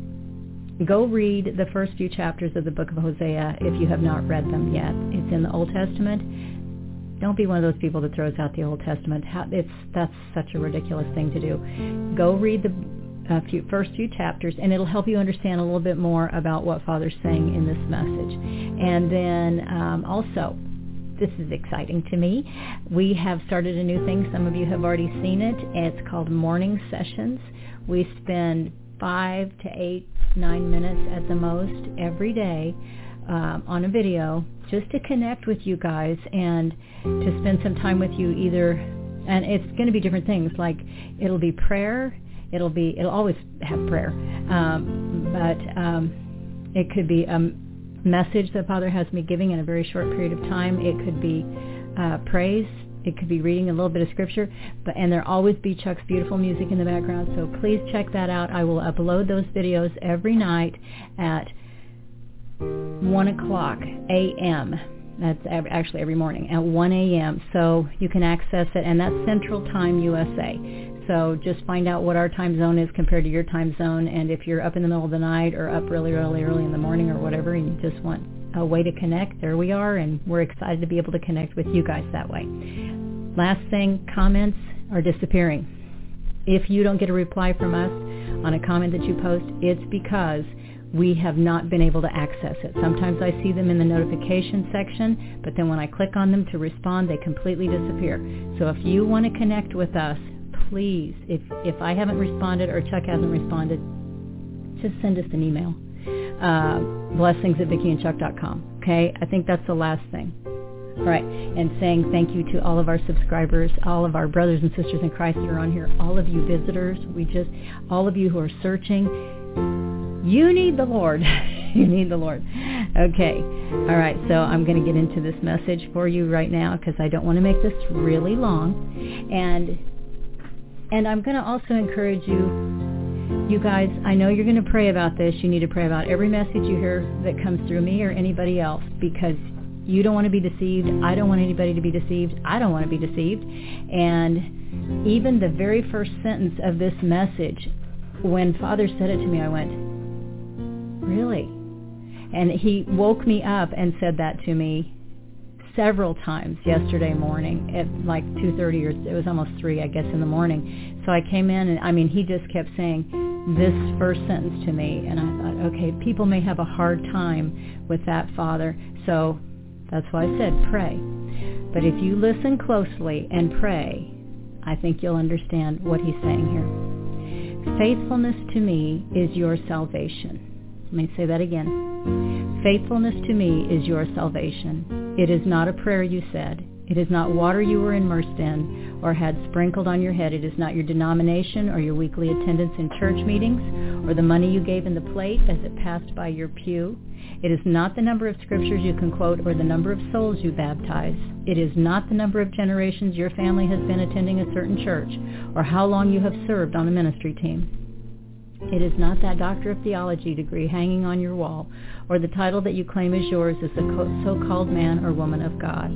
go read the first few chapters of the book of Hosea if you have not read them yet. It's in the Old Testament. Don't be one of those people that throws out the Old Testament. It's That's such a ridiculous thing to do. Go read the uh, few, first few chapters, and it'll help you understand a little bit more about what Father's saying in this message. And then um, also, this is exciting to me. We have started a new thing. Some of you have already seen it. It's called Morning Sessions. We spend five to eight, nine minutes at the most every day um, on a video just to connect with you guys and to spend some time with you either. And it's going to be different things. Like it'll be prayer. It'll be, it'll always have prayer. Um, but um, it could be a message that Father has me giving in a very short period of time. It could be uh, praise. It could be reading a little bit of scripture. But and there'll always be Chuck's beautiful music in the background. So please check that out. I will upload those videos every night at one o'clock a.m. That's actually every morning at one a.m. So you can access it, and that's Central Time U S A. So just find out what our time zone is compared to your time zone, and if you're up in the middle of the night or up really, really early in the morning or whatever, and you just want a way to connect, there we are, and we're excited to be able to connect with you guys that way. Last thing, comments are disappearing. If you don't get a reply from us on a comment that you post, it's because we have not been able to access it. Sometimes I see them in the notification section, but then when I click on them to respond, they completely disappear. So if you want to connect with us, please, if, if I haven't responded or Chuck hasn't responded, just send us an email. Uh, blessings at Vicki and Chuck dot com. Okay? I think that's the last thing. All right. And saying thank you to all of our subscribers, all of our brothers and sisters in Christ that are on here, all of you visitors, we just, all of you who are searching, you need the Lord. You need the Lord. Okay. All right. So I'm going to get into this message for you right now because I don't want to make this really long. And and I'm going to also encourage you, you guys, I know you're going to pray about this. You need to pray about every message you hear that comes through me or anybody else, because you don't want to be deceived. I don't want anybody to be deceived. I don't want to be deceived. And even the very first sentence of this message, when Father said it to me, I went, really? And he woke me up and said that to me several times yesterday morning at like two thirty, or it was almost three, I guess, in the morning. So I came in and, I mean, he just kept saying this first sentence to me. And I thought, okay, people may have a hard time with that, Father. So that's why I said pray. But if you listen closely and pray, I think you'll understand what he's saying here. Faithfulness to me is your salvation. Let me say that again. Faithfulness to me is your salvation. It is not a prayer you said. It is not water you were immersed in or had sprinkled on your head. It is not your denomination or your weekly attendance in church meetings or the money you gave in the plate as it passed by your pew. It is not the number of scriptures you can quote or the number of souls you baptize. It is not the number of generations your family has been attending a certain church or how long you have served on a ministry team. It is not that Doctor of Theology degree hanging on your wall or the title that you claim is yours as a so-called man or woman of God.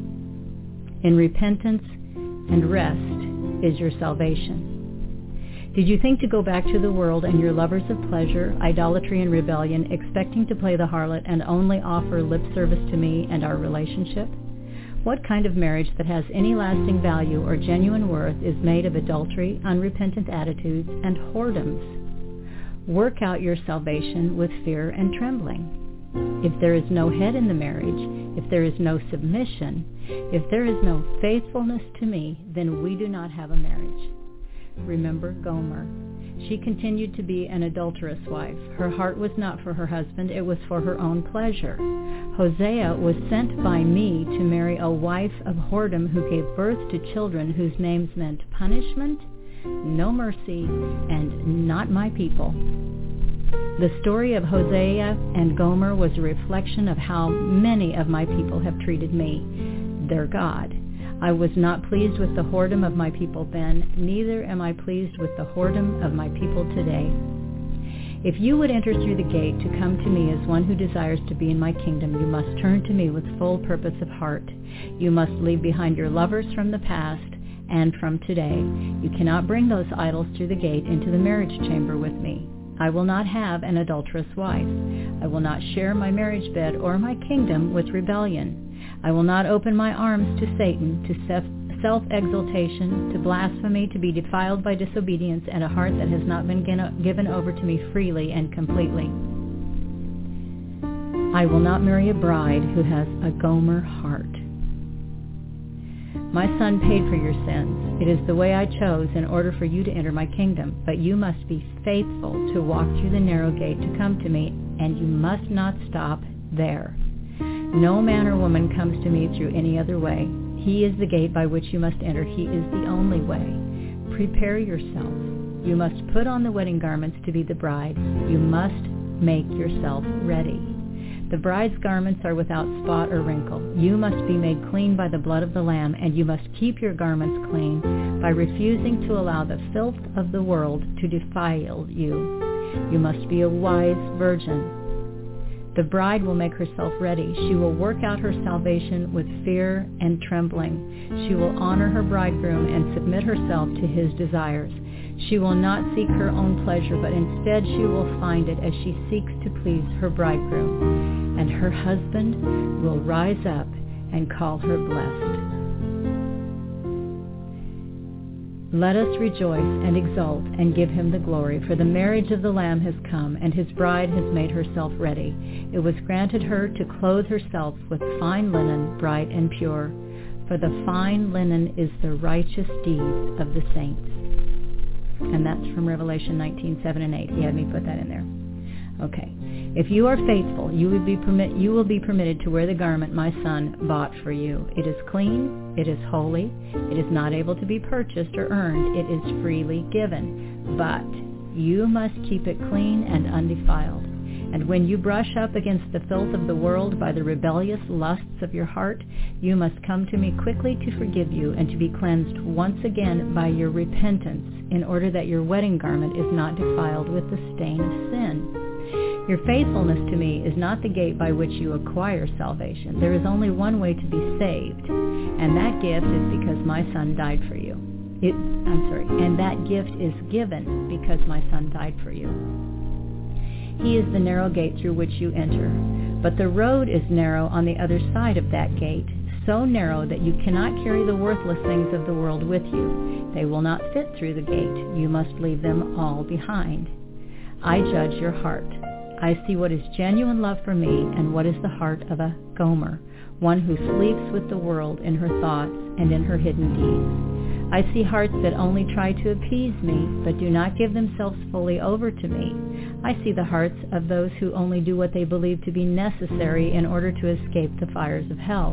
In repentance and rest is your salvation. Did you think to go back to the world and your lovers of pleasure, idolatry, and rebellion, expecting to play the harlot and only offer lip service to me and our relationship? What kind of marriage that has any lasting value or genuine worth is made of adultery, unrepentant attitudes, and whoredoms? Work out your salvation with fear and trembling. If there is no head in the marriage, if there is no submission, if there is no faithfulness to me, then we do not have a marriage. Remember Gomer. She continued to be an adulterous wife. Her heart was not for her husband, it was for her own pleasure. Hosea was sent by me to marry a wife of whoredom who gave birth to children whose names meant punishment, no mercy, and not my people. The story of Hosea and Gomer was a reflection of how many of my people have treated me, their God. I was not pleased with the whoredom of my people then, neither am I pleased with the whoredom of my people today. If you would enter through the gate to come to me as one who desires to be in my kingdom, you must turn to me with full purpose of heart. You must leave behind your lovers from the past and from today. You cannot bring those idols through the gate into the marriage chamber with me. I will not have an adulterous wife. I will not share my marriage bed or my kingdom with rebellion. I will not open my arms to Satan, to self-exaltation, to blasphemy, to be defiled by disobedience, and a heart that has not been given over to me freely and completely. I will not marry a bride who has a Gomer heart. My son paid for your sins. It is the way I chose in order for you to enter my kingdom. But you must be faithful to walk through the narrow gate to come to me, and you must not stop there. No man or woman comes to me through any other way. He is the gate by which you must enter. He is the only way. Prepare yourself. You must put on the wedding garments to be the bride. You must make yourself ready. The bride's garments are without spot or wrinkle. You must be made clean by the blood of the Lamb, and you must keep your garments clean by refusing to allow the filth of the world to defile you. You must be a wise virgin. The bride will make herself ready. She will work out her salvation with fear and trembling. She will honor her bridegroom and submit herself to his desires. She will not seek her own pleasure, but instead she will find it as she seeks to please her bridegroom. And her husband will rise up and call her blessed. Let us rejoice and exult and give him the glory, for the marriage of the Lamb has come, and his bride has made herself ready. It was granted her to clothe herself with fine linen, bright and pure, for the fine linen is the righteous deeds of the saints. And that's from Revelation nineteen, seven and eight. He had me put that in there. Okay. If you are faithful, you will be permit you will be permitted to wear the garment my son bought for you. It is clean, it is holy, it is not able to be purchased or earned, it is freely given. But you must keep it clean and undefiled. And when you brush up against the filth of the world by the rebellious lusts of your heart, you must come to me quickly to forgive you and to be cleansed once again by your repentance, in order that your wedding garment is not defiled with the stain of sin. Your faithfulness to me is not the gate by which you acquire salvation. There is only one way to be saved, and that gift is because my son died for you. It, I'm sorry, and that gift is given because my son died for you. He is the narrow gate through which you enter, but the road is narrow on the other side of that gate, so narrow that you cannot carry the worthless things of the world with you. They will not fit through the gate. You must leave them all behind. I judge your heart. I see what is genuine love for me and what is the heart of a Gomer, one who sleeps with the world in her thoughts and in her hidden deeds. I see hearts that only try to appease me, but do not give themselves fully over to me. I see the hearts of those who only do what they believe to be necessary in order to escape the fires of hell.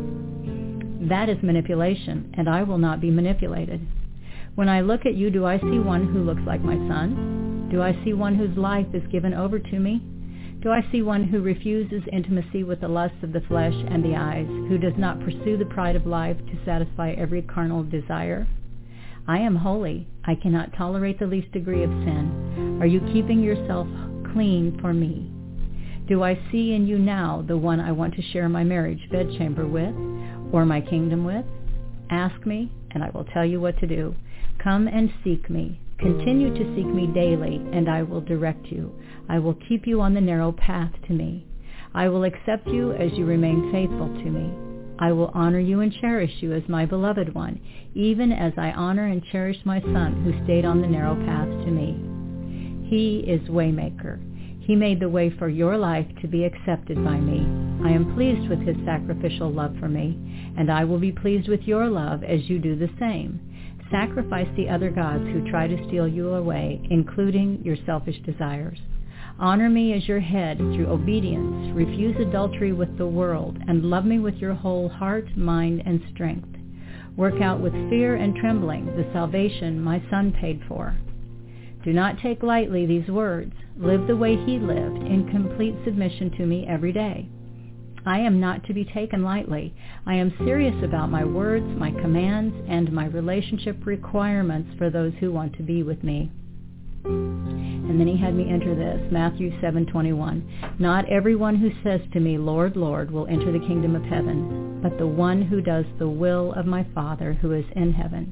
That is manipulation, and I will not be manipulated. When I look at you, do I see one who looks like my son? Do I see one whose life is given over to me? Do I see one who refuses intimacy with the lusts of the flesh and the eyes, who does not pursue the pride of life to satisfy every carnal desire? I am holy. I cannot tolerate the least degree of sin. Are you keeping yourself clean for me? Do I see in you now the one I want to share my marriage bedchamber with, or my kingdom with? Ask me, and I will tell you what to do. Come and seek me. Continue to seek me daily, and I will direct you. I will keep you on the narrow path to me. I will accept you as you remain faithful to me. I will honor you and cherish you as my beloved one, even as I honor and cherish my son who stayed on the narrow path to me. He is Waymaker. He made the way for your life to be accepted by me. I am pleased with his sacrificial love for me, and I will be pleased with your love as you do the same. Sacrifice the other gods who try to steal you away, including your selfish desires. Honor me as your head through obedience. Refuse adultery with the world, and love me with your whole heart, mind, and strength. Work out with fear and trembling the salvation my son paid for. Do not take lightly these words. Live the way he lived, in complete submission to me every day. I am not to be taken lightly. I am serious about my words, my commands, and my relationship requirements for those who want to be with me. And then he had me enter this, Matthew seven twenty-one. Not everyone who says to me, Lord, Lord, will enter the kingdom of heaven, but the one who does the will of my Father who is in heaven.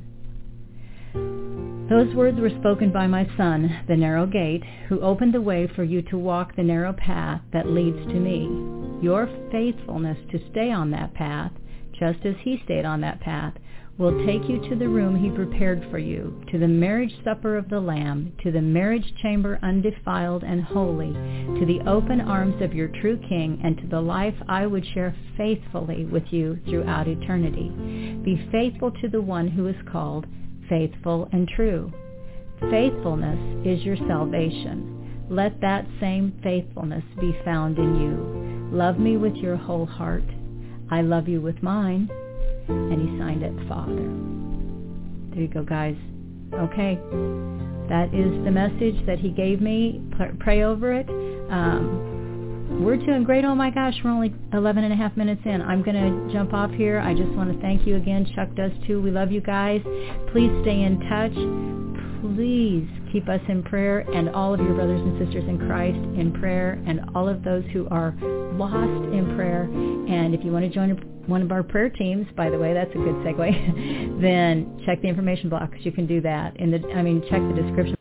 Those words were spoken by my son, the narrow gate, who opened the way for you to walk the narrow path that leads to me. Your faithfulness to stay on that path, just as he stayed on that path, will take you to the room he prepared for you, to the marriage supper of the Lamb, to the marriage chamber undefiled and holy, to the open arms of your true King, and to the life I would share faithfully with you throughout eternity. Be faithful to the one who is called faithful and true. Faithfulness is your salvation. Let that same faithfulness be found in you. Love me with your whole heart. I love you with mine. And he signed it, Father. There you go, guys. Okay. That is the message that he gave me. Pray over it. Um, we're doing great. Oh my gosh, we're only eleven and a half minutes in. I'm going to jump off here. I just want to thank you again. Chuck does too. We love you guys. Please stay in touch. please keep us in prayer and all of your brothers and sisters in Christ in prayer, and all of those who are lost in prayer. And if you want to join one of our prayer teams, by the way, that's a good segue, then check the information box. You can do that. In the, I mean, check the description.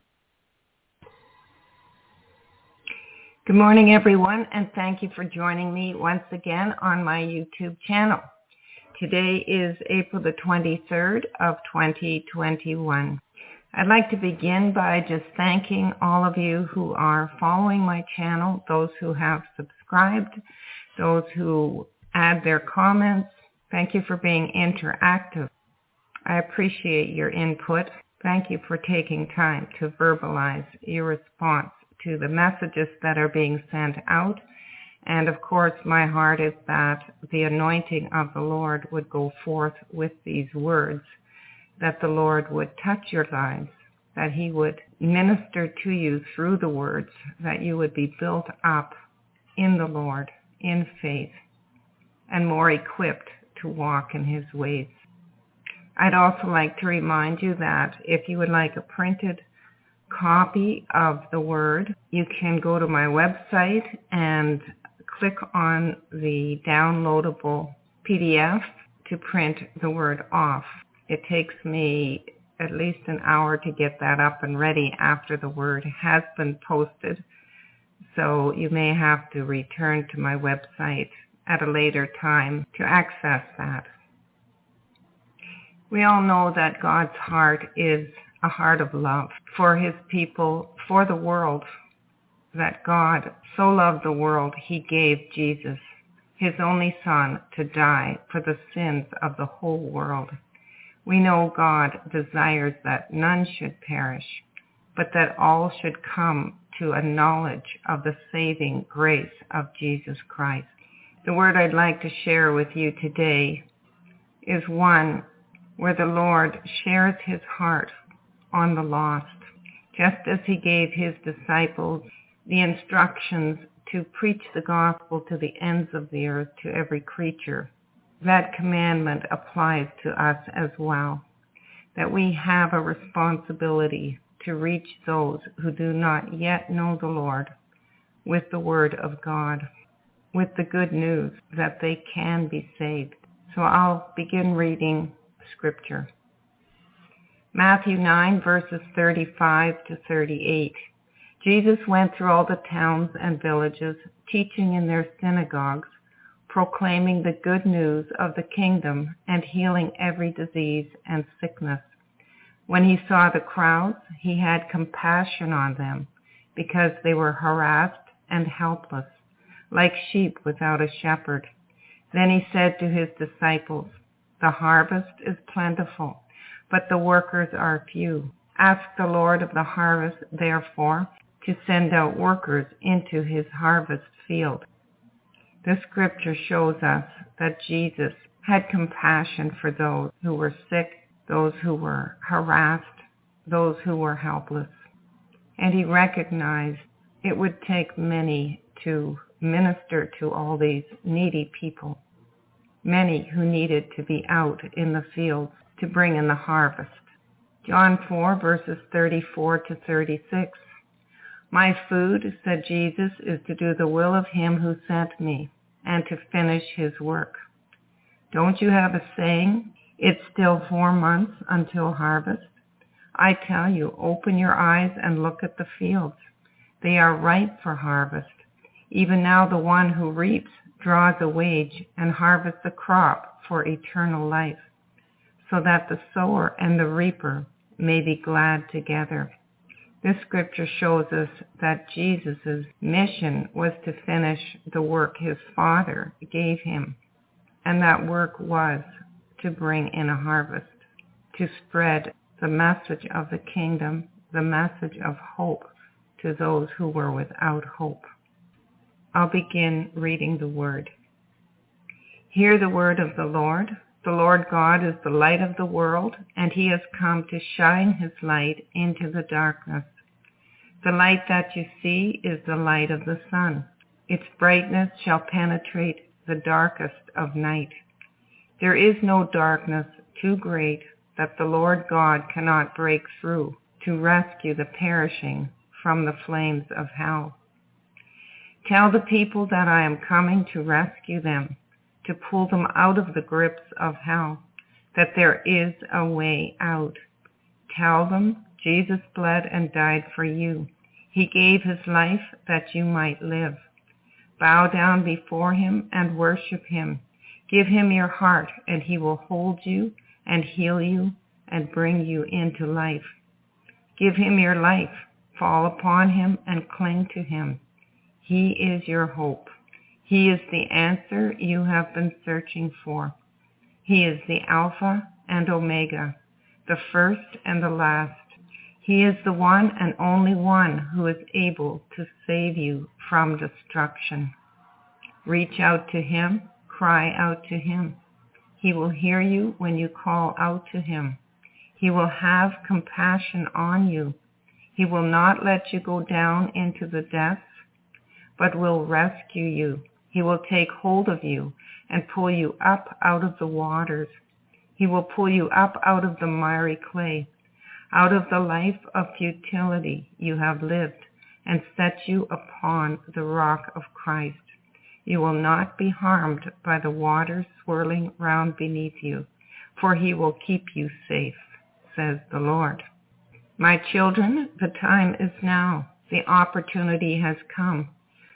Good morning, everyone, and thank you for joining me once again on my YouTube channel. Today is April the twenty-third of twenty twenty-one. I'd like to begin by just thanking all of you who are following my channel, those who have subscribed, those who add their comments. Thank you for being interactive. I appreciate your input. Thank you for taking time to verbalize your response to the messages that are being sent out. And of course, my heart is that the anointing of the Lord would go forth with these words, that the Lord would touch your lives, that he would minister to you through the words, that you would be built up in the Lord, in faith, and more equipped to walk in his ways. I'd also like to remind you that if you would like a printed copy of the word, you can go to my website and click on the downloadable P D F to print the word off. It takes me at least an hour to get that up and ready after the word has been posted, so you may have to return to my website at a later time to access that. We all know that God's heart is a heart of love for his people, for the world, that God so loved the world, he gave Jesus, his only son, to die for the sins of the whole world. We know God desires that none should perish, but that all should come to a knowledge of the saving grace of Jesus Christ. The word I'd like to share with you today is one where the Lord shares his heart on the lost, just as he gave his disciples the instructions to preach the gospel to the ends of the earth, to every creature. That commandment applies to us as well, that we have a responsibility to reach those who do not yet know the Lord with the word of God, with the good news that they can be saved. So I'll begin reading scripture. Matthew nine, verses thirty-five to thirty-eight. Jesus went through all the towns and villages, teaching in their synagogues, proclaiming the good news of the kingdom and healing every disease and sickness. When he saw the crowds, he had compassion on them because they were harassed and helpless, like sheep without a shepherd. Then he said to his disciples, "The harvest is plentiful, but the workers are few. Ask the Lord of the harvest, therefore, to send out workers into his harvest field." This scripture shows us that Jesus had compassion for those who were sick, those who were harassed, those who were helpless. And he recognized it would take many to minister to all these needy people, many who needed to be out in the fields to bring in the harvest. John four, verses thirty-four to thirty-six. "My food," said Jesus, "is to do the will of him who sent me and to finish his work. Don't you have a saying, 'It's still four months until harvest'? I tell you, open your eyes and look at the fields. They are ripe for harvest. Even now the one who reaps draws a wage and harvests a crop for eternal life, so that the sower and the reaper may be glad together." This scripture shows us that Jesus' mission was to finish the work his Father gave him, and that work was to bring in a harvest, to spread the message of the kingdom, the message of hope to those who were without hope. I'll begin reading the word. Hear the word of the Lord. The Lord God is the light of the world, and he has come to shine his light into the darkness. The light that you see is the light of the sun. Its brightness shall penetrate the darkest of night. There is no darkness too great that the Lord God cannot break through to rescue the perishing from the flames of hell. Tell the people that I am coming to rescue them, to pull them out of the grips of hell, that there is a way out. Tell them Jesus bled and died for you. He gave his life that you might live. Bow down before him and worship him. Give him your heart, and he will hold you and heal you and bring you into life. Give him your life. Fall upon him and cling to him. He is your hope. He is the answer you have been searching for. He is the Alpha and Omega, the first and the last. He is the one and only one who is able to save you from destruction. Reach out to him, cry out to him. He will hear you when you call out to him. He will have compassion on you. He will not let you go down into the depths, but will rescue you. He will take hold of you and pull you up out of the waters. He will pull you up out of the miry clay, out of the life of futility you have lived, and set you upon the rock of Christ. You will not be harmed by the waters swirling round beneath you, for he will keep you safe, says the Lord. My children, the time is now. The opportunity has come.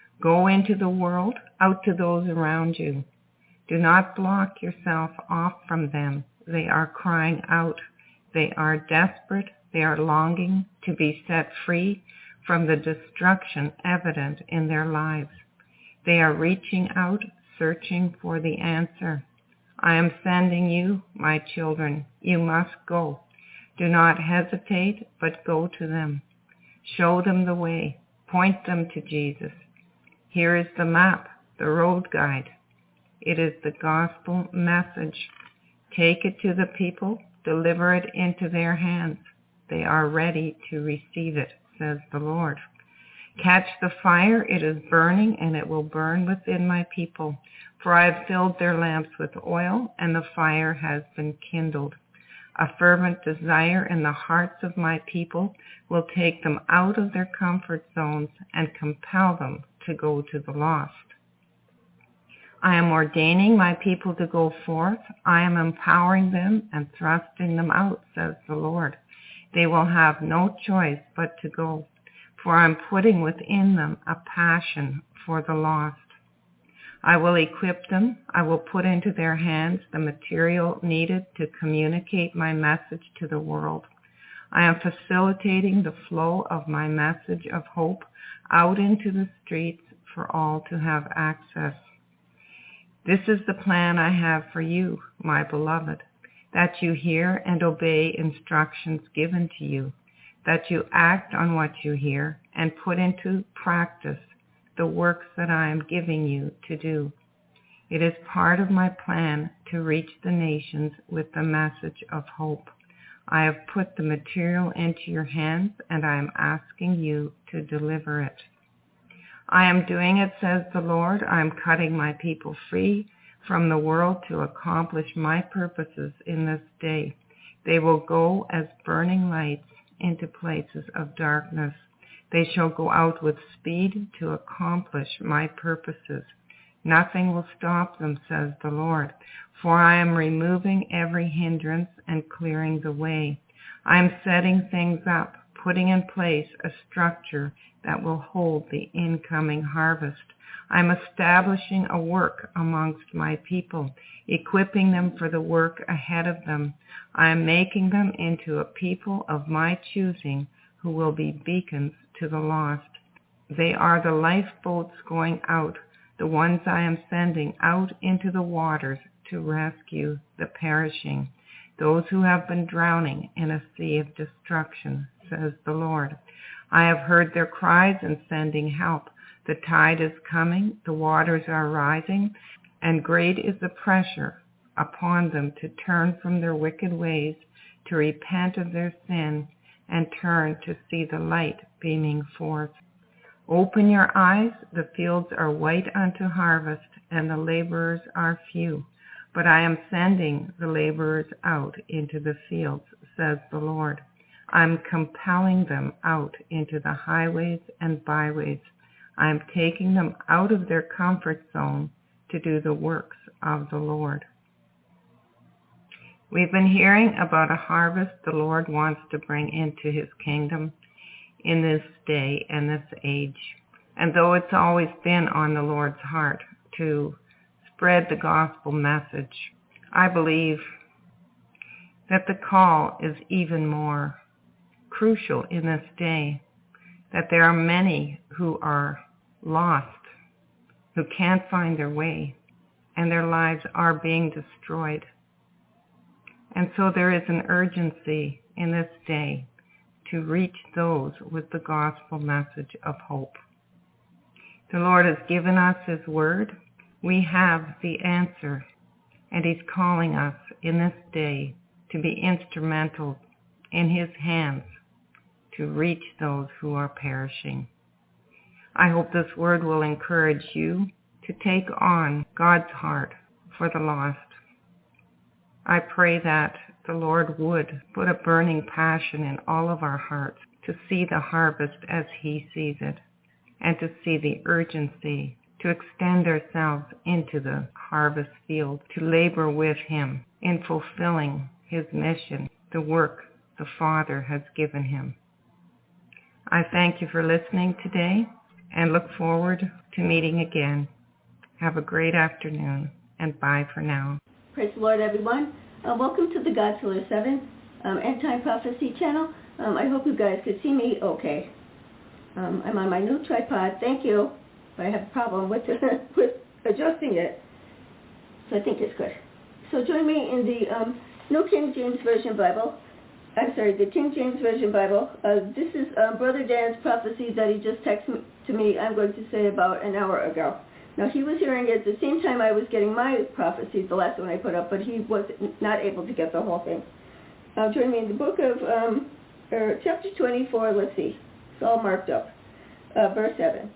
Go into the world, out to those around you. Do not block yourself off from them. They are crying out. They are desperate. They are longing to be set free from the destruction evident in their lives. They are reaching out, searching for the answer. I am sending you, my children. You must go. Do not hesitate, but go to them. Show them the way. Point them to Jesus. Here is the map, the road guide. It is the gospel message. Take it to the people. Deliver it into their hands. They are ready to receive it, says the Lord. Catch the fire. It is burning, and it will burn within my people. For I have filled their lamps with oil, and the fire has been kindled. A fervent desire in the hearts of my people will take them out of their comfort zones and compel them to go to the lost. I am ordaining my people to go forth. I am empowering them and thrusting them out, says the Lord. They will have no choice but to go, for I am putting within them a passion for the lost. I will equip them. I will put into their hands the material needed to communicate my message to the world. I am facilitating the flow of my message of hope out into the streets for all to have access. This is the plan I have for you, my beloved, that you hear and obey instructions given to you, that you act on what you hear and put into practice the works that I am giving you to do. It is part of my plan to reach the nations with the message of hope. I have put the material into your hands, and I am asking you to deliver it. I am doing it, says the Lord. I am cutting my people free from the world to accomplish my purposes in this day. They will go as burning lights into places of darkness. They shall go out with speed to accomplish my purposes. Nothing will stop them, says the Lord, for I am removing every hindrance and clearing the way. I am setting things up, putting in place a structure that will hold the incoming harvest. I am establishing a work amongst my people, equipping them for the work ahead of them. I am making them into a people of my choosing who will be beacons to the lost. They are the lifeboats going out, the ones I am sending out into the waters to rescue the perishing, those who have been drowning in a sea of destruction, says the Lord. I have heard their cries and sending help. The tide is coming, the waters are rising, and great is the pressure upon them to turn from their wicked ways, to repent of their sin, and turn to see the light beaming forth. Open your eyes, the fields are white unto harvest, and the laborers are few. But I am sending the laborers out into the fields, says the Lord. I'm compelling them out into the highways and byways. I'm taking them out of their comfort zone to do the works of the Lord. We've been hearing about a harvest the Lord wants to bring into his kingdom in this day and this age. And though it's always been on the Lord's heart to spread the gospel message, I believe that the call is even more crucial in this day, that there are many who are lost, who can't find their way, and their lives are being destroyed. And so there is an urgency in this day to reach those with the gospel message of hope. The Lord has given us his word. We have the answer, and he's calling us in this day to be instrumental in his hands to reach those who are perishing. I hope this word will encourage you to take on God's heart for the lost. I pray that the Lord would put a burning passion in all of our hearts to see the harvest as he sees it, and to see the urgency to extend ourselves into the harvest field, to labor with him in fulfilling his mission, the work the Father has given him. I thank you for listening today and look forward to meeting again. Have a great afternoon, and bye for now. Praise the Lord, everyone. Uh, welcome to the God Killer seven um, End Time Prophecy channel. Um, I hope you guys could see me okay. Um, I'm on my new tripod. Thank you. But I have a problem with, with adjusting it. So I think it's good. So join me in the um, New King James Version Bible. I'm sorry, the King James Version Bible. Uh, this is um, Brother Dan's prophecy that he just texted me, to me, I'm going to say, about an hour ago. Now, he was hearing it at the same time I was getting my prophecies, the last one I put up, but he was not able to get the whole thing. Uh, join me in the book of, um, or chapter twenty-four, let's see, it's all marked up, uh, verse seven.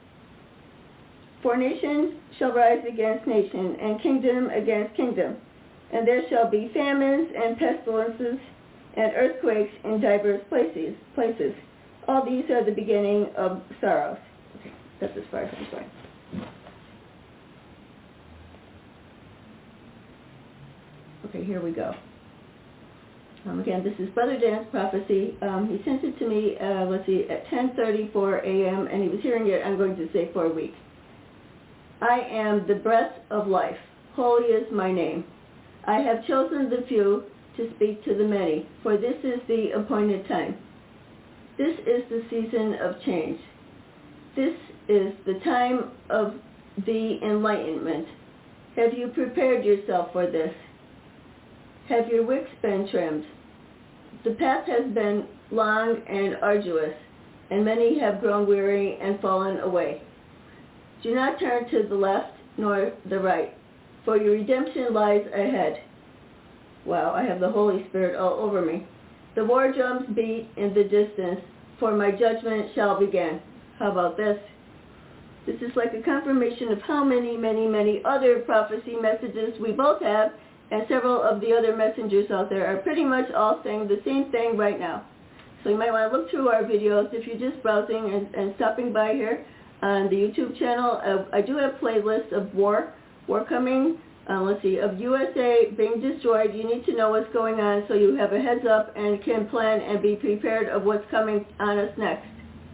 For nation shall rise against nation, and kingdom against kingdom, and there shall be famines and pestilences and earthquakes in diverse places. places. All these are the beginning of sorrows. Okay, that's as far as I'm going. Okay, here we go. Um, again, this is Brother Dan's prophecy. Um, he sent it to me, uh, let's see, at ten thirty-four a.m., and he was hearing it, I'm going to say, for a week. I am the breath of life. Holy is my name. I have chosen the few to speak to the many, for this is the appointed time. This is the season of change. This is the time of the enlightenment. Have you prepared yourself for this? Have your wicks been trimmed? The path has been long and arduous, and many have grown weary and fallen away. Do not turn to the left nor the right, for your redemption lies ahead. Wow, I have the Holy Spirit all over me. The war drums beat in the distance, for my judgment shall begin. How about this? This is like a confirmation of how many, many, many other prophecy messages we both have, and several of the other messengers out there are pretty much all saying the same thing right now. So you might want to look through our videos if you're just browsing and, and stopping by here on the YouTube channel. Uh, I do have playlists of war, war coming, uh, let's see, of U S A being destroyed. You need to know what's going on so you have a heads up and can plan and be prepared of what's coming on us next.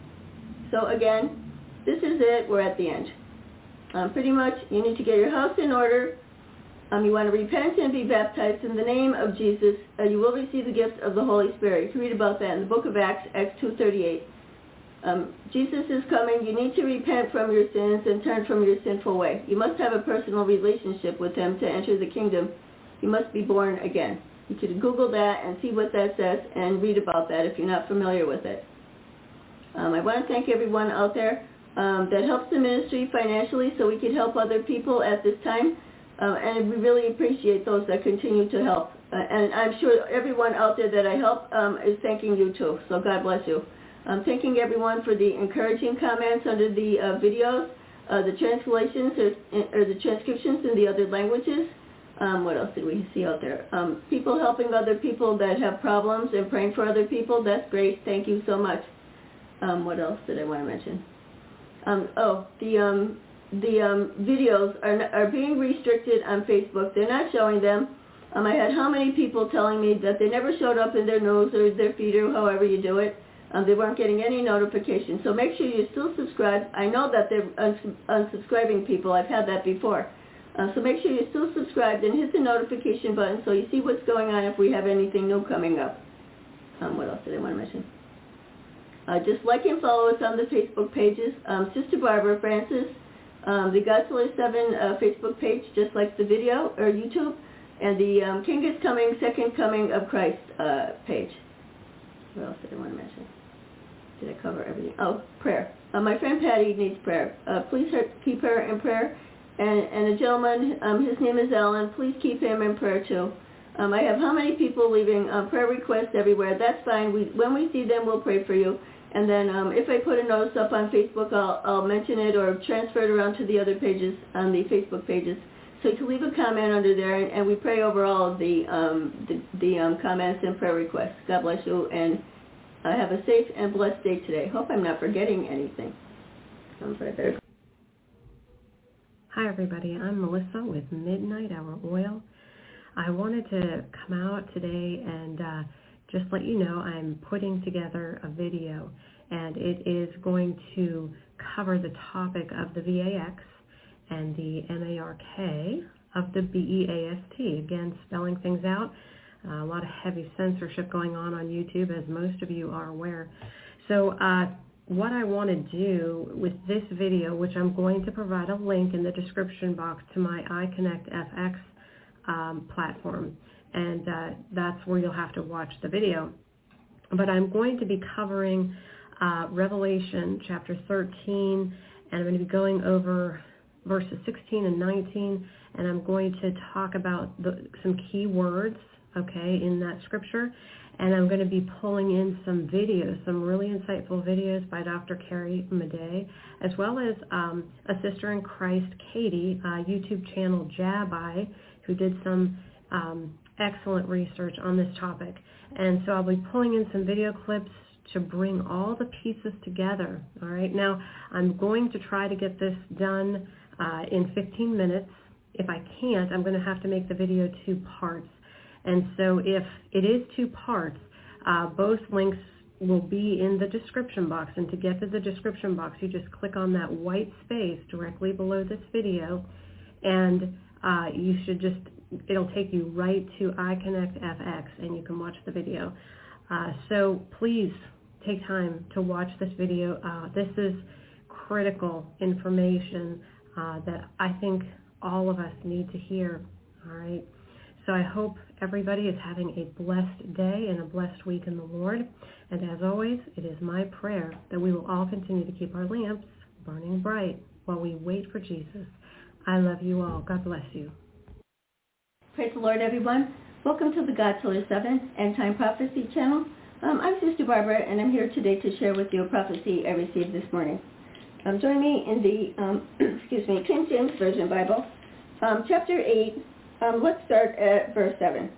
So again, this is it. We're at the end. Um, pretty much, you need to get your house in order. Um, you want to repent and be baptized in the name of Jesus. Uh, you will receive the gift of the Holy Spirit. You can read about that in the book of Acts, Acts two thirty-eight. Um, Jesus is coming. You need to repent from your sins and turn from your sinful way. You must have a personal relationship with him to enter the kingdom. You must be born again. You can Google that and see what that says and read about that if you're not familiar with it. Um, I want to thank everyone out there um, that helps the ministry financially so we can help other people at this time. Uh, and we really appreciate those that continue to help. Uh, and I'm sure everyone out there that I help um, is thanking you too. So God bless you. I'm thanking everyone for the encouraging comments under the uh, videos, uh, the translations or, or the transcriptions in the other languages. Um, what else did we see out there? Um, people helping other people that have problems and praying for other people. That's great. Thank you so much. Um, what else did I want to mention? Um, oh, the um, the um, videos are are being restricted on Facebook. They're not showing them. Um, I had how many people telling me that they never showed up in their nose or their feed or however you do it. Um, they weren't getting any notifications. So make sure you still subscribe. I know that they're uns- unsubscribing people. I've had that before. Uh, so make sure you're still subscribed and hit the notification button so you see what's going on if we have anything new coming up. Um, what else did I want to mention? Uh, just like and follow us on the Facebook pages. Um, Sister Barbara Francis, um, the Godzilla seven uh, Facebook page, just like the video, or YouTube, and the um, King is Coming, Second Coming of Christ uh, page. What else did I want to mention? Did I cover everything? Oh, prayer. Uh, my friend Patty needs prayer. Uh, please her, keep her in prayer. And, and a gentleman, um, his name is Alan. Please keep him in prayer too. Um, I have how many people leaving uh, prayer requests everywhere. That's fine. We, when we see them, we'll pray for you. And then um, if I put a notice up on Facebook, I'll, I'll mention it or transfer it around to the other pages on the Facebook pages. So you can leave a comment under there, and, and we pray over all of the um, the, the um, comments and prayer requests. God bless you, and uh, have a safe and blessed day today. Hope I'm not forgetting anything. Um, but I better. Hi, everybody. I'm Melissa with Midnight Hour Oil. I wanted to come out today and uh, just let you know I'm putting together a video, and it is going to cover the topic of the V A X and the M A R K of the B E A S T. Again, spelling things out. Uh, a lot of heavy censorship going on on YouTube, as most of you are aware. So uh, what I want to do with this video, which I'm going to provide a link in the description box to my iConnect F X um, platform, and uh, that's where you'll have to watch the video. But I'm going to be covering uh, Revelation chapter thirteen, and I'm going to be going over verses sixteen and nineteen, and I'm going to talk about the, some key words, okay, in that scripture, and I'm going to be pulling in some videos, some really insightful videos by Doctor Carrie Madej, as well as um, a sister in Christ, Katie, uh, YouTube channel Jabbi, who did some um, excellent research on this topic. And so I'll be pulling in some video clips to bring all the pieces together, all right? Now, I'm going to try to get this done uh, in fifteen minutes. If I can't, I'm going to have to make the video two parts. And so if it is two parts, uh, both links will be in the description box. And to get to the description box, you just click on that white space directly below this video, and uh, you should just, it'll take you right to iConnect F X, and you can watch the video. Uh, so please take time to watch this video. Uh, this is critical information uh, that I think all of us need to hear, all right? So I hope everybody is having a blessed day and a blessed week in the Lord. And as always, it is my prayer that we will all continue to keep our lamps burning bright while we wait for Jesus. I love you all. God bless you. Praise the Lord, everyone. Welcome to the Godzilla seven End Time Prophecy channel. Um, I'm Sister Barbara, and I'm here today to share with you a prophecy I received this morning. Um, join me in the, um, excuse me, King James Version Bible, um, chapter eight. Um, let's start at verse seven.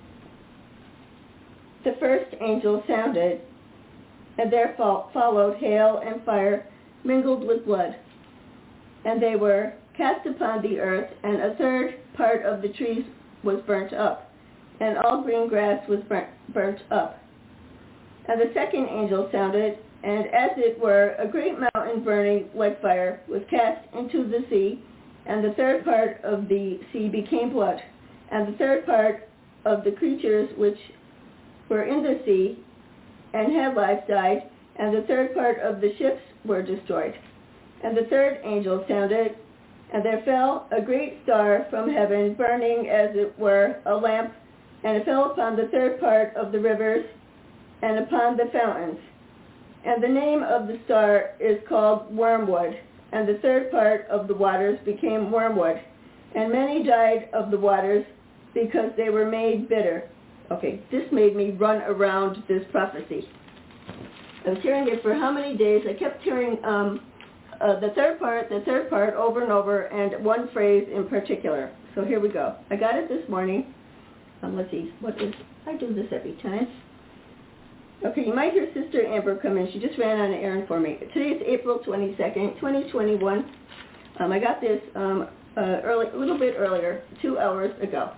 The first angel sounded, and there fo- followed hail and fire mingled with blood, and they were cast upon the earth, and a third part of the trees was burnt up, and all green grass was burnt, burnt up. And the second angel sounded, and as it were, a great mountain burning like fire was cast into the sea, and the third part of the sea became blood, and the third part of the creatures which were in the sea and had life died, and the third part of the ships were destroyed. And the third angel sounded, and there fell a great star from heaven, burning as it were a lamp, and it fell upon the third part of the rivers and upon the fountains. And the name of the star is called Wormwood, and the third part of the waters became wormwood. And many died of the waters because they were made bitter. Okay, this made me run around this prophecy. I was hearing it for how many days? I kept hearing um, uh, the third part, the third part over and over, and one phrase in particular. So here we go. I got it this morning. Um, let's see, what is, I do this every time. Okay, you might hear Sister Amber come in. She just ran on an errand for me. Today is April twenty-second, twenty twenty-one. Um, I got this um, uh, early, a little bit earlier, two hours ago.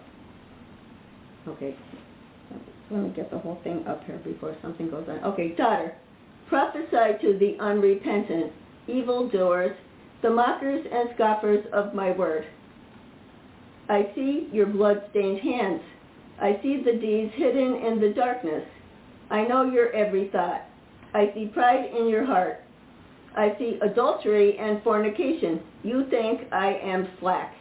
Okay, let me get the whole thing up here before something goes on. Okay, daughter, prophesy to the unrepentant, evildoers, the mockers and scoffers of my word. I see your blood-stained hands. I see the deeds hidden in the darkness. I know your every thought. I see pride in your heart. I see adultery and fornication. You think I am slack.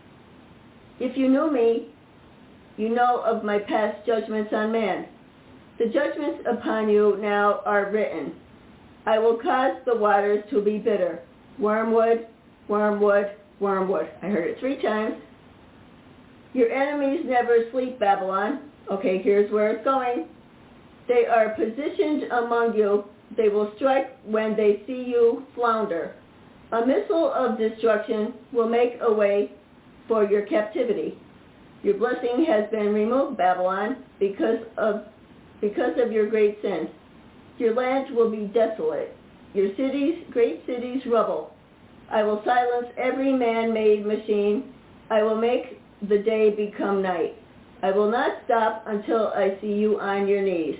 If you knew me, you know of my past judgments on man. The judgments upon you now are written. I will cause the waters to be bitter. Wormwood, wormwood, wormwood. I heard it three times. Your enemies never sleep, Babylon. Okay, here's where it's going. They are positioned among you. They will strike when they see you flounder. A missile of destruction will make a way for your captivity. Your blessing has been removed, Babylon, because of, because of your great sin. Your land will be desolate. Your cities, great cities, rubble. I will silence every man-made machine. I will make the day become night. I will not stop until I see you on your knees.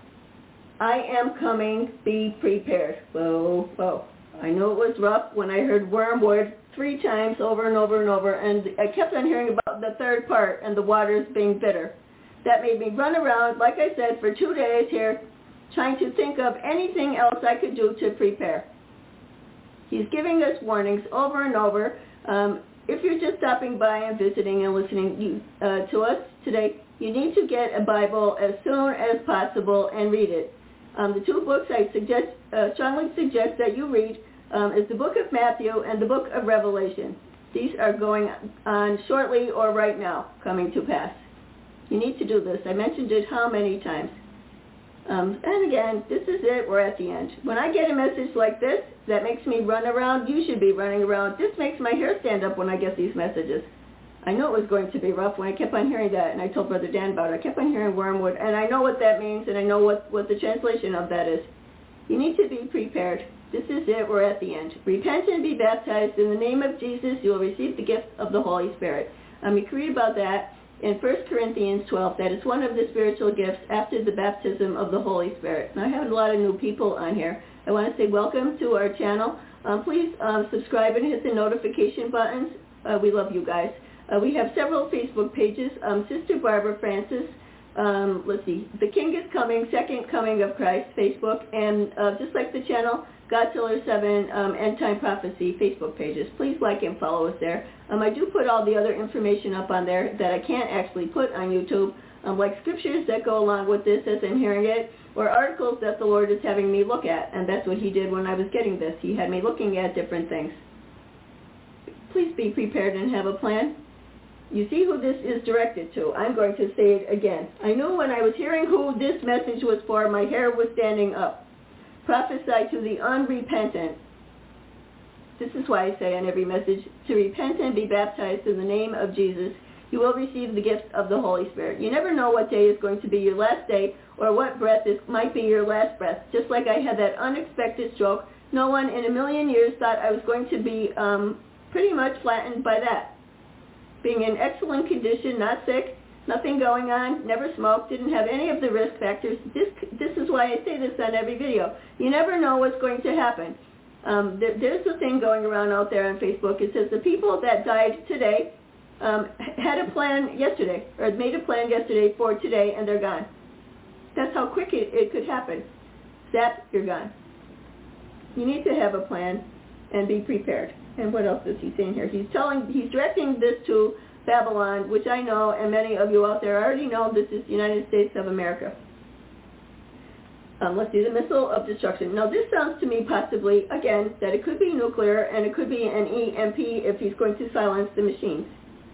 I am coming, be prepared. Whoa, whoa. I know it was rough when I heard wormwood three times over and over and over, and I kept on hearing about the third part and the waters being bitter. That made me run around, like I said, for two days here, trying to think of anything else I could do to prepare. He's giving us warnings over and over. Um, if you're just stopping by and visiting and listening you, uh, to us today, you need to get a Bible as soon as possible and read it. Um, the two books I suggest, uh, strongly suggest that you read um, is the book of Matthew and the book of Revelation. These are going on shortly or right now, coming to pass. You need to do this. I mentioned it how many times. Um, and again, this is it. We're at the end. When I get a message like this that makes me run around, you should be running around. This makes my hair stand up when I get these messages. I knew it was going to be rough when I kept on hearing that, and I told Brother Dan about it. I kept on hearing wormwood, and I know what that means, and I know what, what the translation of that is. You need to be prepared. This is it. We're at the end. Repent and be baptized. In the name of Jesus, you will receive the gift of the Holy Spirit. Um, you can read about that in First Corinthians twelve. That is one of the spiritual gifts after the baptism of the Holy Spirit. And I have a lot of new people on here. I want to say welcome to our channel. Um, please um, subscribe and hit the notification buttons. Uh, we love you guys. Uh, we have several Facebook pages. Um, Sister Barbara Francis, um, let's see, The King is Coming, Second Coming of Christ, Facebook, and uh, just like the channel, Godzilla seven, um, End Time Prophecy Facebook pages. Please like and follow us there. Um, I do put all the other information up on there that I can't actually put on YouTube, um, like scriptures that go along with this as I'm hearing it, or articles that the Lord is having me look at, and that's what he did when I was getting this. He had me looking at different things. Please be prepared and have a plan. You see who this is directed to. I'm going to say it again. I knew when I was hearing who this message was for, my hair was standing up. Prophesy to the unrepentant. This is why I say on every message, to repent and be baptized in the name of Jesus. You will receive the gift of the Holy Spirit. You never know what day is going to be your last day or what breath is, might be your last breath. Just like I had that unexpected stroke, no one in a million years thought I was going to be um, pretty much flattened by that. Being in excellent condition, not sick, nothing going on, never smoked, didn't have any of the risk factors. This, this is why I say this on every video. You never know what's going to happen. Um, there, there's a thing going around out there on Facebook. It says the people that died today um, had a plan yesterday, or made a plan yesterday for today, and they're gone. That's how quick it, it could happen. Zap, you're gone. You need to have a plan and be prepared. And what else is he saying here? He's telling, he's directing this to Babylon, which I know, and many of you out there already know, this is the United States of America. Um, let's see, the missile of destruction. Now, this sounds to me possibly, again, that it could be nuclear, and it could be an E M P if he's going to silence the machines.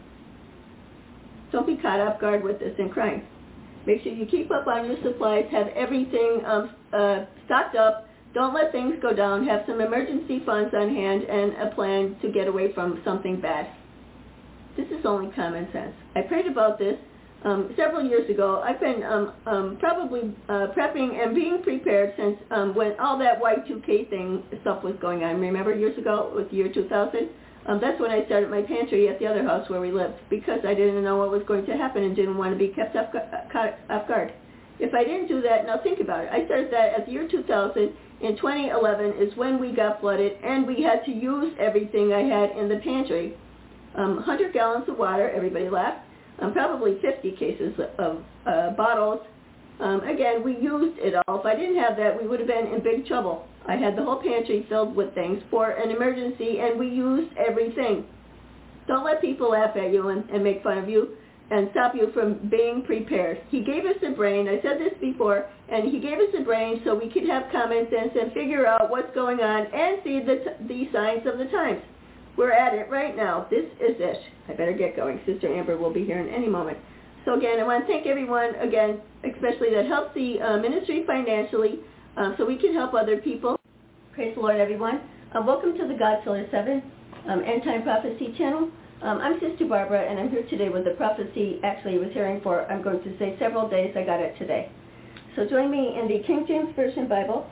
Don't be caught off guard with this and crying. Make sure you keep up on your supplies, have everything um, uh, stocked up, Don't let things go down. Have some emergency funds on hand and a plan to get away from something bad. This is only common sense. I prayed about this um, several years ago. I've been um, um, probably uh, prepping and being prepared since um, when all that Y two K thing stuff was going on. Remember years ago, it was the year two thousand? Um, that's when I started my pantry at the other house where we lived, because I didn't know what was going to happen and didn't want to be kept off, off guard. If I didn't do that, now think about it. I started that at the year two thousand. In twenty eleven is when we got flooded, and we had to use everything I had in the pantry. Um, one hundred gallons of water, everybody laughed, um, probably fifty cases of uh, bottles. Um, again, we used it all. If I didn't have that, we would have been in big trouble. I had the whole pantry filled with things for an emergency, and we used everything. Don't let people laugh at you and, and make fun of you and stop you from being prepared. He gave us a brain, I said this before, and he gave us a brain so we could have common sense and figure out what's going on and see the, the signs of the times. We're at it right now. This is it. I better get going. Sister Amber will be here in any moment. So again, I want to thank everyone, again, especially that helps the uh, ministry financially, uh, so we can help other people. Praise the Lord, everyone. Uh, welcome to the Godzilla seven um, End Time Prophecy channel. Um, I'm Sister Barbara, and I'm here today with the prophecy actually I was hearing for, I'm going to say, several days. I got it today. So join me in the King James Version Bible.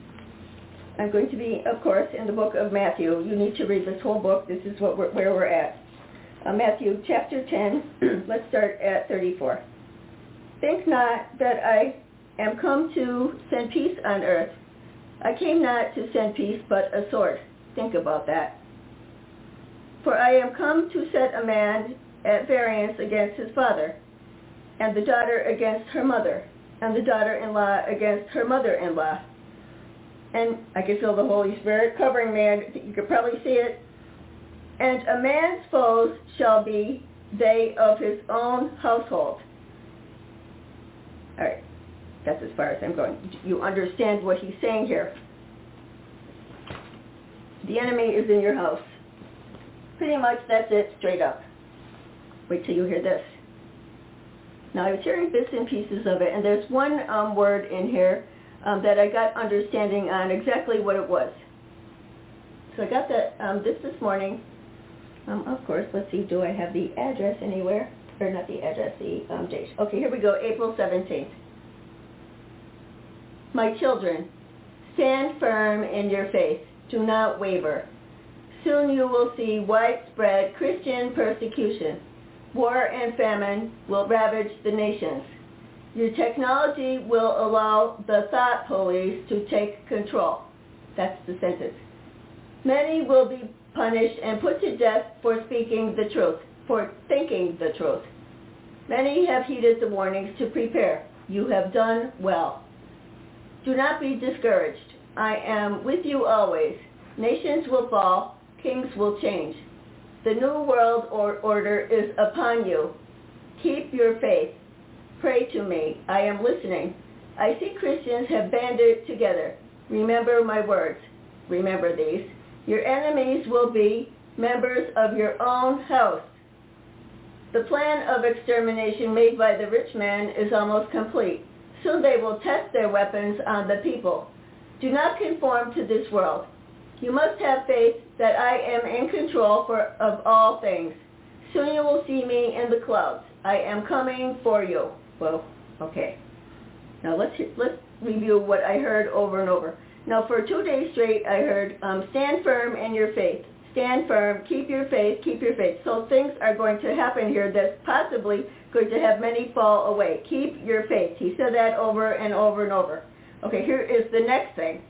I'm going to be, of course, in the book of Matthew. You need to read this whole book. This is what we're, where we're at. Uh, Matthew chapter ten, let's start at thirty-four. Think not that I am come to send peace on earth. I came not to send peace, but a sword. Think about that. For I am come to set a man at variance against his father, and the daughter against her mother, and the daughter-in-law against her mother-in-law. And I can feel the Holy Spirit covering man. You could probably see it. And a man's foes shall be they of his own household. All right, that's as far as I'm going. You understand what he's saying here. The enemy is in your house. Pretty much that's it, straight up. Wait till you hear this. Now I was hearing bits and pieces of it, and there's one um, word in here um, that I got understanding on exactly what it was. So I got that um, this this morning. Um, of course, let's see, do I have the address anywhere? Or not the address, the um, date. Okay, here we go, April seventeenth. My children, stand firm in your faith. Do not waver. Soon you will see widespread Christian persecution. War and famine will ravage the nations. Your technology will allow the thought police to take control. That's the sentence. Many will be punished and put to death for speaking the truth, for thinking the truth. Many have heeded the warnings to prepare. You have done well. Do not be discouraged. I am with you always. Nations will fall. Kings will change. The new world or order is upon you. Keep your faith. Pray to me. I am listening. I see Christians have banded together. Remember my words. Remember these. Your enemies will be members of your own house. The plan of extermination made by the rich man is almost complete. Soon they will test their weapons on the people. Do not conform to this world. You must have faith that I am in control for, of all things. Soon you will see me in the clouds. I am coming for you. Well, okay. Now let's let's review what I heard over and over. Now for two days straight, I heard, um, stand firm in your faith. Stand firm, keep your faith, keep your faith. So things are going to happen here that's possibly going to have many fall away. Keep your faith. He said that over and over and over. Okay, here is the next thing.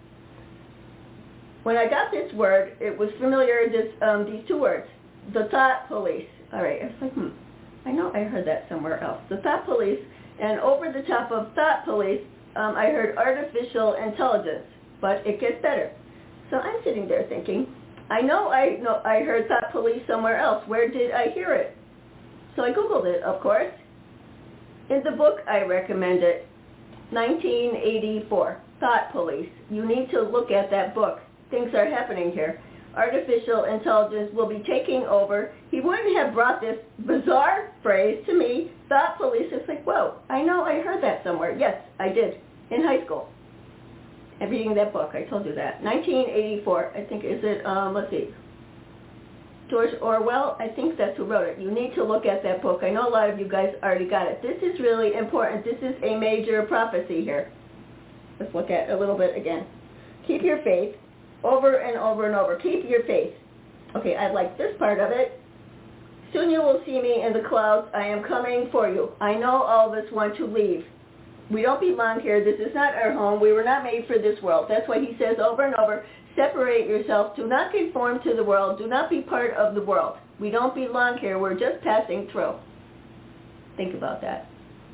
When I got this word, it was familiar, this, um, these two words, the thought police. All right, I was like, hmm, I know I heard that somewhere else. The thought police, and over the top of thought police, um, I heard artificial intelligence, but it gets better. So I'm sitting there thinking, I know I know I heard thought police somewhere else. Where did I hear it? So I Googled it, of course. In the book I recommended, nineteen eighty-four, Thought Police. You need to look at that book. Things are happening here. Artificial intelligence will be taking over. He wouldn't have brought this bizarre phrase to me, thought police. It's like, whoa, I know I heard that somewhere. Yes, I did, in high school. I'm reading that book. I told you that. nineteen eighty-four, I think, is it, um, let's see. George Orwell, I think that's who wrote it. You need to look at that book. I know a lot of you guys already got it. This is really important. This is a major prophecy here. Let's look at it a little bit again. Keep your faith over and over and over. Keep your faith. Okay, I like this part of it. Soon you will see me in the clouds. I am coming for you. I know all of us want to leave. We don't belong here. This is not our home. We were not made for this world. That's why he says over and over, separate yourself. Do not conform to the world. Do not be part of the world. We don't belong here. We're just passing through. Think about that.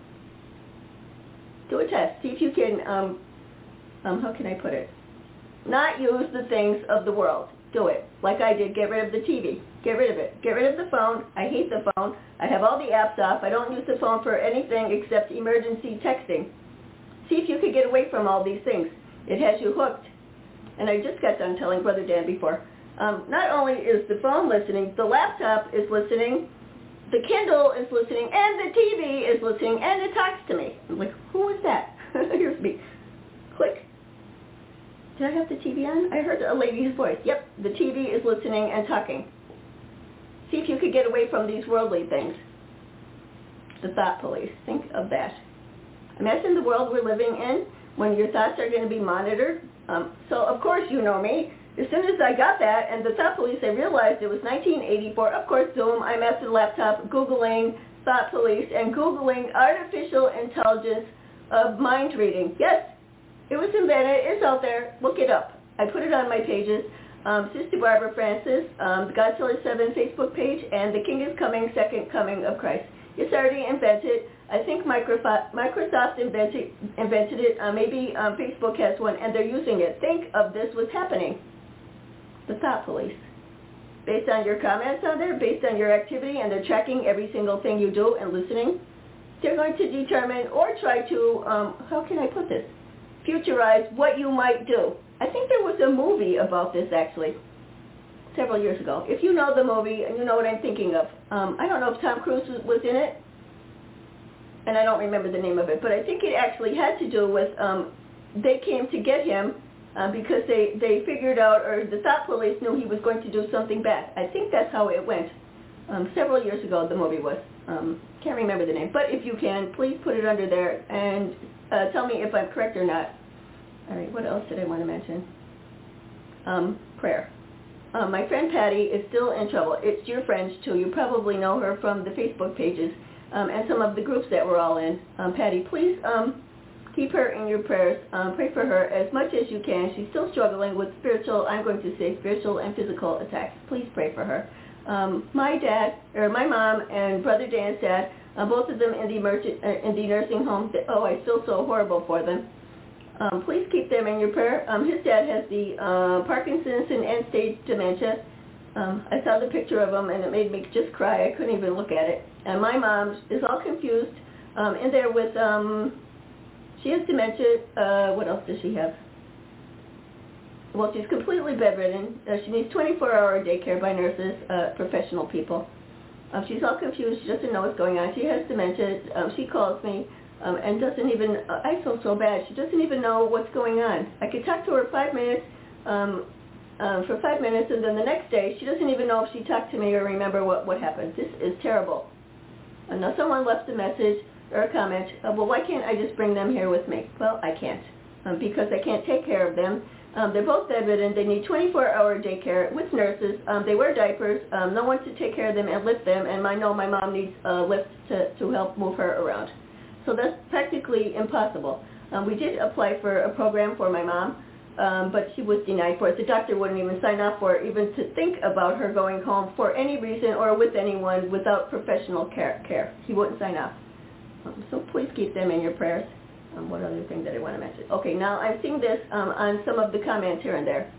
Do a test. See if you can, um, um, how can I put it? Not use the things of the world. Do it. Like I did. Get rid of the T V. Get rid of it. Get rid of the phone. I hate the phone. I have all the apps off. I don't use the phone for anything except emergency texting. See if you could get away from all these things. It has you hooked. And I just got done telling Brother Dan before. Um, not only is the phone listening, the laptop is listening, the Kindle is listening, and the T V is listening, and it talks to me. I'm like, who is that? Here's me. Click. Did I have the T V on? I heard a lady's voice. Yep, the T V is listening and talking. See if you could get away from these worldly things. The thought police. Think of that. Imagine the world we're living in when your thoughts are going to be monitored. Um, so, of course, you know me. As soon as I got that and the thought police, I realized it was nineteen eighty-four. Of course, Zoom, I'm at the laptop Googling thought police and Googling artificial intelligence of mind reading. Yes, it was invented. It's out there. Look it up. I put it on my pages. Um, Sister Barbara Francis, um, the Godzilla seven Facebook page, and The King is Coming, Second Coming of Christ. It's already invented. I think Microsoft, Microsoft invented, invented it. Uh, maybe um, Facebook has one, and they're using it. Think of this what's happening. The thought police. Based on your comments on there, based on your activity, and they're tracking every single thing you do and listening, they're going to determine or try to, um, how can I put this, futurize what you might do. I think there was a movie about this, actually, several years ago. If you know the movie and you know what I'm thinking of, um, I don't know if Tom Cruise was in it, and I don't remember the name of it, but I think it actually had to do with um, they came to get him uh, because they, they figured out, or the thought police knew he was going to do something bad. I think that's how it went. Um, several years ago, the movie was. Um, can't remember the name, but if you can, please put it under there and uh, tell me if I'm correct or not. All right, what else did I want to mention? Um, prayer. Um, my friend Patty is still in trouble. It's your friends, too. You probably know her from the Facebook pages um, and some of the groups that we're all in. Um, Patty, please um, keep her in your prayers. Um, pray for her as much as you can. She's still struggling with spiritual, I'm going to say spiritual and physical attacks. Please pray for her. Um, my dad, or my mom and Brother Dan's dad, uh, both of them in the, emergent, uh, in the nursing home. Oh, I feel so horrible for them. Um, please keep them in your prayer. Um, his dad has the uh, Parkinson's and end-stage dementia. Um, I saw the picture of him, and it made me just cry. I couldn't even look at it. And my mom is all confused um, in there with, um, she has dementia. Uh, what else does she have? Well, she's completely bedridden. Uh, she needs twenty-four hour daycare by nurses, uh, professional people. Um, she's all confused. She doesn't know what's going on. She has dementia. Um, she calls me. Um, and doesn't even, uh, I feel so bad, she doesn't even know what's going on. I could talk to her five minutes, um, uh, for five minutes, and then the next day, she doesn't even know if she talked to me or remember what, what happened. This is terrible. And now someone left a message or a comment, uh, well, why can't I just bring them here with me? Well, I can't, um, because I can't take care of them. Um, they're both bedridden. They need twenty-four hour daycare with nurses. Um, they wear diapers. Um, no one to take care of them and lift them, and I know my mom needs a lift to, to help move her around. So that's practically impossible. Um, we did apply for a program for my mom, um, but she was denied for it. The doctor wouldn't even sign off for it, even to think about her going home for any reason or with anyone without professional care. care. He wouldn't sign off. Um, so please keep them in your prayers. Um, what other thing did I want to mention? Okay, now I'm seeing this um, on some of the comments here and there.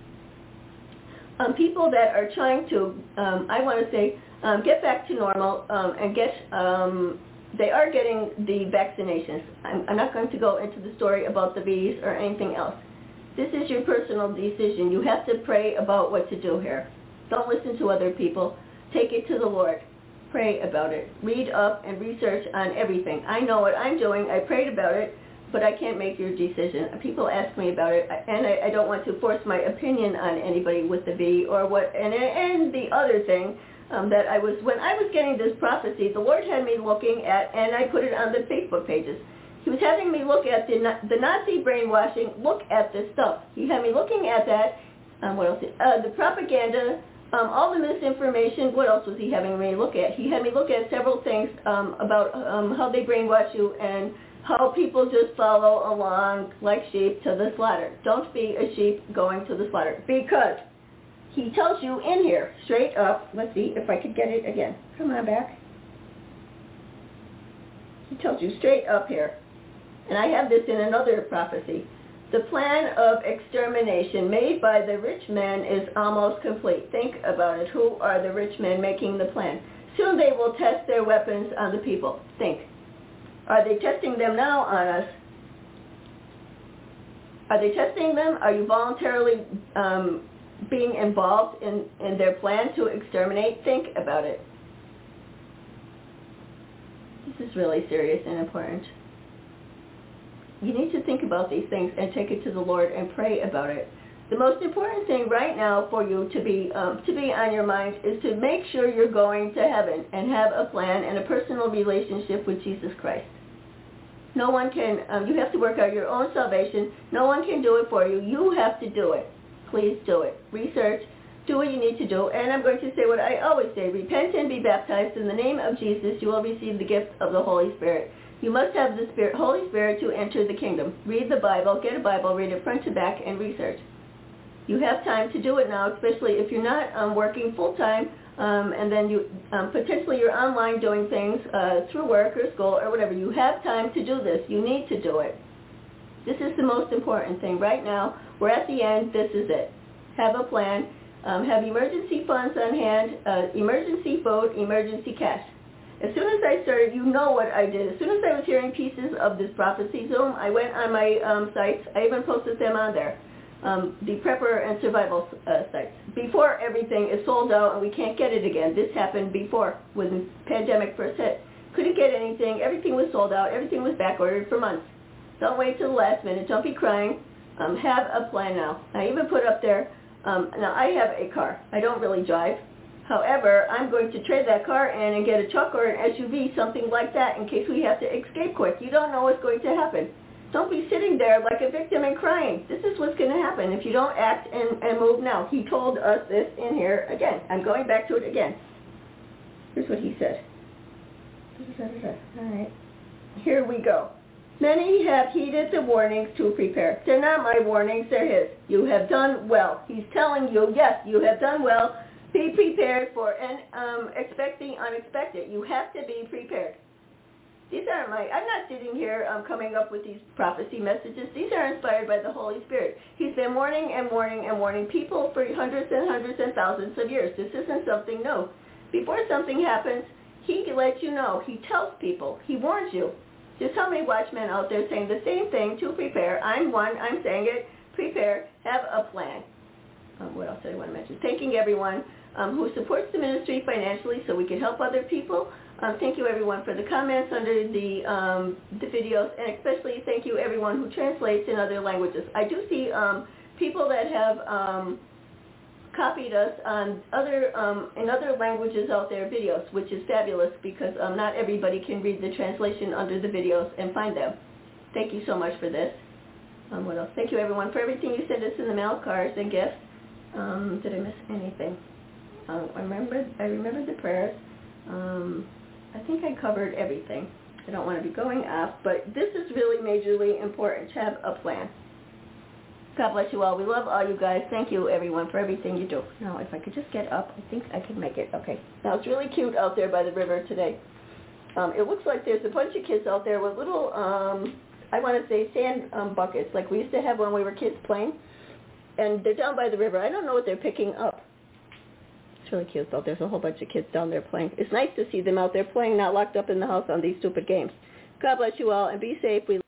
um, people that are trying to, um, I want to say, um, get back to normal um, and get... Um, They are getting the vaccinations. I'm, I'm not going to go into the story about the bees or anything else. This is your personal decision. You have to pray about what to do here. Don't listen to other people. Take it to the Lord. Pray about it. Read up and research on everything. I know what I'm doing. I prayed about it. but I can't make your decision. People ask me about it, and I, I don't want to force my opinion on anybody with the V or what. And and the other thing um, that I was, when I was getting this prophecy, the Lord had me looking at, and I put it on the Facebook pages. He was having me look at the the Nazi brainwashing. Look at this stuff. He had me looking at that. Um, what else? Uh, the propaganda. Um, all the misinformation. What else was he having me look at? He had me look at several things um, about um, how they brainwash you and how people just follow along like sheep to the slaughter. Don't be a sheep going to the slaughter, because he tells you in here, straight up, let's see if I could get it again. Come on back. He tells you straight up here, and I have this in another prophecy. The plan of extermination made by the rich men is almost complete. Think about it. Who are the rich men making the plan? Soon they will test their weapons on the people. Think. Are they testing them now on us? Are they testing them? Are you voluntarily um, being involved in, in their plan to exterminate? Think about it. This is really serious and important. You need to think about these things and take it to the Lord and pray about it. The most important thing right now for you to be um, to be on your mind is to make sure you're going to heaven and have a plan and a personal relationship with Jesus Christ. No one can, um, you have to work out your own salvation. No one can do it for you. You have to do it. Please do it. Research. Do what you need to do. And I'm going to say what I always say. Repent and be baptized in the name of Jesus. You will receive the gift of the Holy Spirit. You must have the Spirit, Holy Spirit to enter the kingdom. Read the Bible. Get a Bible. Read it front to back and research. You have time to do it now, especially if you're not um, working full-time, um, and then you um, potentially you're online doing things uh, through work or school or whatever. You have time to do this. You need to do it. This is the most important thing. Right now, we're at the end. This is it. Have a plan. Um, have emergency funds on hand, uh, emergency food, emergency cash. As soon as I started, you know what I did. As soon as I was hearing pieces of this prophecy Zoom, I went on my um, sites. I even posted them on there. Um, the prepper and survival uh, sites. Before everything is sold out and we can't get it again. This happened before when the pandemic first hit. Couldn't get anything. Everything was sold out. Everything was back ordered for months. Don't wait till the last minute. Don't be crying. Um, have a plan now. I even put up there, um, now I have a car. I don't really drive. However, I'm going to trade that car in and get a truck or an S U V, something like that, in case we have to escape quick. You don't know what's going to happen. Don't be sitting there like a victim and crying. This is what's going to happen if you don't act and, and move now. He told us this in here again. I'm going back to it again. Here's what he said. All right. Here we go. Many have heeded the warnings to prepare. They're not my warnings, they're his. You have done well. He's telling you, yes, you have done well. Be prepared for and um, expect the unexpected. You have to be prepared. These aren't my, I'm not sitting here um, coming up with these prophecy messages. These are inspired by the Holy Spirit. He's been warning and warning and warning people for hundreds and hundreds and thousands of years. This isn't something new. Before something happens, he lets you know. He tells people. He warns you. There's so many watchmen out there saying the same thing, to prepare. I'm one. I'm saying it. Prepare. Have a plan. Um, what else did I want to mention? Thanking everyone um, who supports the ministry financially so we can help other people. Um, thank you, everyone, for the comments under the um, the videos, and especially thank you, everyone who translates in other languages. I do see um, people that have um, copied us on other um, in other languages out there videos, which is fabulous because um, not everybody can read the translation under the videos and find them. Thank you so much for this. Um, what else? Thank you, everyone, for everything you sent us in the mail, cards, and gifts. Um, did I miss anything? Um, I remember. I remember the prayers. Um, I think I covered everything. I don't want to be going off, but this is really majorly important to have a plan. God bless you all. We love all you guys. Thank you, everyone, for everything you do. Now, if I could just get up, I think I can make it. Okay. Now, it's really cute out there by the river today. Um, it looks like there's a bunch of kids out there with little, um, I want to say, sand um, buckets, like we used to have when we were kids playing. And they're down by the river. I don't know what they're picking up. It's really cute, though. There's a whole bunch of kids down there playing. It's nice to see them out there playing, not locked up in the house on these stupid games. God bless you all, and be safe. We